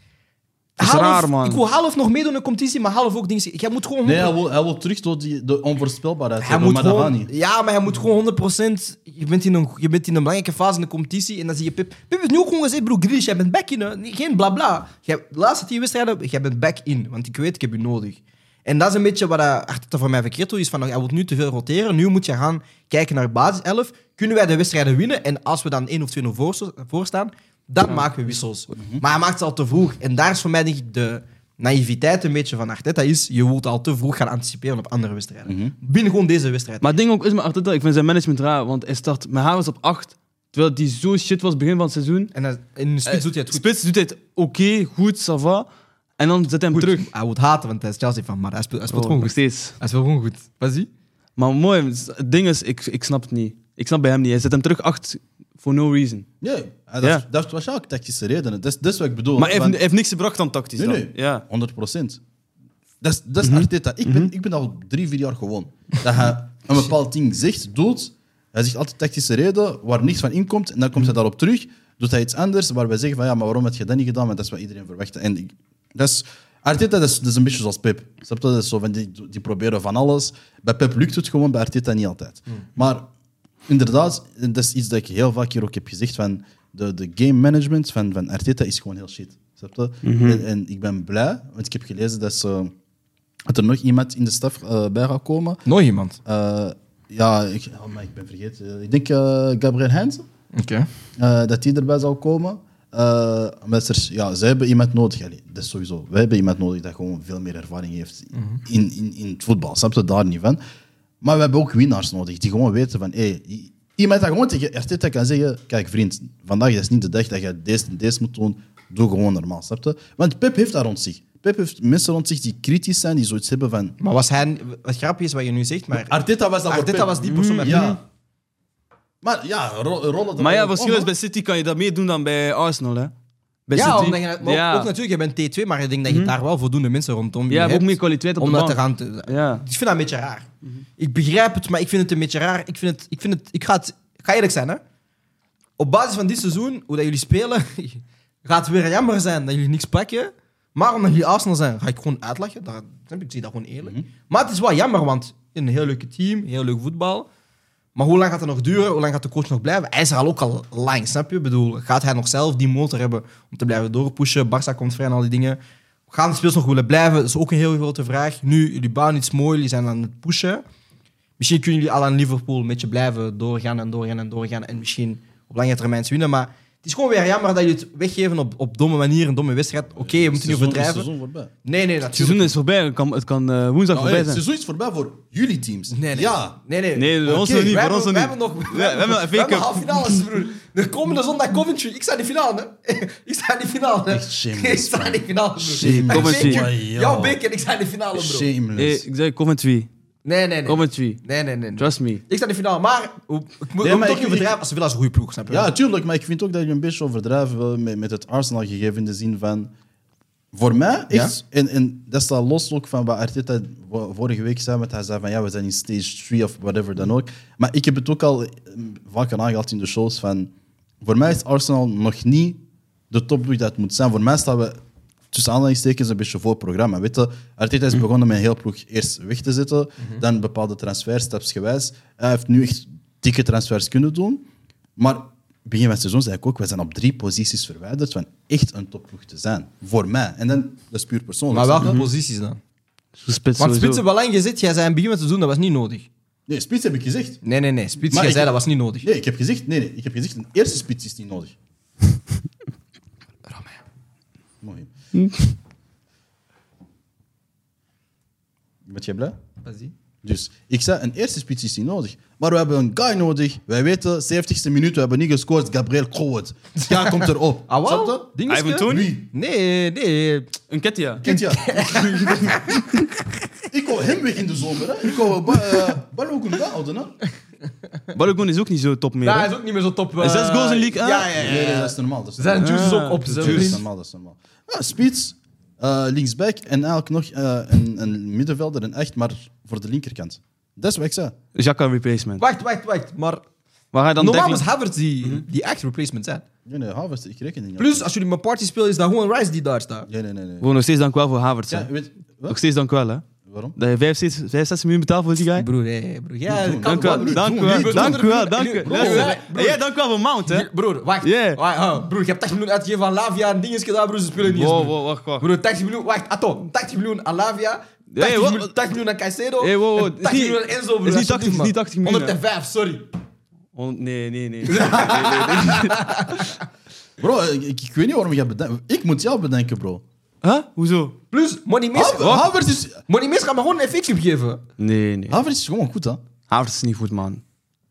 is half, raar, man. Ik wil half nog meedoen in de competitie, maar half ook dingen... Jij moet gewoon... Nee, hij wil, hij wil terug tot die, de onvoorspelbaarheid. Hij hebben, moet maar dat gaat gewoon, niet. ja, maar hij moet gewoon honderd procent... Je bent, in een, je bent in een belangrijke fase in de competitie en dan zie je Pep... Pep heeft nu ook gewoon gezegd, bro, Grealish, jij bent back in. Hè. Nee, geen blabla. Jij, de laatste tien wedstrijden, jij bent back in. Want ik weet, ik heb je nodig. En dat is een beetje wat Arteta voor mij verkeerd doet, is van, hij wil nu te veel roteren. Nu moet je gaan kijken naar basis elf. Kunnen wij de wedstrijden winnen? En als we dan één of twee nul voor, voor staan, dan maken we wissels. Maar hij maakt ze al te vroeg. En daar is voor mij denk ik de naïviteit een beetje van Arteta is, je wilt al te vroeg gaan anticiperen op andere wedstrijden. Mhm. Binnen gewoon deze wedstrijd. Maar het ding ook is met Arteta, ik vind zijn management raar, want hij start met Havertz op acht, terwijl die zo shit was begin van het seizoen. En hij- in de spits doet hij het goed. Spits doet hij het oké, goed, ça va. En dan zet hij hem Goed. terug. Hij moet haten, want hij is Chelsea van, maar hij speelt, hij speelt Oh, gewoon nog goed. steeds. Hij speelt gewoon goed. Wat zie? Maar mooi, het ding is, ik, ik snap het niet. Ik snap bij hem niet. Hij zet hem terug acht for no reason. Nee, dat, Ja. is, dat is waarschijnlijk tactische redenen. Dat is, dat is wat ik bedoel. Maar hij heeft, Want- hij heeft niks gebracht dan tactisch Nee, dan. nee. Ja. honderd procent. Dat is, dat is Arteta. Ik ben, ik ben al drie, vier jaar gewoon. Dat hij een bepaald ding zegt, doet. Hij zegt altijd tactische reden waar niks van inkomt. En dan komt hij daarop terug. Doet hij iets anders waar wij zeggen van ja, maar waarom heb je dat niet gedaan? Want dat is wat iedereen verwachtte. En ik, dat is, Arteta dat is, dat is een beetje zoals Pep. Snap je? Dat is zo van die, die proberen van alles. Bij Pep lukt het gewoon, bij Arteta niet altijd. Maar inderdaad, dat is iets dat ik heel vaak hier ook heb gezegd. Van de, de game management van, van Arteta is gewoon heel shit. Snap je? en, en ik ben blij, want ik heb gelezen dat, ze, dat er nog iemand in de staf uh, bij gaat komen. Nog iemand. Uh, ja, ik, oh, maar ik ben vergeten. Ik denk uh, Gabriel Heinze. Oké. Uh, dat die erbij zal komen. Uh, omdat er, ja, zij hebben iemand nodig. Allee, dat is sowieso. Wij hebben iemand nodig dat gewoon veel meer ervaring heeft Mm-hmm. in, in, in het voetbal. Snap je daar niet van? Maar we hebben ook winnaars nodig die gewoon weten van... Hey, i- iemand dat gewoon tegen Arteta kan zeggen... Kijk vriend, vandaag is niet de dag dat je deze en deze moet doen. Doe gewoon normaal, snap je? Want Pep heeft dat rond zich. Pep heeft mensen rond zich die kritisch zijn, die zoiets hebben van... Maar was hij... Wat grappig is wat je nu zegt, maar... Arteta was dat voor Arteta Pep. was die persoon met Ja. Maar ja, ro- rollen er Maar ja, wel verschil om, is bij City kan je dat meer doen dan bij Arsenal, hè? Bij Ja, City. omdat je, maar ja. ook natuurlijk, je bent T twee, maar ik denk dat je daar wel voldoende mensen rondom je Ja, je hebt hebt ook meer kwaliteit op om de dat te bank. gaan... te- Ja. Ik vind dat een beetje raar. Ik begrijp het, maar ik vind het een beetje raar. Ik vind het... Ik, vind het, ik, ga, het ik ga eerlijk zijn, hè. Op basis van dit seizoen, hoe dat jullie spelen, gaat het weer jammer zijn dat jullie niks pakken. Maar omdat jullie Arsenal zijn, ga ik gewoon uitlachen. Dat, snap je? Ik zie dat gewoon eerlijk. Maar het is wel jammer, want een heel leuke team, heel leuk voetbal. Maar hoe lang gaat het nog duren? Hoe lang gaat de coach nog blijven? Hij is er al ook al lang, snap je? Ik bedoel, gaat hij nog zelf die motor hebben om te blijven doorpushen? Barça komt vrij en al die dingen. Gaan de spelers nog willen blijven? Dat is ook een heel grote vraag. Nu, jullie bouwen iets moois, jullie zijn aan het pushen. Misschien kunnen jullie al aan Liverpool een beetje blijven doorgaan en doorgaan en doorgaan. En misschien op lange termijn winnen. Maar het is gewoon weer jammer dat jullie het weggeven op, op domme manier, een domme wedstrijd. Oké, okay, we moeten niet Seizoen- overdrijven. seizoen voorbij. Nee, nee, Het natuurlijk. seizoen is voorbij. Het kan, het kan uh, woensdag Nou, voorbij hey, het zijn. seizoen is voorbij voor jullie teams. Nee, nee. Ja. Nee, nee. Nee, bij ons Oké, nog niet. Wij Bij ons nog hebben, wij niet. hebben nog... we hebben nog een we hebben F A Cup. half finales, broer. De komende zondag Coventry. Ik sta in de finale, hè. Ik sta in de finale. hè. Echt shameless, Ik sta in de finale, broer. Shameless. Coventry. Zeker. Oh, ja. Jouw beker, ik sta in de finale, bro. Hey, Shameless. ik zei Coventry. Nee, nee, nee. Coventry. Nee, nee, nee. Trust me. Ik sta in de finale, maar... hoe- Ik moet Nee, ook maar toch ik- niet overdrijven als ze willen als een goede ploeg, snap je? Ja, tuurlijk, maar ik vind ook dat je een beetje overdrijven wil met, met het Arsenal gegeven in de zin van... Voor mij, echt, en, en dat staat los ook van wat Arteta wo- vorige week zei, want hij zei van ja, we zijn in stage drie of whatever dan ook. Maar ik heb het ook al eh, vaak aangehaald in de shows van... Voor mij is Arsenal nog niet de topploeg dat het moet zijn. Voor mij staan we tussen aanhalingstekens een beetje voor het programma. Weet je, Arteta is begonnen met een heel ploeg eerst weg te zetten, dan bepaalde transfers, stapsgewijs. Hij heeft nu echt dikke transfers kunnen doen. Maar begin van het seizoen zei ik ook, we zijn op drie posities verwijderd van echt een topploeg te zijn. Voor mij. En dan, dat is puur persoonlijk. Maar snap welke je? posities dan? Spits Want sowieso. Spits hebben we lang gezet. Jij zei in het begin van het seizoen, dat was niet nodig. Nee, spits heb ik gezegd. Nee, nee, nee. Spits, Maar jij ik- zei dat was niet nodig. Nee, ik heb gezegd, nee, nee, ik heb gezegd, een eerste spits is niet nodig. Mooi. Ben jij blij? Vas-y. Dus ik zei, een eerste spits is niet nodig. Maar we hebben een guy nodig. Wij weten, zeventigste minuut, we hebben niet gescoord. Gabriel Kowet. Ja, komt erop. Ah, Snap wel? je? Dingeske? Ivan Toney? Wie? Nee, nee. Een Ketia. Kent je? Ik wou hem weg in de zomer. Hè. Ik wou ba uh, Balogun houden. Hè. Balogun is ook niet zo top meer. Nou, hè? hij is ook niet meer zo top. En zes eh, goals in League A? Ja, ja, ja. Nee, nee, dat is normaal. Dat is Zijn normaal. juices Ah, ook op. de zo. Dat is juice. normaal, dat is normaal. Ja, spits, uh, linksback en eigenlijk nog uh, een, een middenvelder, een echt, maar voor de linkerkant. Dat is wat ik zei. Xhaka replacement. Wacht, wacht, wacht. Maar Waar ga je dan normaal Declan- is Havertz die, die echt replacement zijn. Nee, nee, Havertz, ik reken niet. op. Plus, als jullie met party spelen, is dat gewoon Rice die daar staat. Nee, nee, nee. nee. Gewoon nog steeds dank wel voor Havertz. hè. Ja, weet, wat? Nog steeds dank wel, hè. Waarom? Dat je vijfenzestig miljoen betaalt voor die guy. Broer, hé, broer. Ja, Doe, kan Dank u wel, broer. dank u doe, wel, doe, dank doe, u wel, doe, dank doe, u broer, wel. broer. Ja, dank u wel voor Mount, hè. Broer, wacht. Yeah. Wacht, oh, broer, je hebt tachtig miljoen uitgegeven aan Lavia en dingetjes gedaan, broer. Ze spelen niet eens, Wow, broer. wow, wacht, wacht. Broer, tachtig miljoen, wacht, Atto, tachtig miljoen aan Lavia, Hey, tachtig, wat- miljoen, tachtig miljoen aan Caicedo, Hey, wow, wow, en het is tachtig niet- miljoen aan Enzo, broer. het is niet alsjeblieft, tachtig, het is man. niet tachtig miljoen, hè. honderdvijf, sorry. Oh, nee, nee, nee. nee, nee, nee. Bro, ik, ik weet niet waarom je bedenkt. Ik moet jou bedenken, bro. Huh? Hoezo? Plus, Money Mees, Haver- Havertz is, Money Mees gaat me gewoon een F A Cup geven. Nee, nee. Havertz is gewoon goed, hè? Havertz is niet goed, man.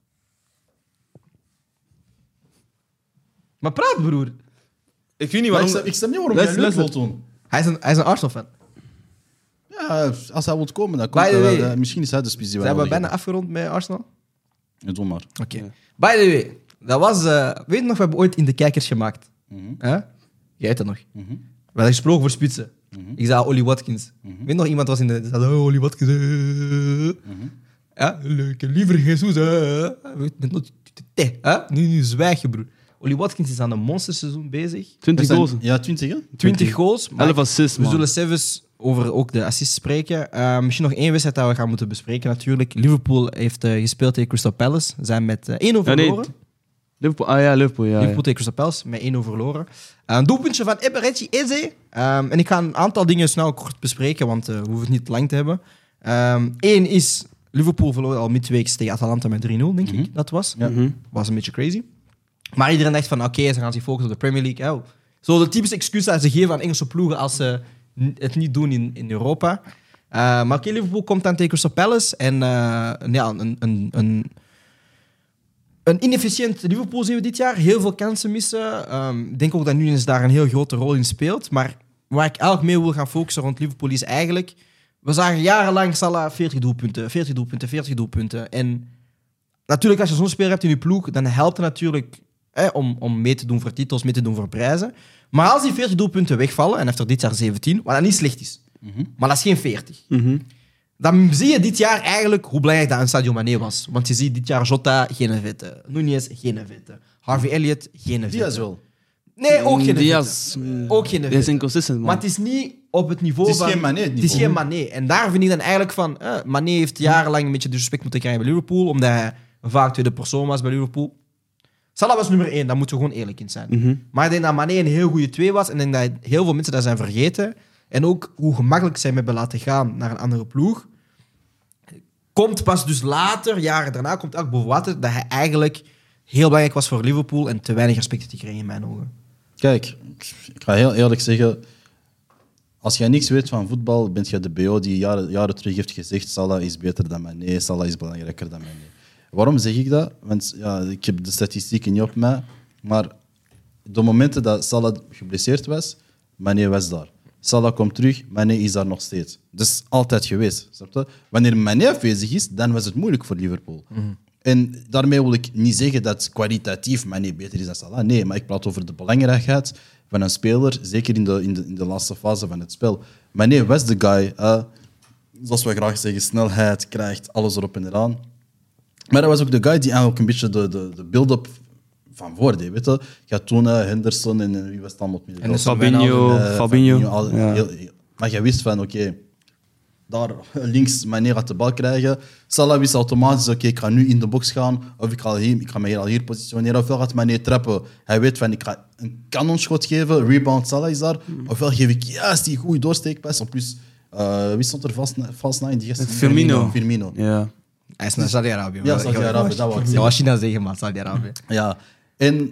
Maar praat, broer. Ik weet niet Maar ik, waarom... snap, ik snap niet waarom Luister, jij leuk luister. wilt doen. Hij is een, hij is een Arsenal-fan. Ja, als hij wil komen, dan komt By the hij wel. way. Eh, Misschien is hij de spits die wij Zijn we nodig bijna afgerond met Arsenal? hebben. Ja, doe maar. Oké. By the way, dat was... eh, weet je nog, we hebben ooit in de kijkers gemaakt. Mhm. Hè? Jij weet dat nog. Mhm. We hadden gesproken voor spitsen. Ik zei Ollie Watkins. Weet je nog, iemand was in de... Zei, oh, Ollie Watkins. eh. Ja, leuk. Liever Jesus. eh. Weet je nog, hè? Nu, nu zwijg je, broer. Ollie Watkins is aan een monsterseizoen bezig. twintig We zijn- goals. Ja, twintig, hè? twintig goals. maar elf assists, We man. zullen zelfs over ook de assists spreken. Eh, misschien nog één wedstrijd dat we gaan moeten bespreken natuurlijk. Liverpool heeft eh, gespeeld tegen Crystal Palace. Ze zijn met eh, één over Ja, nee, verloren. Liverpool, ah ja, Liverpool, ja. Liverpool ja. tegen Crystal Palace met één over verloren. Eh, een doelpuntje van Eberechi Eze. Um, en ik ga een aantal dingen snel kort bespreken, want eh, we hoeven het niet te lang te hebben. Eén is, Liverpool verloor al midweeks tegen Atalanta met drie nul, denk ik dat was. Ja. Mhm. Was een beetje crazy. Maar iedereen dacht van, oké, okay, ze gaan zich focussen op de Premier League. Oh. Zo de typische excuus dat ze geven aan Engelse ploegen als ze het niet doen in, in Europa. Uh, maar oké, okay, Liverpool komt dan tegen Crystal Palace. En uh, ja, een, een, een, een inefficiënt Liverpool zien we dit jaar. Heel veel kansen missen. Um, ik denk ook dat Nunes daar een heel grote rol in speelt. Maar waar ik eigenlijk mee wil gaan focussen rond Liverpool is eigenlijk... We zagen jarenlang Salah veertig doelpunten, veertig doelpunten, veertig doelpunten. En natuurlijk, als je zo'n speler hebt in je ploeg, dan helpt het natuurlijk eh, om, om mee te doen voor titels, mee te doen voor prijzen. Maar als die veertig doelpunten wegvallen, en hij heeft er dit jaar zeventien, wat dat niet slecht is, mm-hmm. maar dat is geen veertig. Mm-hmm. Dan zie je dit jaar eigenlijk hoe belangrijk dat een Sadio Mané was. Want je ziet dit jaar Jota, geen vette. Nunez, geen vette. Harvey Elliott, geen vette. Diaz wel. Nee, ook geen Diaz, vette. Ook geen Hij vette. is inconsistent, man. Maar het is niet op het niveau Het is van... geen Mané, het Het is niveau. geen Mané. En daar vind ik dan eigenlijk van... Eh, Mané heeft jarenlang een beetje disrespect moeten krijgen bij Liverpool, omdat hij vaak tweede persoon was bij Liverpool. Salah was nummer één, daar moeten we gewoon eerlijk in zijn. Mm-hmm. Maar ik denk dat Mané een heel goede twee was. En ik denk dat heel veel mensen dat zijn vergeten. En ook hoe gemakkelijk zij hem hebben laten gaan naar een andere ploeg. Komt pas dus later, jaren daarna, komt ook boven water dat hij eigenlijk heel belangrijk was voor Liverpool en te weinig respect heeft gekregen in mijn ogen. Kijk, ik ga heel eerlijk zeggen... Als jij niks weet van voetbal, bent je de B O die jaren, jaren terug heeft gezegd Salah is beter dan Mané, Salah is belangrijker dan Mané. Waarom zeg ik dat? Want ja, ik heb de statistieken niet op mij, maar de momenten dat Salah geblesseerd was, Mané was daar. Salah komt terug, Mané is daar nog steeds. Dat is altijd geweest. Snap je? Wanneer Mané afwezig is, dan was het moeilijk voor Liverpool. Mm-hmm. En daarmee wil ik niet zeggen dat kwalitatief Mané beter is dan Salah. Nee, maar ik praat over de belangrijkheid van een speler, zeker in de, in de, in de laatste fase van het spel. Mané was de guy, uh, zoals we graag zeggen, snelheid, krijgt alles erop en eraan. Maar hij was ook de guy die eigenlijk een beetje de, de, de build-up van voor deed. Weet je? Je had toen uh, Henderson en uh, wie was het allemaal op midden? En Fabinho, Uh, Fabinho. Fabinho al, Ja. heel, heel- maar je wist van, oké, okay, daar links Mané gaat de bal krijgen. Salah wist automatisch, oké, okay, ik ga nu in de box gaan, of ik ga, hier, ik ga me hier al hier positioneren, ofwel gaat Mané trappen. Hij weet van, ik ga een kanonschot geven, rebound Salah is daar, ofwel geef ik juist die goede doorsteekpas. En plus, uh, wie stond er vast, vast na in die gast? Firmino. Firmino. Ja. Hij is naar Saudi-Arabië. Ja, Saudi-Arabië, dat wou ik Ja, zeggen. was China zeggen, maar Saudi-Arabië. Ja, en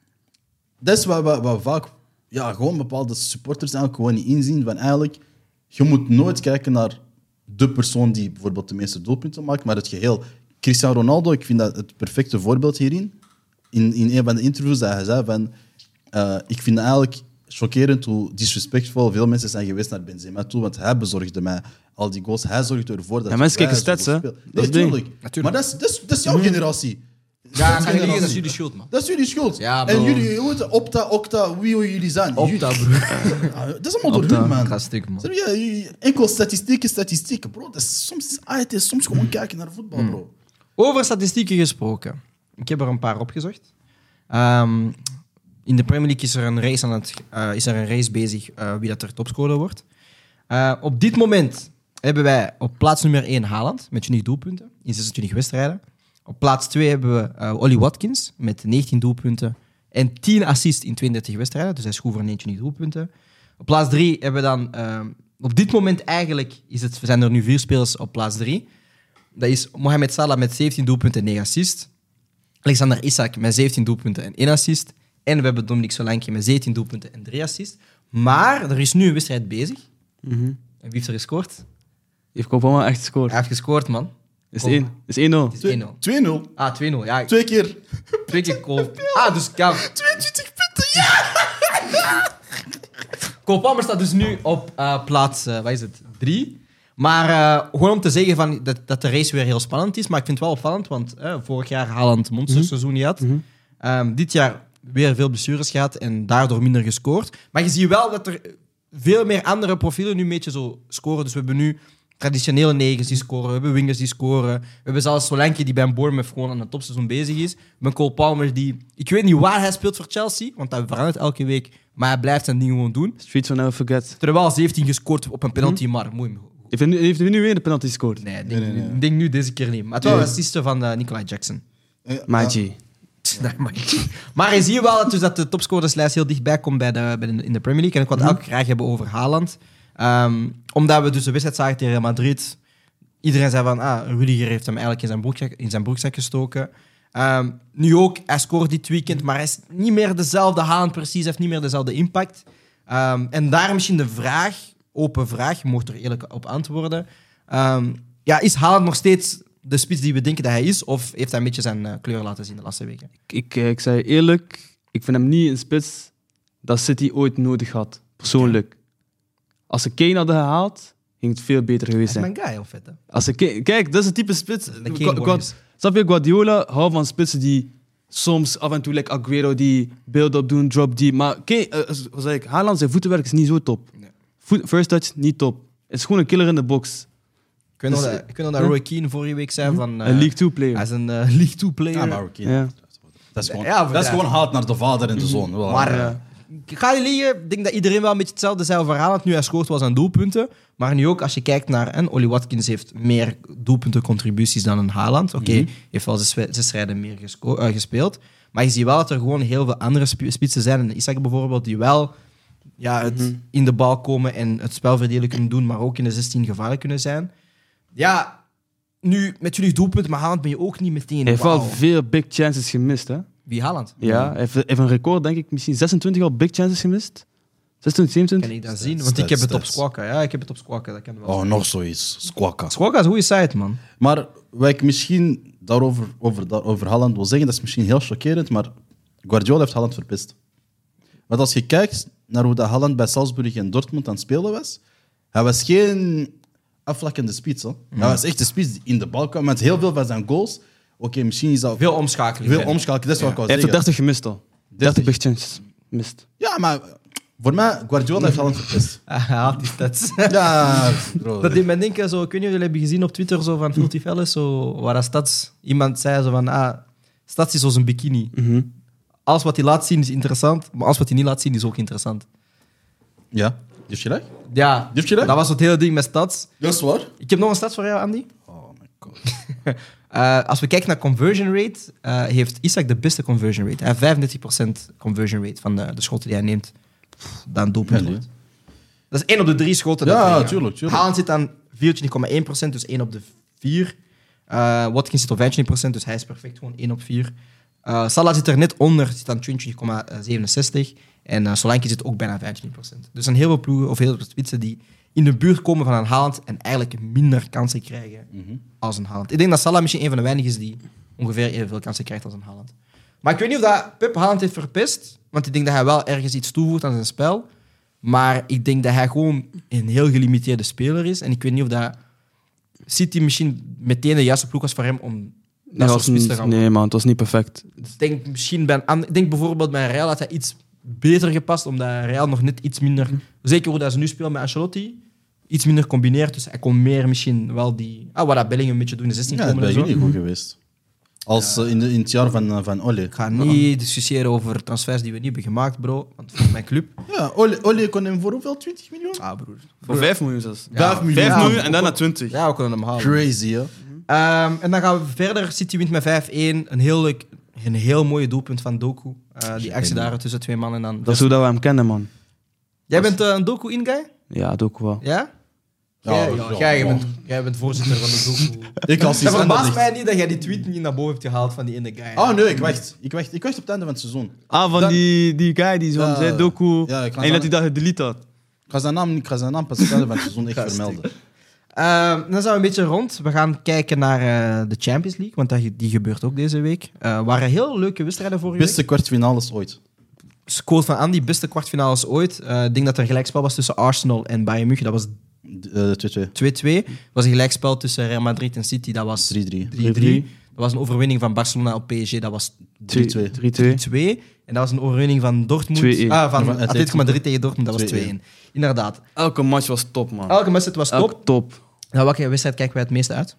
dat is wat, wat, wat vaak ja, gewoon bepaalde supporters eigenlijk gewoon niet inzien. Van eigenlijk, je moet nooit kijken naar de persoon die bijvoorbeeld de meeste doelpunten maakt, maar het geheel. Cristiano Ronaldo, ik vind dat het perfecte voorbeeld hierin. In, in een van de interviews dat hij zei van, uh, ik vind eigenlijk chockerend hoe disrespectvol veel mensen zijn geweest naar Benzema toe, want hij bezorgde mij al die goals. Hij zorgde ervoor dat... Ja, mensen wij kijken stats, zoveel hè? spelen. Dat Nee, is het ding. tuurlijk. Natuurlijk. Maar dat is, dat, is, dat is jouw generatie. Ja, Dat kan is je niet, dat is generatie. jullie schuld, man. Dat is jullie schuld. Ja, en bro. jullie, je weet, Opta, Octa, wie wil jullie zijn? Opta, Jullie- bro. Ah, dat is allemaal door Opta. hun, man. Ga stuk, man. Zeg je, enkel statistieken, statistieken, bro. Dat is soms, ah, het is soms gewoon kijken naar voetbal, bro. Over statistieken gesproken. Ik heb er een paar opgezocht. Um, in de Premier League is er een race, aan het, uh, is er een race bezig uh, wie dat er topscorer wordt. Uh, op dit moment hebben wij op plaats nummer één Haaland met twintig doelpunten in zesentwintig wedstrijden. Op plaats twee hebben we uh, Ollie Watkins met negentien doelpunten en tien assists in tweeëndertig wedstrijden. Dus hij schoot voor eenentwintig doelpunten. Op plaats drie hebben we dan... Uh, op dit moment eigenlijk is het, zijn er nu vier spelers op plaats drie. Dat is Mohamed Salah met zeventien doelpunten en negen assists. Alexander Isak met zeventien doelpunten en één assist. En we hebben Dominic Solanke met zeventien doelpunten en drie assists. Maar er is nu een wedstrijd bezig. Mm-hmm. En wie heeft er gescoord? Heeft Kopama echt gescoord? Hij heeft gescoord, man. Is Kom. één. Is één nul. Het is één nul. twee nul. Ah, twee nul. Ja, Twee keer. twee keer Cole. Ah, dus ja. tweeëntwintig punten, ja! Cole Palmer staat dus nu op uh, plaats, uh, wat is het, drie. Maar uh, gewoon om te zeggen van, dat, dat de race weer heel spannend is. Maar ik vind het wel opvallend, want uh, vorig jaar Haaland monsterseizoen niet had. Mm-hmm. Um, dit jaar weer veel blessures gehad en daardoor minder gescoord. Maar je ziet wel dat er veel meer andere profielen nu een beetje zo scoren. Dus we hebben nu traditionele negens die scoren, we hebben wingers die scoren. We hebben zelfs Solanke die bij een Bournemouth gewoon aan het topseizoen bezig is. We hebben Cole Palmer die... Ik weet niet waar hij speelt voor Chelsea, want dat verandert elke week. Maar hij blijft zijn ding gewoon doen. Streets will never forget. Er wel zeventien gescoord op een penalty, maar mooi. Heeft hij nu, heeft hij nu weer de penalty gescoord? Nee, ik Nee, denk, nee, nee. ik denk nu deze keer niet. Maar het was Nee. een assiste van uh, Nicolai Jackson. My G. Nee, maar, maar je ziet wel dat, dus dat de topscorerslijst heel dichtbij komt bij de, bij de, in de Premier League. En ik wil het ook graag hebben over Haaland. Um, omdat we dus de wedstrijd zagen tegen Real Madrid. Iedereen zei van, ah, Rudiger heeft hem eigenlijk in zijn broekzak, in zijn broekzak gestoken. Um, nu ook, hij scoort dit weekend, maar hij is niet meer dezelfde Haaland precies, hij heeft niet meer dezelfde impact. Um, en daar misschien de vraag, open vraag, je mocht er eerlijk op antwoorden. Um, ja, is Haaland nog steeds de spits die we denken dat hij is, of heeft hij een beetje zijn uh, kleur laten zien de laatste weken? Ik, ik zei eerlijk, ik vind hem niet een spits dat City ooit nodig had. Persoonlijk. Als ze Kane hadden gehaald, ging het veel beter geweest Hij is zijn. mijn guy, of vet, hè? Als ze Kane- Kijk, dat is het type spits. De Kane Gua- Gua- boys. Snap je, Guardiola houdt van spitsen die soms af en toe, like Aguero, die build-up doen, drop die. Maar Kane, uh, wat zeg ik, Haaland, zijn voetenwerk is niet zo top. Nee. Voet, first touch, niet top. Het is gewoon een killer in de box. Ik weet nog Dus, dat, ik weet nog dat huh? Roy Keane vorige week zei van... uh, Een League two player. Hij is een uh, League two player. Ja, maar oké. Ja. Dat is gewoon, Ja, dat is gewoon haat naar de vader en de zoon. Wel, Maar eh, uh, ik ga je liegen, ik denk dat iedereen wel een beetje hetzelfde zei over Haaland. Nu hij scoort was aan doelpunten. Maar nu ook, als je kijkt naar... En Ollie Watkins heeft meer doelpuntencontributies dan een Haaland. Oké, Mhm. heeft wel zes, zes rijden meer gesco- uh, gespeeld. Maar je ziet wel dat er gewoon heel veel andere sp- spitsen zijn. En Isaac bijvoorbeeld, die wel ja, het Mhm. in de bal komen en het spel verdelen kunnen doen, maar ook in de zestien gevaarlijk kunnen zijn. Ja, nu met jullie doelpunten, maar Haaland ben je ook niet meteen... Hij heeft wauw. wel veel big chances gemist, hè? Wie Haaland? Ja, hij heeft, hij heeft een record, denk ik, misschien zesentwintig al big chances gemist. zesentwintig, zevenentwintig? Kan ik dat zien? Stats, Want ik heb het op stats. Squawka. Ja, ik heb het op Squawka, dat kan wel. Oh, nog zoiets. Squawka. Squawka is een goede site, man. Maar wat ik misschien daarover over, daarover Haaland wil zeggen, dat is misschien heel chockerend, maar Guardiola heeft Haaland verpest. Want als je kijkt naar hoe dat Haaland bij Salzburg en Dortmund aan het spelen was, hij was geen afvlakkende spits. Hè. Hij was echt de spits die in de bal kwam met heel veel van zijn goals. Oké, misschien is dat Veel omschakeling. veel omschakelen, dat is wat ik wou Hij heeft er zeggen. dertig gemist al. dertig big chances gemist. Ja, maar voor mij, Guardiola heeft Haaland verpest. Hij haalt die stats. Ja, bro. Dat deed mij denken, zo, ik weet niet of jullie hebben gezien op Twitter zo van Filthy Fellas, zo, waar dat stats... Iemand zei zo van, ah, stats is zoals een bikini. Mhm. Alles wat hij laat zien is interessant, maar alles wat hij niet laat zien is ook interessant. Ja, heeft je gelijk? Ja, Heeft je dat? dat was het hele ding met stats. Dat is waar. Ik heb nog een stats voor jou, Andy. Oh my god. Uh, als we kijken naar conversion rate, uh, heeft Isaac de beste conversion rate. Hij heeft vijfendertig procent conversion rate van de, de schoten die hij neemt. Dan doelpunt Ja, nee. wordt. Dat is één op de drie schoten. Ja, dat hij, uh, tuurlijk, tuurlijk. Haaland zit aan vierentwintig komma één procent, dus één op de vier. Uh, Watkins zit op vijfentwintig procent, dus hij is perfect, gewoon één op vier. Uh, Salah zit er net onder, zit aan tweeëntwintig komma zevenenzestig. En uh, Solanke zit ook bijna vijfentwintig procent. Dus er zijn heel veel ploegen, of heel veel spitsen die in de buurt komen van een Haaland en eigenlijk minder kansen krijgen Mhm. als een Haaland. Ik denk dat Salah misschien een van de weinigen is die ongeveer evenveel kansen krijgt als een Haaland. Maar ik weet niet of dat Pep Haaland heeft verpest, want ik denk dat hij wel ergens iets toevoegt aan zijn spel. Maar ik denk dat hij gewoon een heel gelimiteerde speler is. En ik weet niet of dat City misschien meteen de juiste ploeg was voor hem om Nee, dat soort was spits te niet- gaan. nee, man, het was niet perfect. Ik denk misschien bij een ander- ik denk bijvoorbeeld bij Real had hij iets beter gepast, omdat Real nog net iets minder, zeker hoe dat ze nu spelen met Ancelotti, iets minder combineert. Dus hij kon meer misschien wel die, ah, wat dat Bellingham een beetje doen in de zestien Ja, dat komen ben en zo. jullie goed geweest. Als eh, in, de, in het jaar van, eh, van Ole. Ik ga niet discussiëren over transfers die we niet hebben gemaakt, bro. Want voor mijn club. Ja, Ole, Ole kon hem voor hoeveel? twintig miljoen? Ah, broer. Voor vijf miljoen zelfs. Ja, vijf miljoen. vijf Ja, miljoen en dan naar twintig. Ja, we kunnen hem halen. Crazy, hè? Ehm, en dan gaan we verder. City wint met vijf één. Een heel, leuk, een heel mooie doelpunt van Doku. Uh, die actie daar tussen twee mannen. En dan Dat is hoe dat we hem kennen, man. Jij bent uh, een Doku-in-guy? Ja, dat ook wel. Ja? Ja, Jij, ja, ja, jij, ja. bent, jij bent voorzitter van de Doku. Ik als Het die verbaast mij niet dat jij die tweet niet naar boven hebt gehaald van die ene guy. Oh nee, ik wacht. Ik wacht, ik wacht op het einde van het seizoen. Ah, van Dan- die, die guy die zo Ja, zei, Doku. ja, ik kan en dat zeggen- hij dat gedelete had. Ik ga zijn naam, ik ga zijn naam pas op het einde van het seizoen echt Gast, vermelden. Ehm, dan zijn we een beetje rond. We gaan kijken naar eh, de Champions League, want dat, die gebeurt ook deze week. Er waren heel leuke wedstrijden vorige week. Beste kwartfinales ooit. Quote van Andy, beste kwartfinales ooit. Eh, ik denk dat er een gelijkspel was tussen Arsenal en Bayern München. Dat was Eh, twee-twee. twee-twee. Er was een gelijkspel tussen Real Madrid en City. Dat was drie-drie. drie-drie. Er was een overwinning van Barcelona op P S G. Dat was drie-twee. drie-twee. twee. En dat was een overwinning van Dortmund. twee-één. Ah, van Van Atletico Atletico. Madrid tegen Dortmund. Dat was twee-één. twee-één. Inderdaad. Elke match was top, man. Elke wedstrijd was top. Elke top. Nou, welke wedstrijd kijken wij het meeste uit?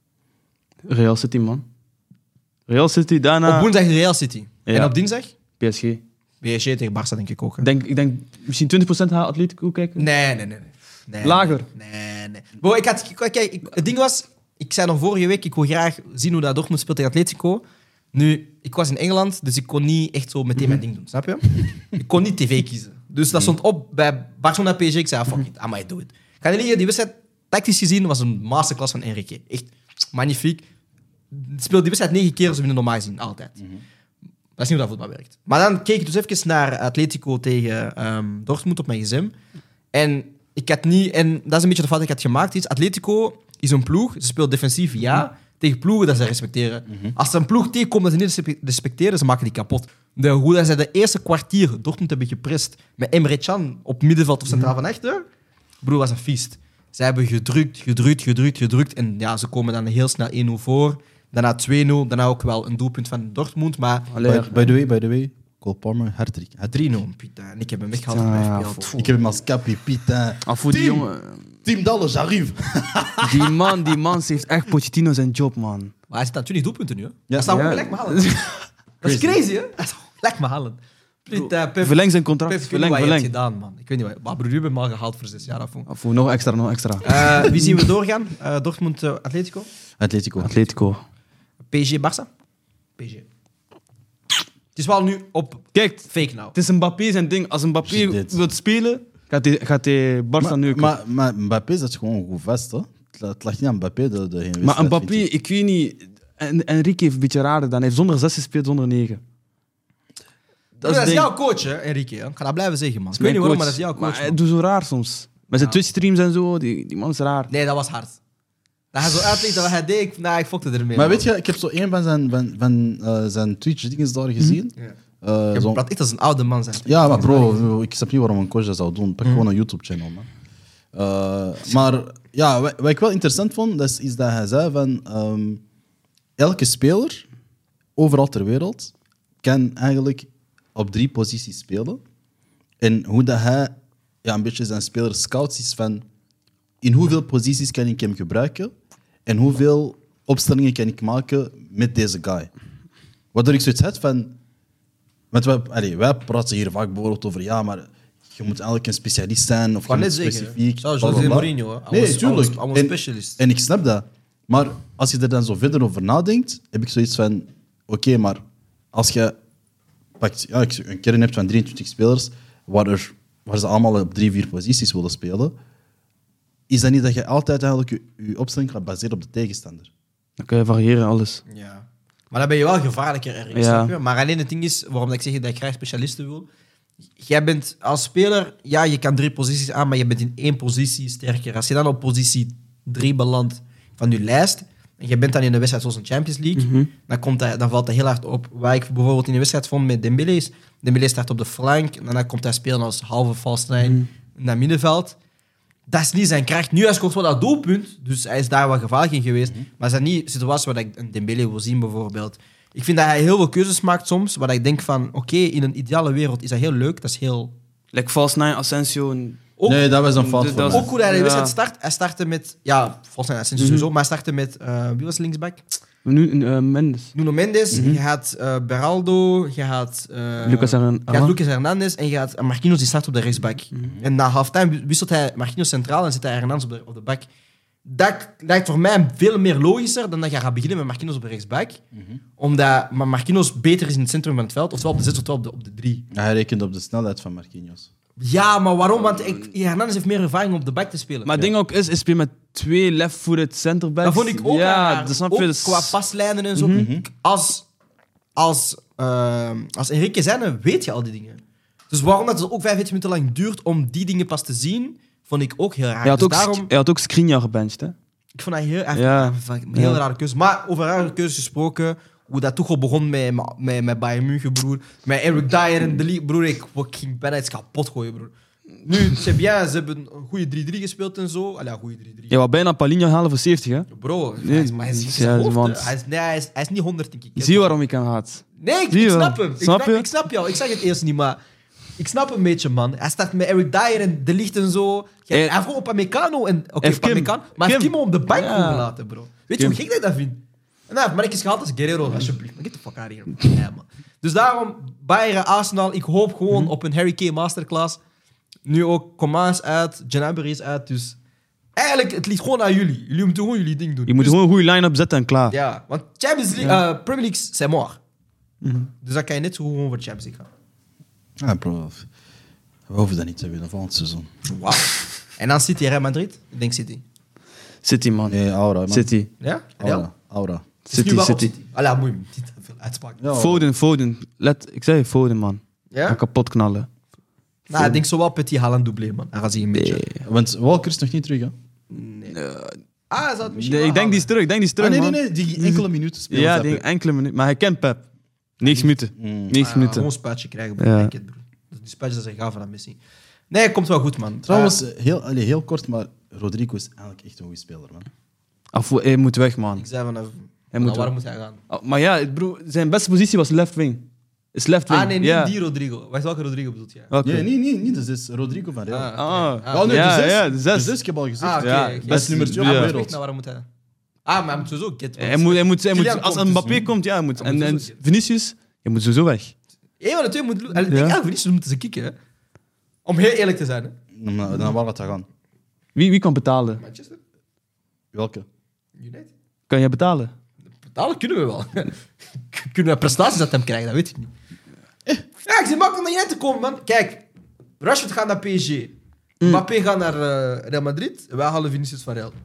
Real City, man. Real City, daarna Op woensdag Real City. Ja. En op dinsdag? P S G. P S G tegen Barça, denk ik ook. hè. Ik denk, ik denk misschien twintig procent haar Atletico kijken. Nee, nee, nee. nee. nee Lager? Nee, nee. Bro, ik had, kijk, ik, het ding was, ik zei nog vorige week, ik wil graag zien hoe dat Dortmund speelt tegen Atletico. Nu, ik was in Engeland, dus ik kon niet echt zo meteen mijn ding doen, snap je? Ik kon niet tv kiezen. Dus dat stond op bij Barcelona P S G. Ik zei, ah, fuck it, I might do it. Ga je liggen, die wedstrijd, tactisch gezien, was een masterclass van Enrique. Echt magnifiek. speelt die wedstrijd negen keer, ze winnen normaal gezien, altijd. Mm-hmm. Dat is niet hoe dat voetbal werkt. Maar dan keek ik dus even naar Atletico tegen um, Dortmund op mijn gsm. En ik had niet... En dat is een beetje de fout die ik had gemaakt. Is, Atletico is een ploeg, ze speelt defensief, ja... Mm-hmm. Tegen ploegen dat ze respecteren. Mm-hmm. Als er een ploeg tegenkomt dat ze niet respecteren, ze maken die kapot. De, hoe dat ze de eerste kwartier Dortmund hebben geprest met Emre Can op middenveld of centraal mm-hmm. van achter, broer, was een feest. Ze hebben gedrukt, gedrukt, gedrukt, gedrukt. En ja, ze komen dan heel snel één nul voor. Daarna twee nul. Daarna ook wel een doelpunt van Dortmund. Maar... By, by the way, by the way, Cole Palmer, hat-trick. drie nul, Pita. En ik heb hem weggehaald van mijn F P L. Ik heb hem als kappie, Pita. Ah, voor die jongen... tien dollars, arrive. Die man, die man heeft echt Pochettino zijn job, man. Maar hij zit aan twintig doelpunten nu, hè? Ja. Dat zou Ja. ook gelijk me halen. Dat is crazy, hè? Dat zou gelijk me halen. Pita, Pep, Verleng zijn contract. Pep, ik weet niet verleng, wat je hebt verleng. gedaan, man. Ik weet niet wat... Maar broer, je hebt hem al gehaald voor zes jaar af. Ah, voor nog extra, nog extra. Uh, wie zien we doorgaan? Uh, Dortmund, uh, Atletico? Atletico. Atletico. P S G, Barça? P S G. Het is wel nu op Kijk, fake now. het is Mbappé zijn ding. Als Mbappé Shit, dit. wil spelen, gaat hij, gaat hij Barça Maar, neuken. maar, maar Mbappé zat gewoon goed vast, hè? Het la- Het lag niet aan Mbappé. De, de hele Maar wedstrijd, Mbappé, vind ik. ik weet niet... En, Enrique heeft een beetje raar gedaan. Hij heeft zonder zes gespeeld, zonder negen. Dat is, het ding. jouw coach, hè, Enrique. Hè? Ik ga dat blijven zeggen, man. Ik weet Mijn niet waarom, maar coach. dat is jouw coach. Maar hij man. doet zo raar soms. Met zijn Ja. Twitch-streams en zo, die, die man is raar. Nee, dat was hard. Dat hij zo uitlegt dat hij deed, ik, nou, ik fokte ermee. Maar man. weet je, ik heb zo een van zijn, van, van, uh, zijn Twitch-dingen daar gezien. Ja. Uh, Je zo- praat echt als een oude man zijn. Ja, maar bro, ik snap niet waarom een coach dat zou doen. Pak gewoon een YouTube-channel, man. Uh, maar ja, wat, wat ik wel interessant vond, dat is, is dat hij zei van... ehm, elke speler, overal ter wereld, kan eigenlijk op drie posities spelen. En hoe dat hij ja, een beetje zijn speler scouts is van... In hoeveel posities kan ik hem gebruiken? En hoeveel opstellingen kan ik maken met deze guy? Waardoor ik zoiets had van... Want wij, allee, wij praten hier vaak bijvoorbeeld over... Ja, maar je moet eigenlijk een specialist zijn. Of je kan moet net zeggen, specifiek... Zoals bla, bla, José bla. Mourinho, hè. I Nee, was- I tuurlijk. was- I was En- specialist. En ik snap dat. Maar als je er dan zo verder over nadenkt, heb ik zoiets van... Oké, okay, maar als je pakt, ja, een kern hebt van drieëntwintig spelers, waar, er, waar ze allemaal op drie, vier posities willen spelen, is dat niet dat je altijd eigenlijk je, je opstelling gaat baseren op de tegenstander? Dan kan je variëren, alles. Ja. Maar dan ben je wel gevaarlijker ergens, Ja. snap je? Maar alleen het ding is, waarom ik zeg dat ik graag specialisten wil... Jij bent als speler, ja, je kan drie posities aan, maar je bent in één positie sterker. Als je dan op positie drie belandt van je lijst, en je bent dan in een wedstrijd zoals een Champions League, Mhm. dan, komt dat, dan valt dat heel hard op. Waar ik bijvoorbeeld in de wedstrijd vond met Dembélé is, Dembélé start op de flank, en dan komt hij spelen als halve false nine Mhm. naar middenveld. Dat is niet zijn kracht. Nu, hij scoort wel dat doelpunt, dus hij is daar wel gevaarlijk in geweest. Maar het zijn niet situaties waar ik een Dembélé wil zien, bijvoorbeeld. Ik vind dat hij heel veel keuzes maakt soms, waar ik denk van, oké, in een ideale wereld is dat heel leuk, dat is heel... Like False Nine, Asensio. En... Ook, Nee, dat was een fout Dat- voor dat mij. ook hoe hij de Ja. wedstrijd start. Hij startte met, ja, volgens mij Asensio sowieso, maar hij startte met, uh, wie was linksback? Nu uh, Mendes. Nuno Mendes, je had uh, Beraldo, je had, uh, Lucas Hernan- je had Lucas Hernandez en je had Marquinhos die start op de rechtsback. En na halftime wisselt hij Marquinhos centraal en zet hij Hernandez op de, op de back. Dat lijkt voor mij veel meer logischer dan dat je gaat beginnen met Marquinhos op de rechtsback. Omdat maar Marquinhos beter is in het centrum van het veld, ofwel op de zes, ofwel op de, op de drie. Hij rekent op de snelheid van Marquinhos. Ja, maar waarom? Want ik, Hernandez heeft meer ervaring op de back te spelen. Maar het ding ook is, hij speelt met twee left-footed centerbacks. Dat vond ik ook Ja, raar. dat snap Ook je. Dus... qua paslijnen en zo. Als, als, uh, als Enrique Zijne weet je al die dingen. Dus waarom dat het ook vijfenveertig minuten lang duurt om die dingen pas te zien, vond ik ook heel raar. Hij had, Dus ook, daarom, hij had ook Skriniar gebenched, hè? ik vond dat heel, hij Ja. heeft een heel Ja. rare keuze. Maar over rare keuzes gesproken, hoe dat toch al begon met, met, met Bayern München, broer. Met Eric Dyer en de league, broer. Ik, ik ging bijna iets kapot gooien, broer. Nu, c'est bien, ze hebben een goede drie drie gespeeld en zo. Allee, ja, goede drie drie. Je wou bijna Palinha halen voor zeventig, hè? Bro, Nee, hij is, maar hij is, ja, hij is, man. hoofd, hè. hij is, nee, hij is, hij is niet honderd, denk ik. Zie je waarom ik hem haat? Nee, ik, Zie ik je wel. snap hem. Ik Snap snap, je? ik snap jou. Ik zeg het eerst niet, maar ik snap hem een beetje, man. Hij staat met Eric Dyer en De Ligt en zo. Ja, Hij- hij heeft gewoon Upamecano en... Oké, Hij heeft Kim. Upamecano, maar hij heeft Kim. Kim op de bank Ja. gelaten, bro. Weet je Kim. hoe gek dat ik dat vind? En hij heeft Marcus gehaald als Guerrero, alsjeblieft. Maar get the fuck out of here. Ja, man. Dus daarom, Bayern, Arsenal, ik hoop gewoon Mhm. op een Harry Kane masterclass. Nu ook Coman is uit, Gnabry is uit, dus... Eigenlijk, het ligt gewoon aan jullie. Jullie moeten gewoon jullie ding doen. Je moet Dus- gewoon een goede line-up zetten en klaar. ja, want Champions League, eh, Premier League, c'est mort. Dus dan kan je net zo goed gewoon voor de Champions League gaan. Ja, bro. We hoeven dat niet te winnen volgend seizoen. Wauw. En dan City, Real Madrid? Ik denk City. City, man. Nee, aura, man. City. Ja? Real? Aura. Aura. Het is nu City, wel op City. City. Allee, moet je hem niet te veel uitspraken. Ja. Foden, Foden. Let, ik zei Foden, man. Ja? Ga kapot knallen. Nou, ik denk zo wel Petit Haaland doublé, man. Hij gaat zich een beetje... Want Walker is nog niet terug, hè? Ah, hij zou het misschien Nee, wel ik denk die halen. is terug, ik denk die is Ah, terug, nee, nee, man. nee. Die ging enkele minuten spelen. Ja, snap die je? enkele minuten. Maar hij kent Pep. Niks minuten. Mm. Niks Ah, minuten. gewoon een spuitje krijgen, bro. Ja. Denk het, bro. Dus die spuitjes zijn gaaf van Messi. Nee, komt wel goed, man. Trouwens, Ah, eh, heel, allee, heel kort, maar Rodrigo is eigenlijk echt een goede speler, man. Af, hij moet weg, man. ik zei van... Hij Hij moet moet waar wel. moet hij gaan? Oh, maar ja, bro, zijn beste positie was left wing. Is left wing. Ah, nee, niet ja. die Rodrigo. Weet je welke Rodrigo bedoelt jij? Welke? Nee, nee, nee, niet. Dat is Rodrigo van Real. Ah, Ah, oké. Oh, nee, ja, de zes. ja, de zes. De zes, ik heb al gezegd. Ah, oké. Ja, oké. best Best nummer twee ja. op de Weg wereld. naar waar moet hij? Ah, maar hij moet sowieso get. Hij moet, hij moet, hij moet, Kylian als komt dus Mbappé nu. komt, ja, hij moet. Hij En, moet en sowieso- Vinicius, je moet sowieso weg. Eén van de twee moet... Ik denk Ja. elke Vinicius moeten ze kicken, hè. Om heel eerlijk te zijn, hè. Dan, dan waar gaat hij gaan? Wie, wie kan betalen? Manchester? Welke? United? Kan jij betalen? Betalen kunnen we wel. Kunnen we prestaties uit hem krijgen, dat weet ik niet. Ja, ik zie makkelijk naar United komen, man. Kijk, Rashford gaat naar P S G. Mbappé gaat naar eh, Real Madrid. En wij halen Vinicius van Real.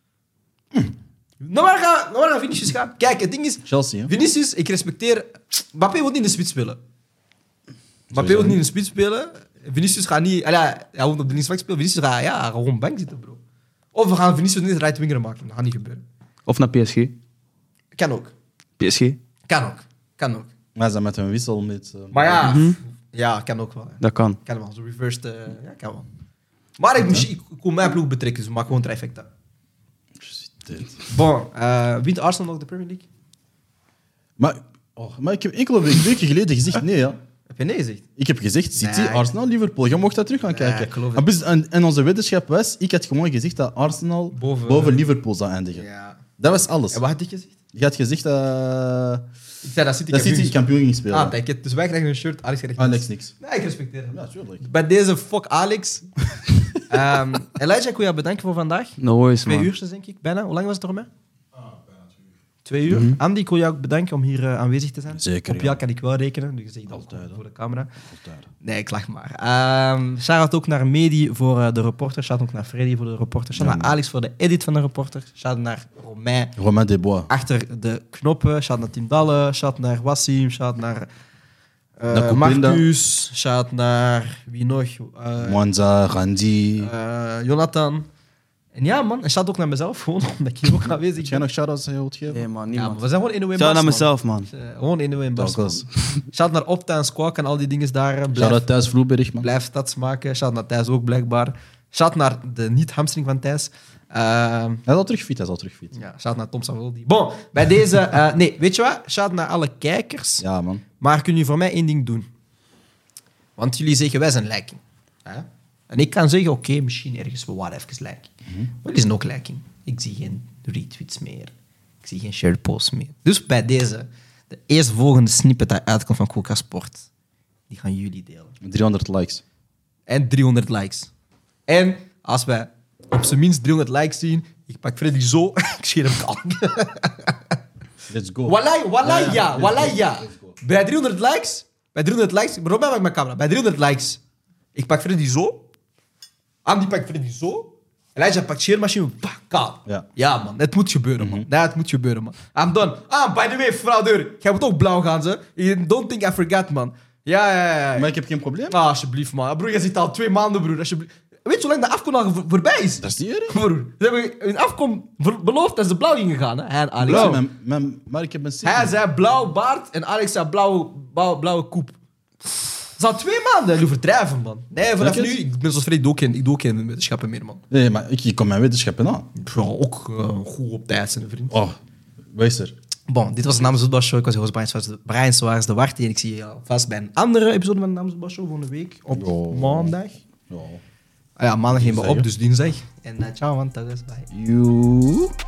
Naar waar gaat naar waar gaat Vinicius gaan? Kijk, het ding is... Chelsea, hè? Vinicius, ik respecteer... Mbappé wil niet in de spits spelen. Mbappé wil niet in de spits spelen. Vinicius gaat niet... Allee, hij wil op de linksback spelen. Vinicius gaat, ja, gaat gewoon bank zitten, bro. Of we gaan Vinicius niet right winger maken. Dat gaat niet gebeuren. Of naar P S G? Kan ook. P S G? Kan ook. Kan ook. Maar ze zijn met een wissel met... eh, Maar ja, ja, kan ook wel. Hè. Dat kan. Kan wel. Zo reversed, eh, ja, kan wel. Maar ik, misschien- ik kon mijn ploeg betrekken, dus ik maak gewoon trifecta. Dit. Bon, uh, wint Arsenal nog de Premier League? Maar, oh, maar ik heb enkele weken geleden gezegd nee, ja. Heb je nee gezegd? Ik heb gezegd City, Nee. Arsenal, Liverpool. Je mocht dat terug gaan Nee, kijken. ik geloof het En dus- en, en onze weddenschap was, ik had gewoon gezegd dat Arsenal Boven- boven, Liverpool zou eindigen. Ja. Dat was alles. En wat had ik gezegd? Je had gezegd dat, Ik zei dat City dat City kampioen kampioen ging spelen. Ah, kijk, dus wij krijgen een shirt, Alex krijgt Alex niks. Nee, ik respecteer hem. Ja, tuurlijk. Bij deze fuck Alex. um, Elijah, ik wil jou bedanken voor vandaag. No worries, Twee man. uurtjes, denk ik, bijna. Hoe lang was het er mee? Twee uur. Andy, ik wil jou ook bedanken om hier uh, aanwezig te zijn. Zeker, Op ja. jou kan ik wel rekenen, dus je zegt dat Altijd, voor hoor. de camera. Altijd. Nee, ik lach maar. Um, shout-out ook naar Medi voor uh, de reporter. Shout-out ook naar Freddy voor de reporter. Shout-out naar Alex voor de edit van de reporter. Shout-out naar Romain Romain Desbois. achter de knoppen. Shout-out naar Tim Dalle. Shout-out naar Wassim. Shout-out naar uh, Naar Kupinda. Marcus. Shout-out naar wie nog? Uh, Mwanza, Randy. uh, Jonathan. En ja, man. En shout-out ook naar mezelf, gewoon omdat ik hier ook aanwezig Heb jij ben. nog shout-outs dat je wilt geven? Nee, man, Ja, niemand. maar we zijn gewoon in de win. Shout naar mezelf, man. Gewoon in de win. Douglas. Shout naar Opta en Squawk en al die dingen daar. Blijf, Shout-out Thijs Vloeberg, man. blijf stads maken. Shout naar Thijs ook, blijkbaar. Shout naar de niet-hamstring van Thijs. Ehm, Hij is al terug fit, hij is al terug fit. ja, shout naar Tom Savoldi. Bon, bij deze... eh, nee, weet je wat? Shout naar alle kijkers. Ja, man. Maar kunnen jullie voor mij één ding doen? Want jullie zeggen, wij zijn lijking. Hè? En ik kan zeggen, oké, misschien ergens, we waren even lijking. Maar jullie zijn ook lijking. Ik zie geen retweets meer. Ik zie geen shared posts meer. Dus bij deze, de eerstvolgende snippet dat uitkomt van Coca Sport, die gaan jullie delen. driehonderd likes. En driehonderd likes. En als wij op zijn minst driehonderd likes zien, ik pak Freddy zo, ik scheer hem kalk. Let's go. Wallah, wallah Ja, ja. ja, Let's wallah go, ja. let's go. Bij driehonderd likes, bij driehonderd likes, Robin maakt mijn camera, bij driehonderd likes, ik pak Freddy zo, Andy pakt Freddy zo, Elijah pakt scheermachine, pah, kaal. Ja. Ja, man, het moet gebeuren, man. Ja, het moet gebeuren, man. I'm done. Ah, by the way, fraudeur, jij moet ook blauw gaan, ze. Don't think I forgot, man. Ja, ja, ja. ja. Maar ik heb geen probleem. Ah, alsjeblieft, man. Broer, je zit al twee maanden, broer. Alsjeblieft. Weet je hoe lang de afkom al voor- voorbij is? Dat is niet erg. Broer, ze hebben in afkom ver- beloofd dat ze blauw gingen gaan, hè? Hij en Alex. Blauw. Mijn, mijn, maar ik heb een Hij serie. zei blauw baard en Alex zei blauwe, blauwe, blauwe koep. Dat is al twee maanden. Jullie verdrijven, man. Nee, vanaf Denk nu... je? Ik ben zoals Freddy, ik doe ook geen, ik doe ook geen wetenschappen meer, man. Nee, maar ik, ik kom mijn wetenschappen aan. Ja, ook eh, goed op tijd zijn, vriend. Oh, wees er. Bon, dit was de Namens Show. Ik was je host Brian Swaars de, Brian Swaars de Wart. En ik zie je al vast bij een andere episode van de Namens Show volgende week. Op Ja. maandag. Ja. Ah ja, maandag nemen we op, Dinsdag, dus dinsdag. En uh, ciao, man. Thuis. Bye. You.